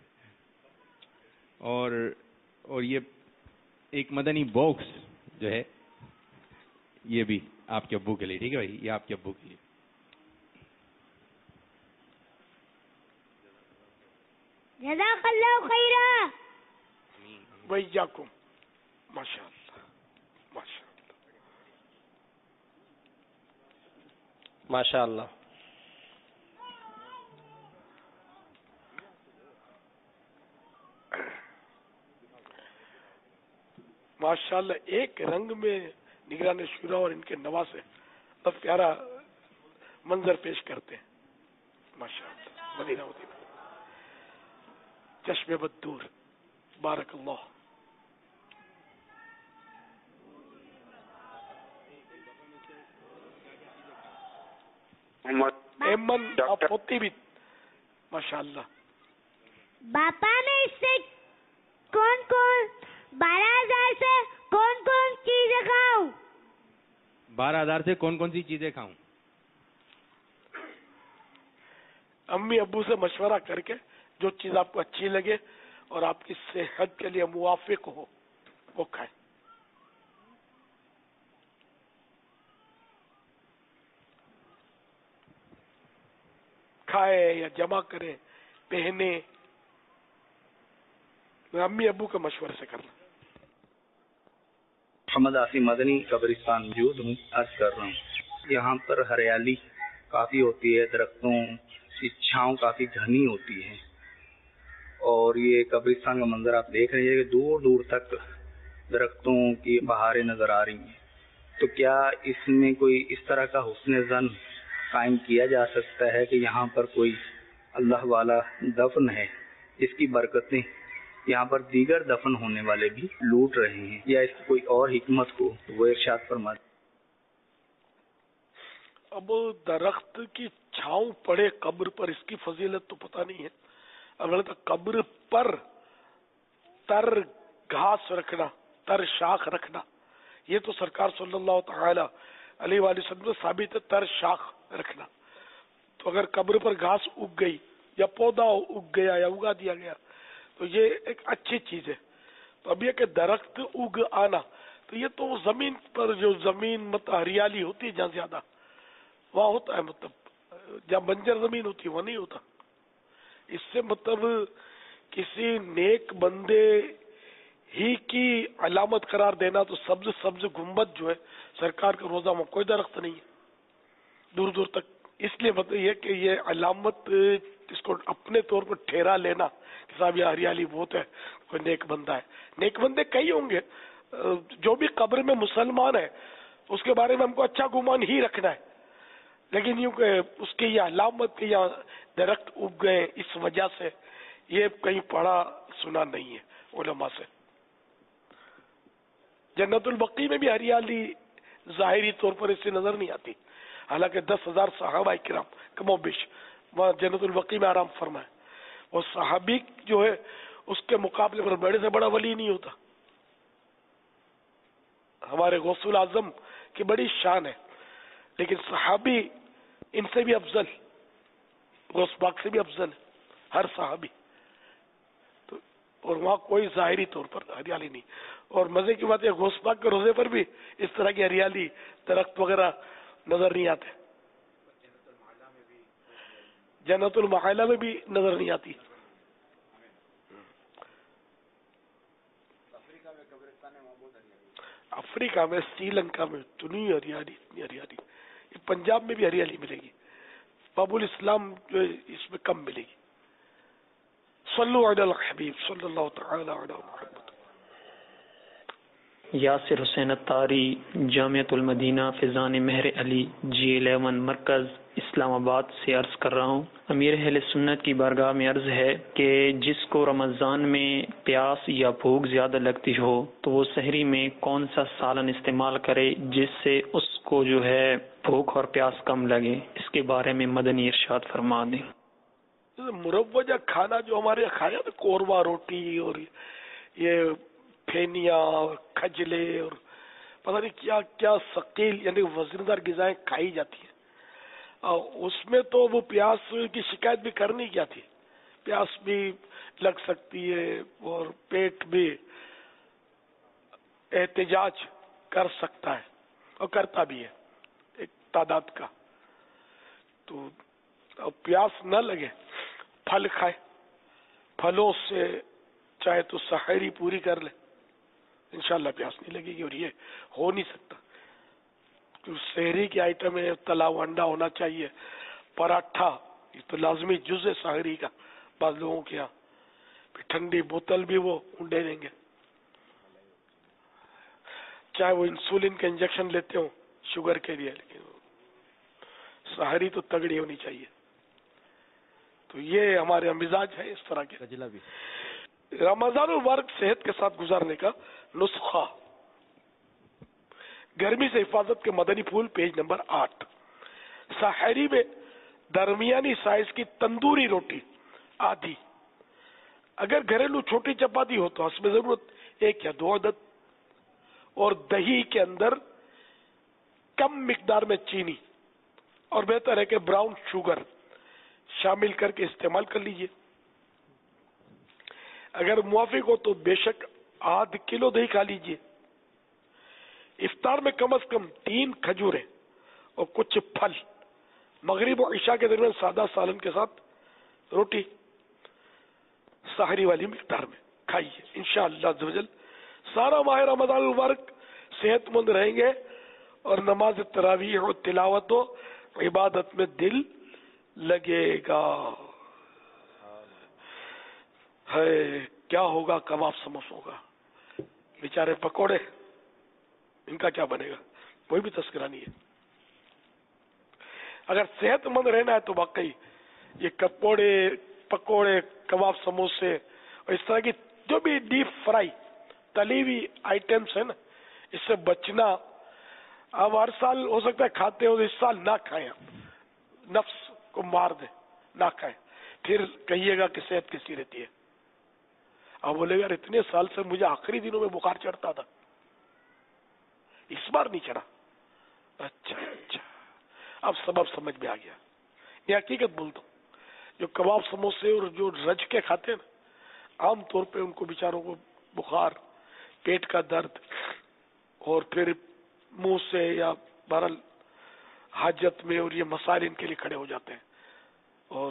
اور یہ ایک مدنی باکس جو ہے یہ بھی آپ کے ابو کے لیے. ٹھیک ہے بھائی یہ آپ کے ابو کے لیے. جزاک اللہ خیرا. ویاکم. ماشاء اللہ ماشاء اللہ ماشاء اللہ. ماشاء اللہ. ایک رنگ میں نگران شورا اور ان کے نواسے اب پیارا منظر پیش کرتے ہیں. ماشاء اللہ مدینہ مدینہ چشم بدور بارک اللہ. ایمن پوتی بھی ماشاء اللہ. باپا میں اس سے کون 12000 سے کون چیزیں کھاؤں؟ 12000 سے کون سی چیزیں کھاؤں؟ امی ابو سے مشورہ کر کے جو چیز آپ کو اچھی لگے اور آپ کی صحت کے لیے موافق ہو وہ کھائیں. کھائے یا جمع کریں پہنے امی ابو کے مشورے سے کرنا. محمد آصف مدنی قبرستان موجود ہوں. عرض کر رہا ہوں یہاں پر ہریالی کافی ہوتی ہے, درختوں کی چھاؤں کافی گھنی ہوتی ہے اور یہ قبرستان کا منظر آپ دیکھ رہے ہیں کہ دور دور تک درختوں کی بہاریں نظر آ رہی ہیں. تو کیا اس میں کوئی اس طرح کا حسن ظن قائم کیا جا سکتا ہے کہ یہاں پر کوئی اللہ والا دفن ہے جس کی برکتیں یہاں پر دیگر دفن ہونے والے بھی لوٹ رہے ہیں, یا اس کی کوئی اور حکمت ہو وہ ارشاد فرما. اب درخت کی چھاؤں پڑے قبر پر اس کی فضیلت تو پتہ نہیں ہے. البتہ قبر پر تر گھاس رکھنا تر شاخ رکھنا یہ تو سرکار صلی اللہ تعالی علیہ وآلہ وسلم سے ثابت ہے. تر شاخ رکھنا تو اگر قبر پر گھاس اگ گئی یا پودا اگ گیا یا اگا دیا گیا تو یہ ایک اچھی چیز ہے. تو اب یہ کہ درخت اگ آنا تو یہ تو زمین پر جو زمین مطلب ہریالی ہوتی ہے جہاں زیادہ وہاں ہوتا ہے, مطلب جہاں بنجر زمین ہوتی ہے وہاں نہیں ہوتا. اس سے مطلب کسی نیک بندے ہی کی علامت قرار دینا تو سبز سبز گنبد جو ہے سرکار کا روزہ میں کوئی درخت نہیں ہے, دور دور تک اس لیے بتائیے کہ یہ علامت اس کو اپنے طور پر ٹھہرا لینا کہ صاحب یہ ہریالی بہت ہے، کوئی نیک بندہ ہے. نیک بندے کئی ہوں گے، جو بھی قبر میں مسلمان ہے اس کے بارے میں ہم کو اچھا گمان ہی رکھنا ہے، لیکن یوں کہ اس کی یہ علامت کہ یہاں درخت اگ گئے اس وجہ سے، یہ کہیں پڑھا سنا نہیں ہے علماء سے. جنت البقیع میں بھی ہریالی ظاہری طور پر اس سے نظر نہیں آتی، حالانکہ 10,000 صحابہ کرام کم و بیش وہاں جنت البقیع میں آرام فرمائے. اور صحابی جو ہے اس کے مقابلے پر بڑے سے بڑا ولی نہیں ہوتا. ہمارے غوث الاعظم کی بڑی شان ہے، لیکن صحابی ان سے بھی افضل، غوث پاک سے بھی افضل ہے ہر صحابی. تو اور وہاں کوئی ظاہری طور پر ہریالی نہیں. اور مزے کی بات ہے غوث پاک کے روزے پر بھی اس طرح کی ہریالی درخت وغیرہ نظر نہیں آتے. جنت المعالی میں بھی نظر نہیں آتی. افریقہ میں، سری لنکا میں اتنی ہریالی، اتنی ہریالی. پنجاب میں بھی ہریالی ملے گی، باب الاسلام جو اس میں کم ملے گی. صلو علی الحبیب صلی اللہ تعالی علی محمد. یاسر حسین اتاری، جامعۃ المدینہ فیضان مہر علی، G11 مرکز اسلام آباد سے عرض کر رہا ہوں. امیر اہل سنت کی بارگاہ میں عرض ہے کہ جس کو رمضان میں پیاس یا بھوک زیادہ لگتی ہو تو وہ سحری میں کون سا سالن استعمال کرے جس سے اس کو جو ہے بھوک اور پیاس کم لگے، اس کے بارے میں مدنی ارشاد فرما دیں. مروجہ کھانا جو ہمارے کھایا نا، قورمہ روٹی اور یہ پھینیاں اور کھجلے اور پتہ نہیں کیا کیا ثقیل یعنی وزندار غذائیں کھائی جاتی ہیں، اس میں تو وہ پیاس کی شکایت بھی کرنی کیا تھی. پیاس بھی لگ سکتی ہے اور پیٹ بھی احتجاج کر سکتا ہے اور کرتا بھی ہے ایک تعداد کا. تو پیاس نہ لگے، پھل کھائے، پھلوں سے چاہے تو سحری پوری کر لے، انشاءاللہ پیاس نہیں لگے گی. اور یہ ہو نہیں سکتا، سحری کی آئٹم ہے، تلا ہوا انڈا ہونا چاہیے، پراٹھا، یہ تو لازمی جز ہے سحری کا بعض لوگوں کے یہاں. پھر ٹھنڈی بوتل بھی وہ انڈے دیں گے، چاہے وہ انسولین کا انجیکشن لیتے ہوں شوگر کے لیے، لیکن سحری تو تگڑی ہونی چاہیے. تو یہ ہمارے مزاج ہے اس طرح کے. رمضان المبارک صحت کے ساتھ گزارنے کا نسخہ، گرمی سے حفاظت کے مدنی پھول، پیج نمبر 8. سحری میں درمیانی سائز کی تندوری روٹی آدھی، اگر گھریلو چھوٹی چپاتی ہو تو حسب ضرورت 1 یا 2 عدد، اور دہی کے اندر کم مقدار میں چینی اور بہتر ہے کہ براؤن شوگر شامل کر کے استعمال کر لیجئے. اگر موافق ہو تو بے شک ½ کلو دہی کھا لیجئے. افطار میں کم از کم 3 کھجوریں اور کچھ پھل. مغرب و عشاء کے درمیان سادہ سالن کے ساتھ روٹی سحری والی مقدار میں کھائیے. انشاءاللہ عزوجل سارا ماہ رمضان المبارک صحت مند رہیں گے اور نماز تراویح و تلاوت و عبادت میں دل لگے گا. ہے کیا ہوگا کباب سموسوں کا، بیچارے پکوڑے، ان کا کیا بنے گا، کوئی بھی تذکرہ نہیں ہے. اگر صحت مند رہنا ہے تو واقعی یہ پکوڑے، کباب، سموسے اور اس طرح کی جو بھی ڈیپ فرائی تلی ہوئی آئٹمس ہیں نا، اس سے بچنا. اب ہر سال ہو سکتا ہے کھاتے ہو، اس سال نہ کھائیں، نفس کو مار دیں، نہ کھائیں، پھر کہیے گا کہ صحت کیسی رہتی ہے. اب بولے گا اتنے سال سے مجھے آخری دنوں میں بخار چڑھتا تھا، اس بار نہیں چڑھا. اچھا اب سبب سمجھ میں آ گیا. یہ حقیقت بولتا ہوں، جو کباب سموسے اور جو رج کے کھاتے ہیں نا، عام طور پہ ان کو بیچاروں کو بخار، پیٹ کا درد اور پھر منہ سے یا بہرحال حاجت میں، اور یہ مسائل ان کے لیے کھڑے ہو جاتے ہیں. اور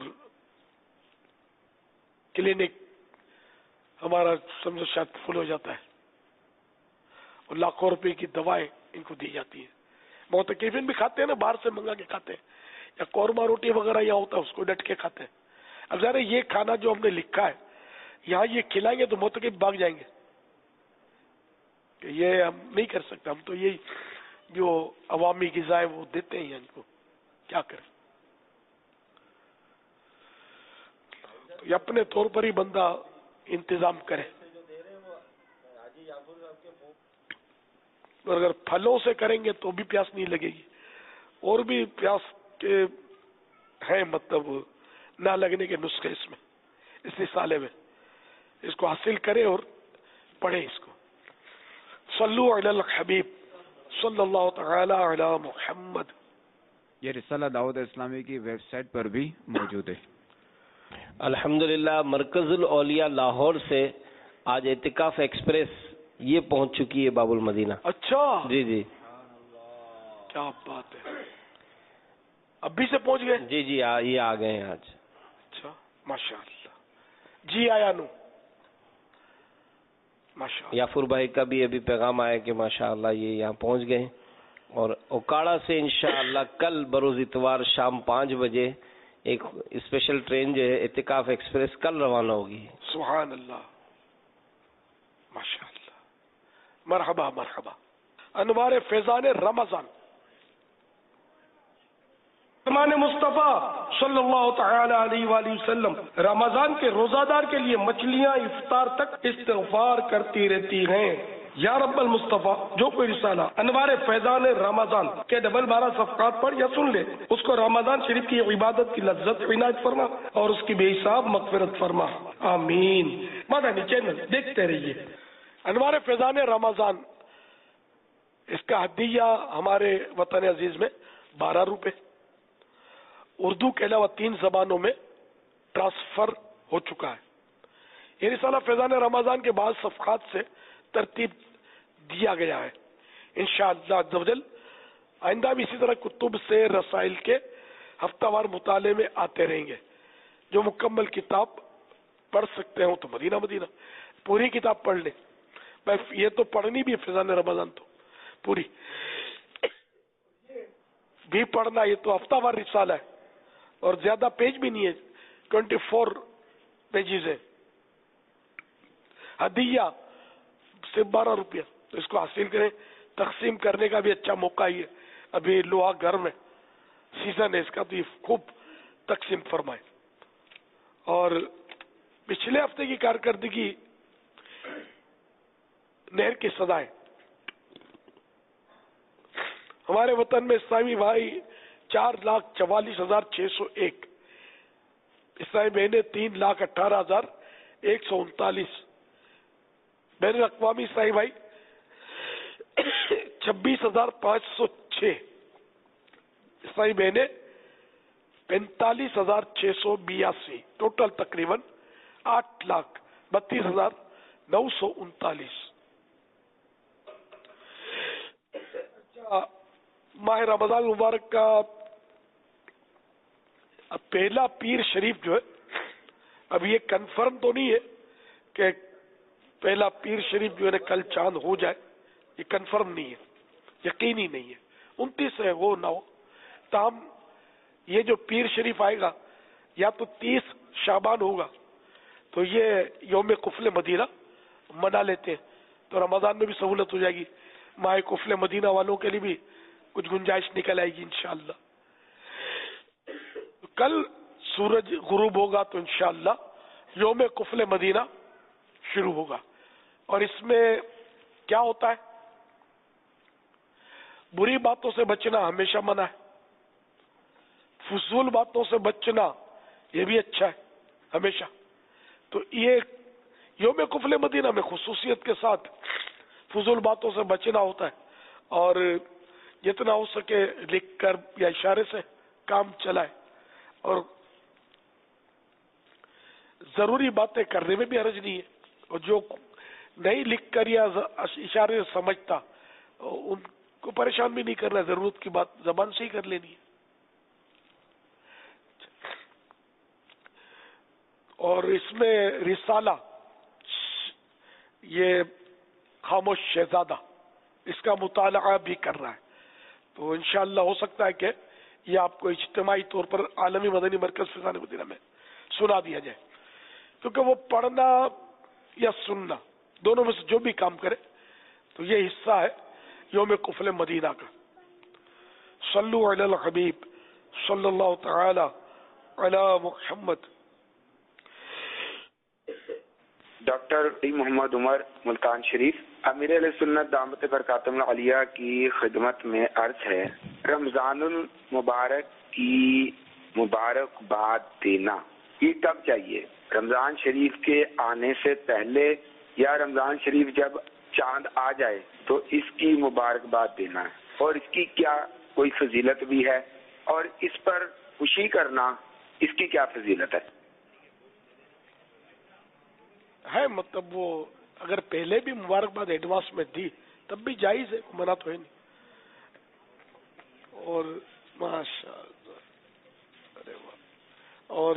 کلینک ہمارا سمجھو شاید فل ہو جاتا ہے اور لاکھوں روپے کی دوائیں ان کو دی جاتی ہیں. معتکفین بھی کھاتے ہیں نا، باہر سے منگا کے کھاتے ہیں. یا قورمہ روٹی وغیرہ یہاں ہوتا ہے اس کو ڈٹ کے کھاتے ہیں. اب ظاہر یہ کھانا جو ہم نے لکھا ہے یہاں یہ کھلائیں گے تو معتکف بھاگ جائیں گے کہ یہ ہم نہیں کر سکتے, ہم تو یہ جو عوامی غذائیں وہ دیتے ہیں ان کو کیا کریں. تو یہ اپنے طور پر ہی بندہ انتظام کرے. اور اگر پھلوں سے کریں گے تو بھی پیاس نہیں لگے گی, اور بھی پیاس کے ہیں مطلب نہ لگنے کے نسخے اس میں, اس رسالے میں, اس کو حاصل کریں اور پڑھیں اس کو. صلو علی الحبیب صلی اللہ تعالی علی محمد. یہ رسالہ دعوت اسلامی کی ویب سائٹ پر بھی موجود ہے. الحمدللہ مرکز الاولیاء لاہور سے آج اعتکاف ایکسپریس یہ پہنچ چکی ہے باب المدینہ. اچھا جی جی, کیا بات ہے, ابھی سے پہنچ گئے؟ جی جی یہ آ گئے ہیں آج. اچھا ماشاء اللہ, جی آیا نو ماشاء اللہ. یافر بھائی کا بھی ابھی پیغام آیا کہ ماشاءاللہ یہ یہاں پہنچ گئے. اور اوکاڑا سے انشاءاللہ کل بروز اتوار شام 5 بجے ایک اسپیشل ٹرین جو ہے اعتکاف ایکسپریس کل روانہ ہوگی. سبحان اللہ ماشاء اللہ. مرحبا مرحبا. انوار فیضان رمضان. فرمان مصطفیٰ صلی اللہ تعالی علیہ وآلہ وسلم رمضان کے روزہ دار کے لیے مچھلیاں افطار تک استغفار کرتی رہتی ہیں. یا رب المصطفیٰ, جو کوئی رسالہ انوار فیضان رمضان کے 12 صفحات پڑھ یا سن لے اس کو رمضان شریف کی عبادت کی لذت عنایت فرما اور اس کی بے حساب مغفرت فرما, آمین. مدنی چینل دیکھتے رہیے. انوار فیضان رمضان, اس کا ہدیہ ہمارے وطن عزیز میں 12 روپے, اردو کے علاوہ 3 زبانوں میں ٹرانسفر ہو چکا ہے. یہ رسالہ فیضان رمضان کے بعض صفحات سے ترتیب دیا گیا ہے. انشاءاللہ عز و جل آئندہ بھی اسی طرح کتب سے رسائل کے ہفتہ وار مطالعے میں آتے رہیں گے. جو مکمل کتاب پڑھ سکتے ہوں تو مدینہ مدینہ پوری کتاب پڑھ لیں. یہ تو پڑھنی بھی ہے فیضان رمضان, تو پوری بھی پڑھنا, یہ تو ہفتہ وار رسالہ ہے اور زیادہ پیج بھی نہیں ہے, 24 پیجز ہے. ہدیہ صرف 12 روپیہ, تو اس کو حاصل کریں. تقسیم کرنے کا بھی اچھا موقع ہی ہے, ابھی لوہا گھر میں سیزن ہے اس کا, تو یہ خوب تقسیم فرمائے. اور پچھلے ہفتے کی کارکردگی نہر کی سزائیں, ہمارے وطن میں اسلامی بھائی 4,44,601, اسلامی بہنیں 3,18,139, بین الاقوامی اسلامی بھائی 26,506, اسلامی بہنیں 45,682, ٹوٹل تقریباً 8,32,939. ماہ رمضان مبارک کا پہلا پیر شریف جو ہے, اب یہ کنفرم تو نہیں ہے کہ پہلا پیر شریف جو ہے کل چاند ہو جائے, یہ کنفرم نہیں ہے, یقینی نہیں ہے. 29 ہے وہ نہ ہو, تاہم یہ جو پیر شریف آئے گا یا تو 30 شعبان ہوگا, تو یہ یوم قفل مدینہ منا لیتے ہیں, تو رمضان میں بھی سہولت ہو جائے گی. ماہ قفل مدینہ والوں کے لیے بھی کچھ گنجائش نکل آئے گی انشاءاللہ. کل سورج غروب ہوگا تو انشاءاللہ یوم قفل مدینہ شروع ہوگا. اور اس میں کیا ہوتا ہے, بری باتوں سے بچنا ہمیشہ منع ہے, فضول باتوں سے بچنا یہ بھی اچھا ہے ہمیشہ. تو یہ یوم قفل مدینہ میں خصوصیت کے ساتھ فضول باتوں سے بچنا ہوتا ہے, اور جتنا ہو سکے لکھ کر یا اشارے سے کام چلائے, اور ضروری باتیں کرنے میں بھی حرج نہیں ہے. اور جو نہیں لکھ کر یا اشارے سے سمجھتا ان کو پریشان بھی نہیں کرنا, ضرورت کی بات زبان سے ہی کر لینی ہے. اور اس میں رسالہ یہ خاموش شہزادہ اس کا مطالعہ بھی کر رہا ہے, تو انشاءاللہ ہو سکتا ہے کہ یہ آپ کو اجتماعی طور پر عالمی مدنی مرکز فیضان مدینہ میں سنا دیا جائے، کیونکہ وہ پڑھنا یا سننا دونوں میں سے جو بھی کام کرے تو یہ حصہ ہے یوم قفل مدینہ کا۔ صلو علی الحبیب صلی اللہ تعالی علی محمد۔ ڈاکٹر محمد عمر ملتان شریف، امیر علیہ سنت دامت برکاتہ العالیہ کی خدمت میں عرض ہے، رمضان المبارک کی مبارکباد دینا یہ کب چاہیے؟ رمضان شریف کے آنے سے پہلے یا رمضان شریف جب چاند آ جائے تو اس کی مبارکباد دینا ہے، اور اس کی کیا کوئی فضیلت بھی ہے، اور اس پر خوشی کرنا اس کی کیا فضیلت ہے؟ مطلب وہ اگر پہلے بھی مبارکباد ایڈوانس میں دی تب بھی جائز ہے، منع تو ہے نہیں۔ اور ماشاء اللہ، ارے واہ، اور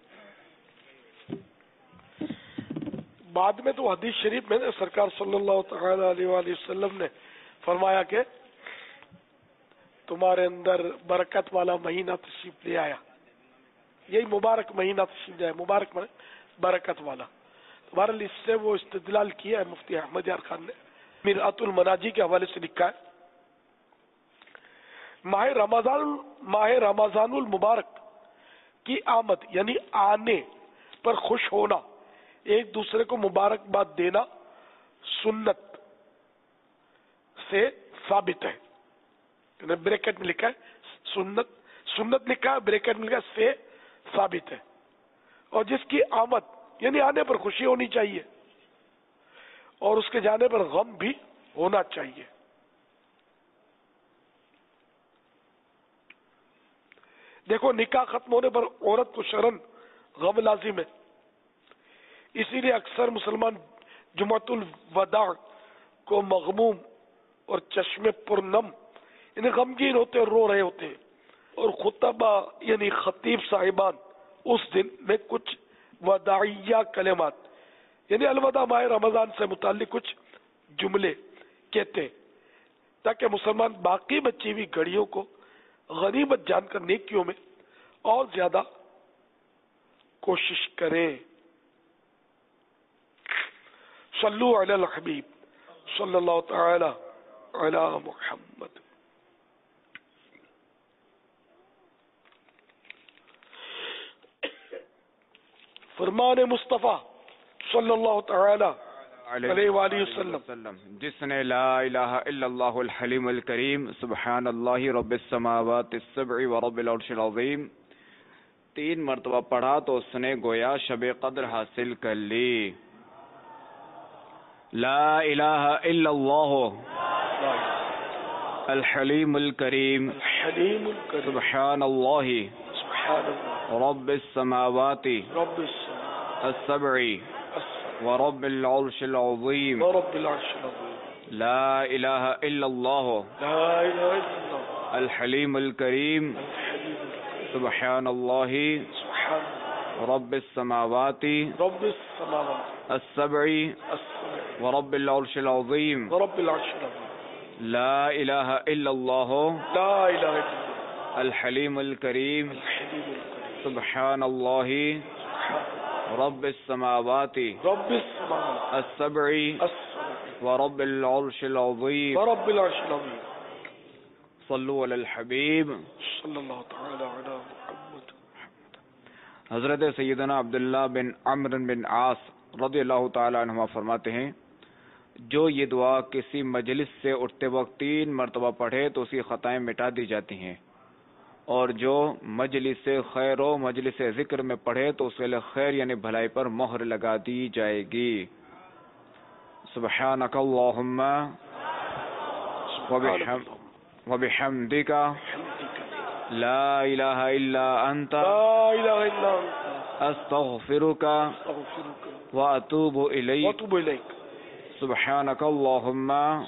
بعد میں تو حدیث شریف میں سرکار صلی اللہ تعالی علیہ وآلہ وسلم نے فرمایا کہ تمہارے اندر برکت والا مہینہ تشریف لے آیا، یہی مبارک مہینہ تشریف لے آیا، مبارک برکت والا۔ بہرحال اس سے وہ استدلال کیا ہے مفتی احمد یار خان نے، مرآت المناجی کے حوالے سے لکھا ہے، ماہ رمضان المبارک کی آمد یعنی آنے پر خوش ہونا، ایک دوسرے کو مبارکباد دینا سنت سے ثابت ہے۔ بریکٹ میں لکھا ہے سنت لکھا ہے، بریکٹ میں لکھا ہے سے ثابت ہے، اور جس کی آمد یعنی آنے پر خوشی ہونی چاہیے اور اس کے جانے پر غم بھی ہونا چاہیے۔ دیکھو نکاح ختم ہونے پر عورت کو شرعاً غم لازم ہے، اسی لیے اکثر مسلمان جمعۃ الوداع کو مغموم اور چشمے پر نم یعنی غمگین ہوتے اور رو رہے ہوتے ہیں، اور خطبہ یعنی خطیب صاحبان اس دن میں کچھ وداعیہ کلمات یعنی الوداع ماہ رمضان سے متعلق کچھ جملے کہتے تاکہ مسلمان باقی بچی ہوئی گھڑیوں کو غنیمت جان کر نیکیوں میں اور زیادہ کوشش کریں۔ صلو علی الحبیب صلی اللہ تعالی علی محمد۔ فرمان مصطفیٰ صلی اللہ تعالی علیہ وآلہ وسلم، جس نے لا الہ الا اللہ الحلیم الکریم سبحان اللہ رب السماوات السبع ورب العرش العظیم 3 مرتبہ پڑھا تو اس نے گویا شب قدر حاصل کر لی۔ لا الہ الا اللہ الحلیم الکریم سبحان اللہ رب السماوات السبع ورب العرش العظیم لا الہ الا اللہ الحلیم الکریم سبحان اللہ رب السماوات السبع ورب العرش العظیم لا الہ الا اللہ الحلیم الکریم سبحان اللہ رب السماوات السبع ورب العرش العظیم صلو علی الحبیب صلی اللہ تعالی علی محمد۔ حضرت سیدنا عبداللہ بن عمرو بن عاص رضی اللہ تعالی عنہما فرماتے ہیں، جو یہ دعا کسی مجلس سے اٹھتے وقت 3 مرتبہ پڑھے تو اس کی خطائیں مٹا دی جاتی ہیں، اور جو مجلس خیر و مجلس ذکر میں پڑھے تو اس کے لیے خیر یعنی بھلائی پر مہر لگا دی جائے گی۔ سبحانک اللہم وبحمدک لا الہ الا انت استغفرک واتوب الیک۔ سبحانک اللہم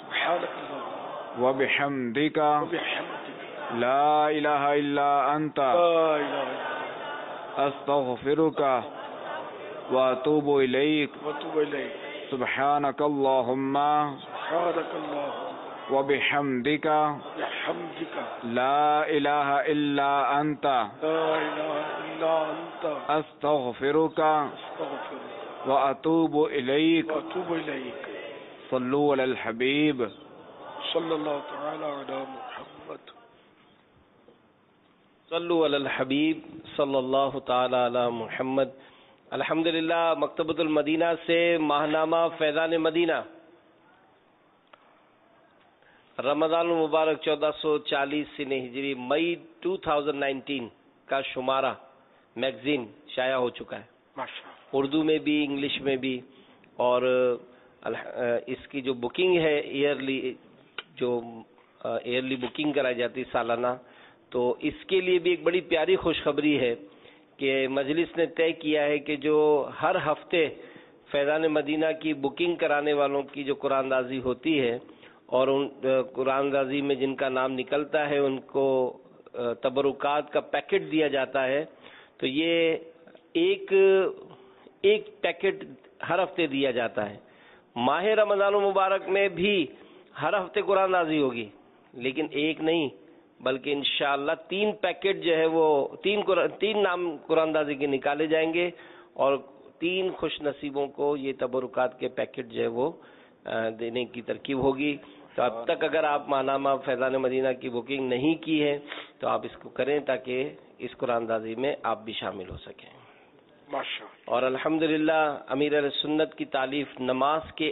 وبحمدک لا الہ الا انت استغفرک واتوب الیک۔ سبحانک اللہم وبحمدک بحمدك لا الہ الا انت لا إله إلا أنت استغفرک أستغفرك واتوب الیک وأتوب إليك صلو علی الحبیب صلى الله تعالى على محمد صلو علی الحبیب صلی اللہ تعالی علی محمد. الحمدللہ مکتبۃ المدینہ سے ماہنامہ فیضان مدینہ رمضان المبارک 1440 سن ہجری مئی 2019 کا شمارہ میگزین شائع ہو چکا ہے، اردو میں بھی انگلش میں بھی، اور اس کی جو بکنگ ہے ایئرلی بکنگ کرائی جاتی سالانہ، تو اس کے لیے بھی ایک بڑی پیاری خوشخبری ہے کہ مجلس نے طے کیا ہے کہ جو ہر ہفتے فیضان مدینہ کی بکنگ کرانے والوں کی جو قرآن اندازی ہوتی ہے اور ان قرآن اندازی میں جن کا نام نکلتا ہے ان کو تبرکات کا پیکٹ دیا جاتا ہے، تو یہ ایک پیکٹ ہر ہفتے دیا جاتا ہے. ماہ رمضان المبارک میں بھی ہر ہفتے قرآن اندازی ہوگی، لیکن ایک نہیں بلکہ انشاءاللہ 3 پیکٹ جو ہے وہ 3 نام قرآن اندازی کے نکالے جائیں گے، اور 3 خوش نصیبوں کو یہ تبرکات کے پیکٹ جو ہے وہ دینے کی ترکیب ہوگی. تو اب تک اگر آپ ماہنامہ فیضان مدینہ کی بکنگ نہیں کی ہے تو آپ اس کو کریں تاکہ اس قرآن اندازی میں آپ بھی شامل ہو سکیں. اور الحمدللہ امیر اہل سنت کی تالیف نماز کے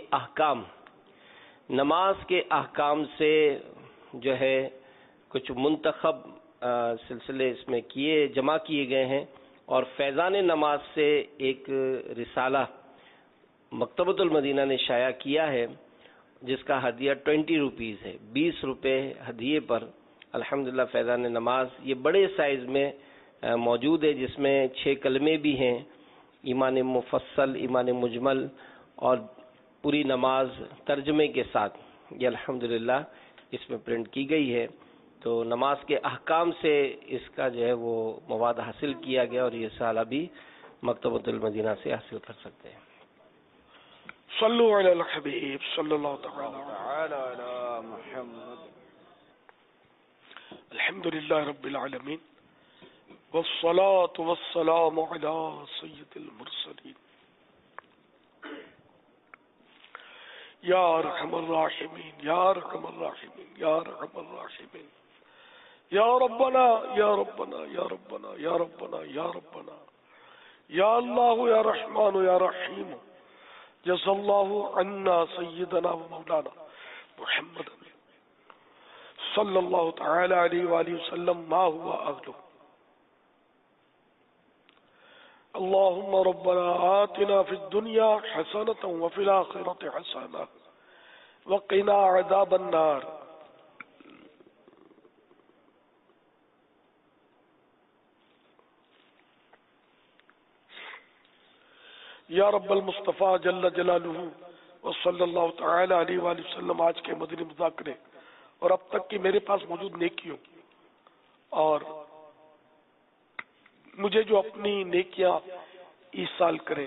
احکام سے جو ہے کچھ منتخب سلسلے اس میں جمع کیے گئے ہیں، اور فیضان نماز سے ایک رسالہ مکتبۃ المدینہ نے شائع کیا ہے جس کا ہدیہ 20 روپیز ہے، 20 روپے ہدیے پر الحمدللہ فیضان نماز یہ بڑے سائز میں موجود ہے، جس میں 6 کلمے بھی ہیں، ایمان مفصل، ایمان مجمل اور پوری نماز ترجمے کے ساتھ یہ الحمدللہ اس میں پرنٹ کی گئی ہے. تو نماز کے احکام سے اس کا جو ہے وہ مواد حاصل کیا گیا، اور یہ رسالہ بھی مکتبۃ المدینہ سے حاصل کر سکتے ہیں. صلو علی الحبیب صلی اللہ تعالی علی محمد. الحمدللہ رب العالمین والصلاة والسلام علی سید المرسلین یا ارحم الراحمین یا ارحم الراحمین یا ارحم الراحمین یا ربنا یا ربنا یا ربنا یا ربنا یا ربنا یا اللہ یا رحمان یا رحیم جزا اللہ عنا سیدنا و مولانا محمد صلی اللہ تعالی علیہ وآلہ وسلم ما ہوا اہلہ. اللهم ربنا آتنا في الدنيا حسنة وفي الآخرة حسنة وقنا عذاب النار. یا رب المصطفیٰ جل جلالہ وصلی اللہ تعالی علیہ وآلہ وسلم آج کے مدنی مذاکرے اور اب تک کی میرے پاس موجود نیکیوں اور مجھے جو اپنی نیکیاں ایصال کرے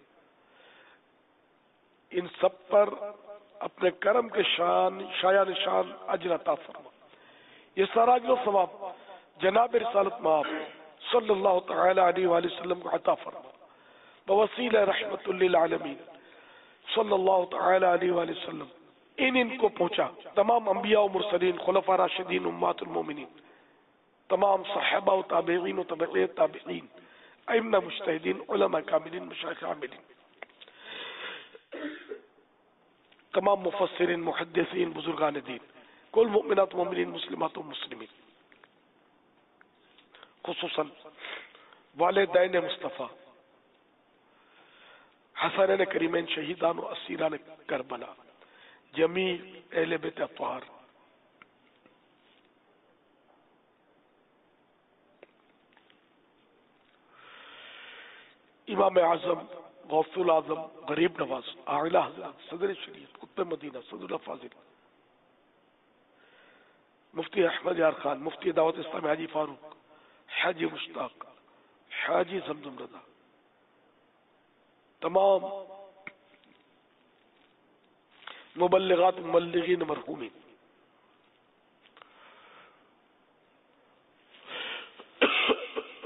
ان سب پر اپنے کرم کے شایع نشان اجر عطا فرما. یہ سارا اجر و ثواب جناب رسالت مآب صلی اللہ تعالی علیہ وآلہ وسلم کو عطا فرما بوسیلہ رحمت للعالمین صلی اللہ تعالی علیہ وآلہ وسلم. ان کو پہنچا تمام انبیاء و مرسلین، خلفاء راشدین، امہات المومنین، تمام صحابہ و تابعین و تابعی تابعین، ائمہ مجتہدین، علماء کاملین، مشایخ عاملین، تمام مفسرین، محدثین، بزرگان دین، کل مؤمنات و مومنین، مسلمات و مسلمین، خصوصاً والدین مصطفیٰ، حسنین کریمین، شہیدان و اسیران کربلا، جمیع اہل بیت اطہار، امام اعظم، غوث العظم، غریب نواز، اعلیٰ حضرت، صدر شریعت، قطب مدینہ، صدر الفاضل، مفتی احمد یار خان، مفتی دعوت اسلامی حاجی فاروق، حاجی مشتاق، حاجی زمزم رضا، تمام مبلغات مبلغین مرحومین،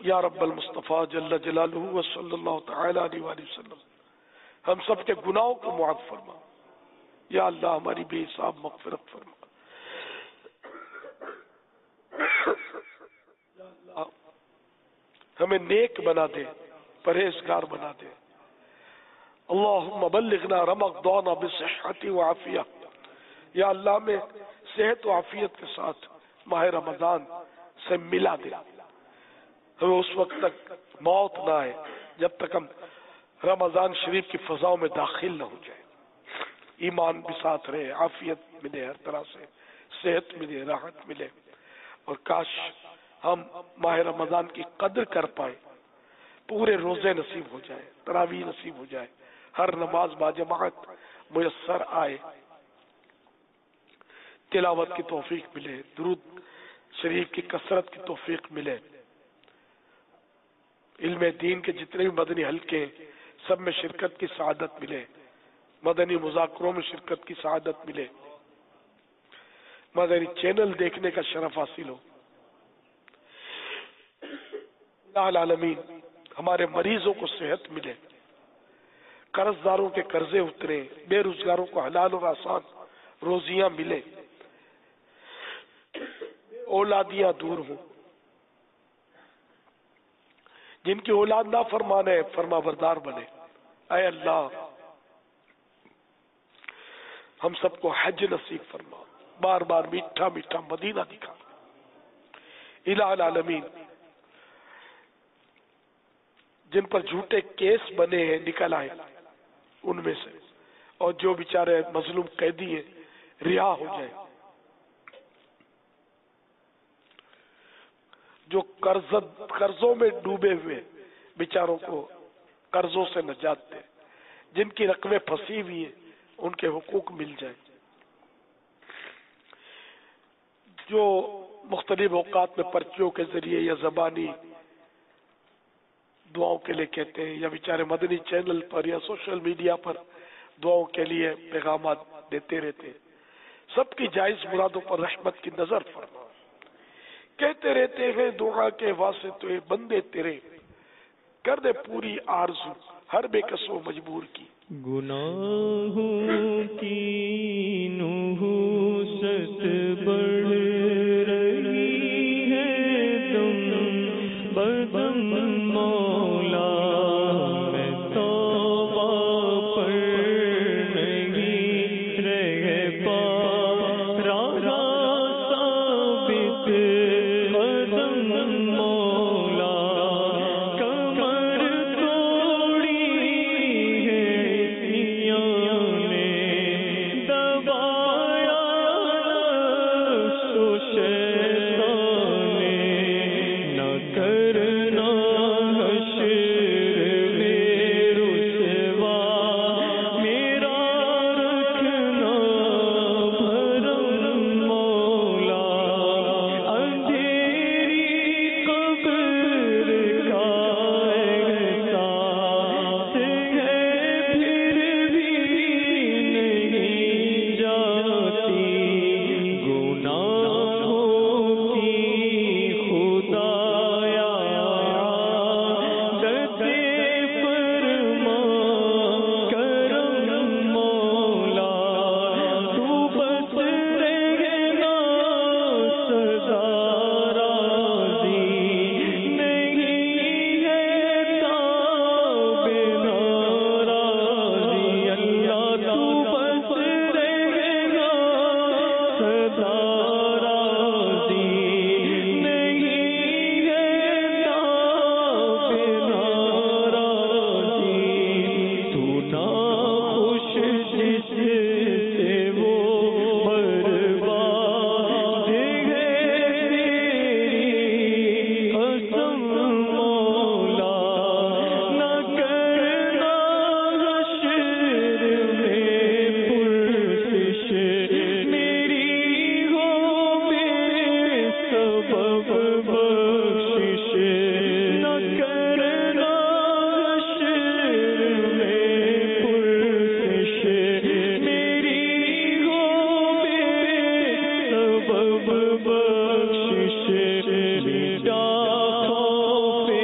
یا رب المصطفیٰ جل جلالہ و صلی اللہ تعالی علیہ وآلہ وسلم ہم سب کے گناہوں کو معاف فرما. یا اللہ ہماری بے حساب مغفرت فرما. یا اللہ ہمیں نیک بنا دے، پرہیزگار بنا دے. اللہم بلغنا رمضان بصحت و عافیہ. یا اللہ میں صحت و عافیت کے ساتھ ماہ رمضان سے ملا دے. ہمیں اس وقت تک موت نہ آئے جب تک ہم رمضان شریف کی فضاؤں میں داخل نہ ہو جائے. ایمان بھی ساتھ رہے، عافیت ملے، ہر طرح سے صحت ملے، راحت ملے. اور کاش ہم ماہ رمضان کی قدر کر پائیں، پورے روزے نصیب ہو جائے، تراویح نصیب ہو جائے، ہر نماز باجماعت میسر آئے، تلاوت کی توفیق ملے، درود شریف کی کثرت کی توفیق ملے. علم دین کے جتنے بھی مدنی حلقے ہیں سب میں شرکت کی سعادت ملے، مدنی مذاکروں میں شرکت کی سعادت ملے، مدنی چینل دیکھنے کا شرف حاصل ہو. الہ العالمین ہمارے مریضوں کو صحت ملے، قرض داروں کے قرضے اترے، بے روزگاروں کو حلال اور آسان روزیاں ملے، اولادیاں دور ہوں. جن کی اولاد نہ فرمانے فرما بردار بنے. اے اللہ ہم سب کو حج نصیب فرما، بار بار میٹھا میٹھا مدینہ دکھا. الہ العالمین جن پر جھوٹے کیس بنے ہیں نکل آئے ان میں سے، اور جو بیچارے مظلوم قیدی ہیں رہا ہو جائے. جو قرضوں میں ڈوبے ہوئے بیچاروں کو قرضوں سے نجات دے، جن کی رقمیں پھنسی ہوئی ہیں ان کے حقوق مل جائیں. جو مختلف اوقات میں پرچیوں کے ذریعے یا زبانی دعاؤں کے لیے کہتے ہیں، یا بیچارے مدنی چینل پر یا سوشل میڈیا پر دعاؤں کے لیے پیغامات دیتے رہتے ہیں، سب کی جائز مرادوں پر رحمت کی نظر فرما. کہتے رہتے ہیں دعا کے واسطے بندے تیرے، کر دے پوری آرزو ہر بے کس و مجبور کی. گناہوں کی نحوست بڑھ رہی ہے تم بدم مولا، میں توبہ پر نہیں رہ پا رہا ثابت قدم مولا. کمر توڑی ہے دنیا نے، دبایا نفس و شیطان نے، نہ کرنا حشر میں رسوا میرا رکھنا بھرم مولا. اندھیری قبر کا احساس ہے پھر بھی نہیں جاتی، گناہوں کی خدایا دتے فرما کرم مولا. تو بس رہنا سدا راضی نہیں ہے تاب ناراضی. اللہ تو بس رہنا سدا راضی نہیں ہے تاب ناراضی. تو ناخوش جس سے وہ برباد ہے تیری قسم مولا. نہ کرنا حشر میں پرسش میری ہو بے سبب بخشش. نہ کرنا حشر میں پرسش میری ہو بے سبب بخشش. مٹا خوف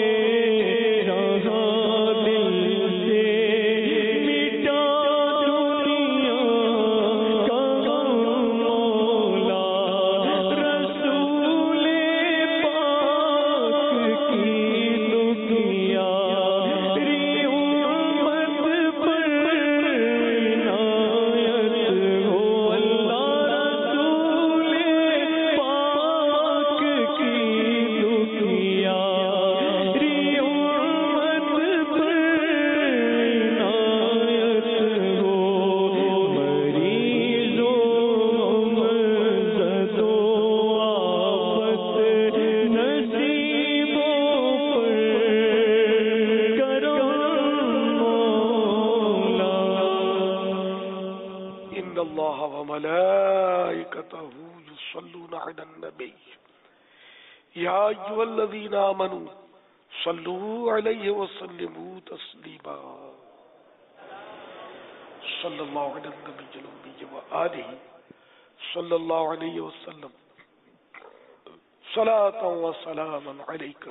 وملائكته يصلون على النبي يا أيها الذين آمنوا صلوا عليه وسلموا تسليما صلى الله على النبي الأمي وآله صلى الله عليه وسلم صلاة وسلاما عليك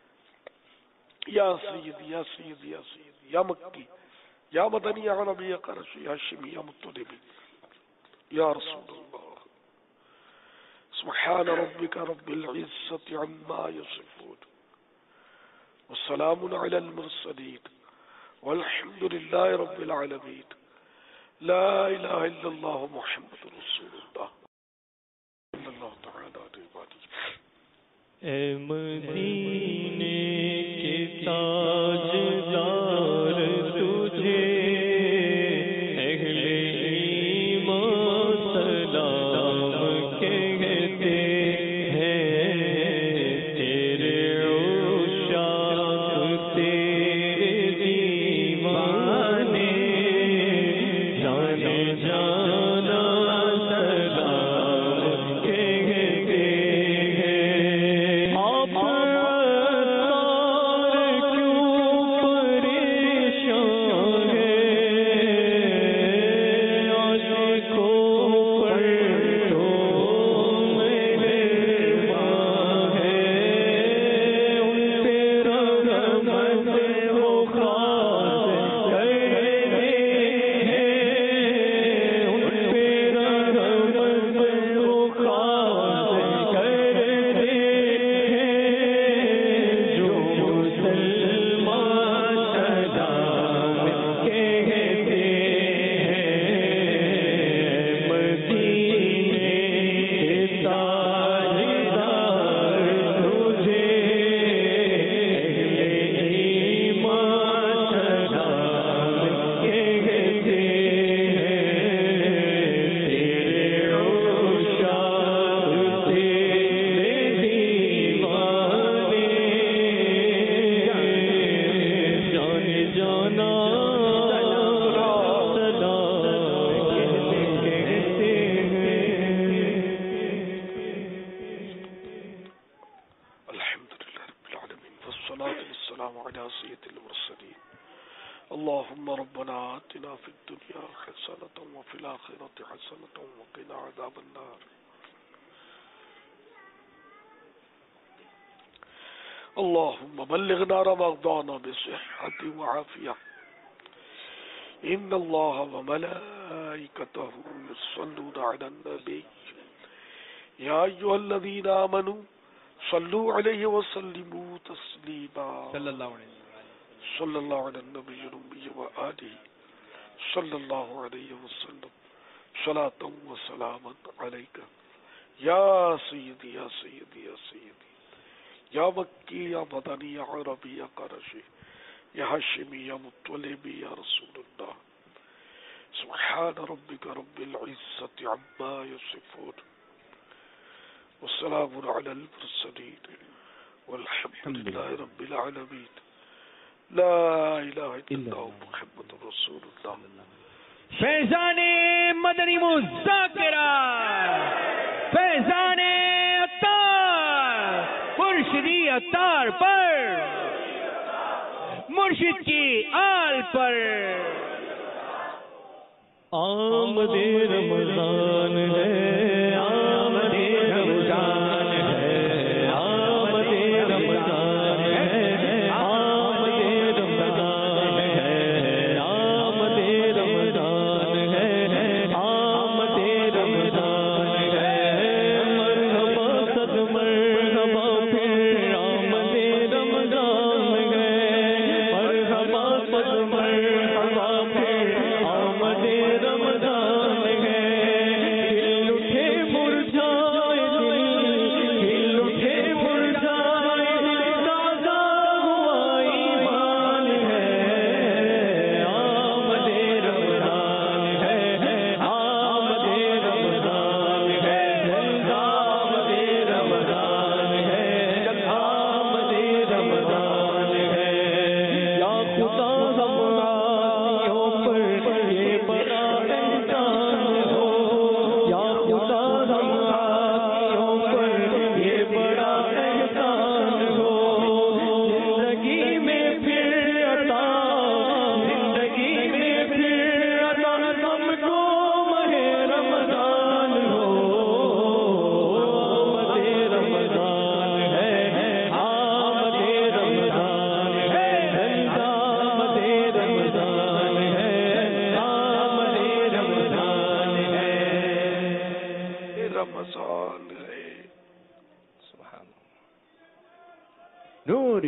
يا سيدي يا سيدي يا سيدي يا مكي يا مدني يا عربي يا قرشي يا هاشمي يا مطلبي يا رسول الله. سبحان ربك رب العزة عما يصفون والسلام على المرسلين والحمد لله رب العالمين. لا إله إلا الله محمد رسول الله صلى الله تعالى عليه وسلم. اے مدینے کے تاجدار تجھے اہل ایمان سلام کہتے ہیں. تیرے عشاق تیرے دیوانے جانے جانا سلام کہتے ہیں. آپ اللهم ربنا آتنا في الدنيا حسنة وفي الآخرة حسنة وقنا عذاب النار. اللهم بلغنا رمضان بصحة وعافية. إن الله وملائكته يصلون على النبي يا أيها الذين آمنوا صلوا عليه وسلموا تسليما. صلى الله على النبي الأمي وآله صلى الله عليه وسلم صلاة وسلاما عليك يا سيدي يا سيدي يا سيدي يا مكي يا مدني يا عربي يا قرشي يا هاشمي يا مطلبي يا رسول الله. سبحان ربك رب العزة عما يصفون والسلام على المرسلين والحمد لله رب العالمين. لا الہ الا اللہ محمد رسول اللہ. فیضان مدنی مذاکرہ، فیضان عطار، مرشدی عطار پر، مرشد کی آل پر. آمد رمضان ہے، آمد رمضان ہے، آمد رمضان ہے، آمد رمضان ہے، آمد رمضان ہے، آمد رمضان ہے. مرحبا صد مرحبا پھر آمد رمضان ہے، مرحبا صد مرحبا پھر آمد رمضان ہے. रमजान है। नूर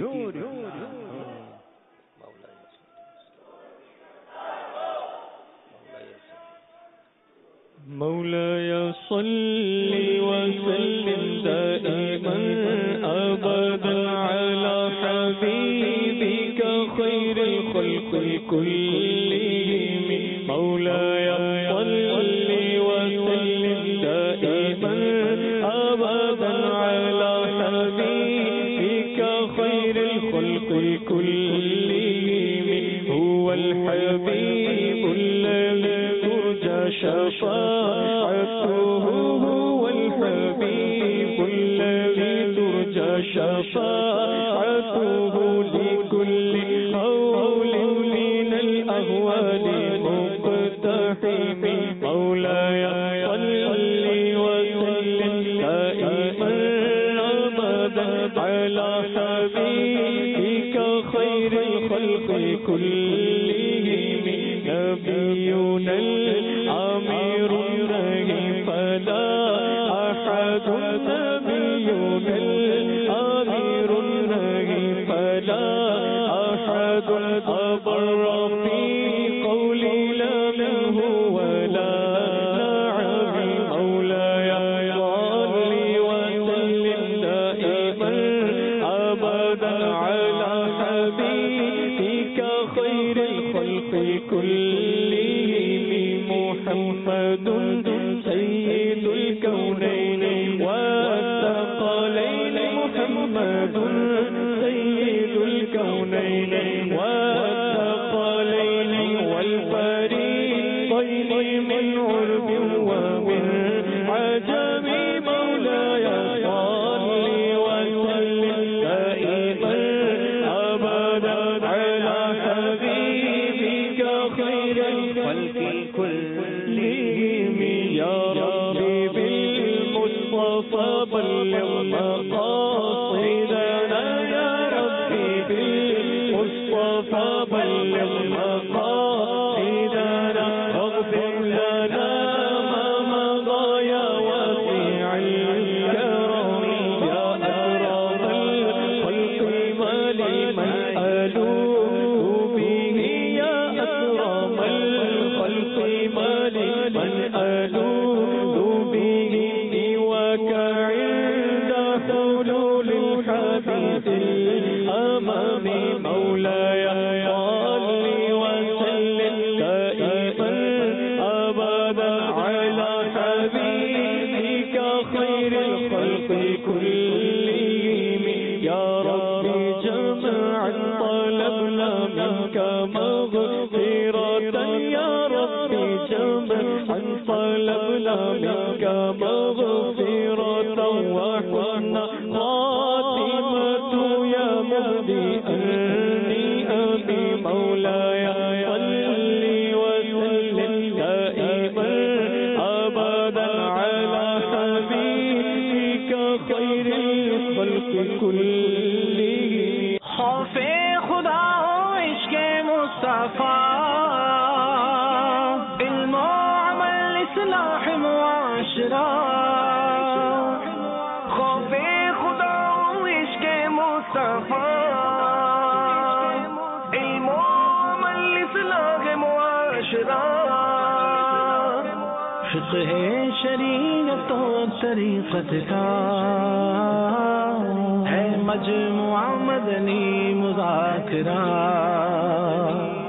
مولاي صل وسلم دائما أبدا على حبيبك خير الخلق كلهم مولاي صل وسلم دائما أبدا على حبيبك خير الخلق كلهم هو الحبيب الذي ترجى شفاعته هو الحبيب الذي ترجى شفاعته لكل هول من الأهوال مقتحم مولاي صل وسلم دائما أبدا على حبيبك خير الخلق كلهم نبينا الأمير الرحيم فلا أحد نبينا الأمير الرحيم فلا أحد أبر في قول لا منه ولا نعم مولاي صل وسلم دائما أبدا على حبيبك خير الخلق كلهم محمد سيد الكونين والثقلين محمد سيد الكونين والثقلين والفريقين من عرب ومن عجم مولاي صل وسلم دائما أبدا على حبيبك خير الخلق كلهم يا ربي بالمصطفى بلغ مقاصدنا يا ربي بالمصطفى بلغ مقاصدنا واغفر لنا ما مضى يا واسع الكرم يا أكرم الخلق ولمن ألوذ به يا أكرم الخلق ولمن ألوذ به سواك عند حلول الحديث الأمام مولاي صل وسلم دائما أبدا على حبيبك خير الخلق كلهم يا ربي جمعا طلبنا منك مغفرة يا ربي جمعا طلبنا منك مغفرة وحسن خاتمة يا مهدئني أبي مولاي صل وسلم دائما أبدا على حبيبك خير الخلق كلهم خوف خدا عشق مصطفى علم وعمل اصلاح معاشرة خوف خدا عشق مصطفى علم وعمل اصلاح معاشرة فقہ شریعت و طریقت کا ہے مجموعہ مدنی مذاکرہ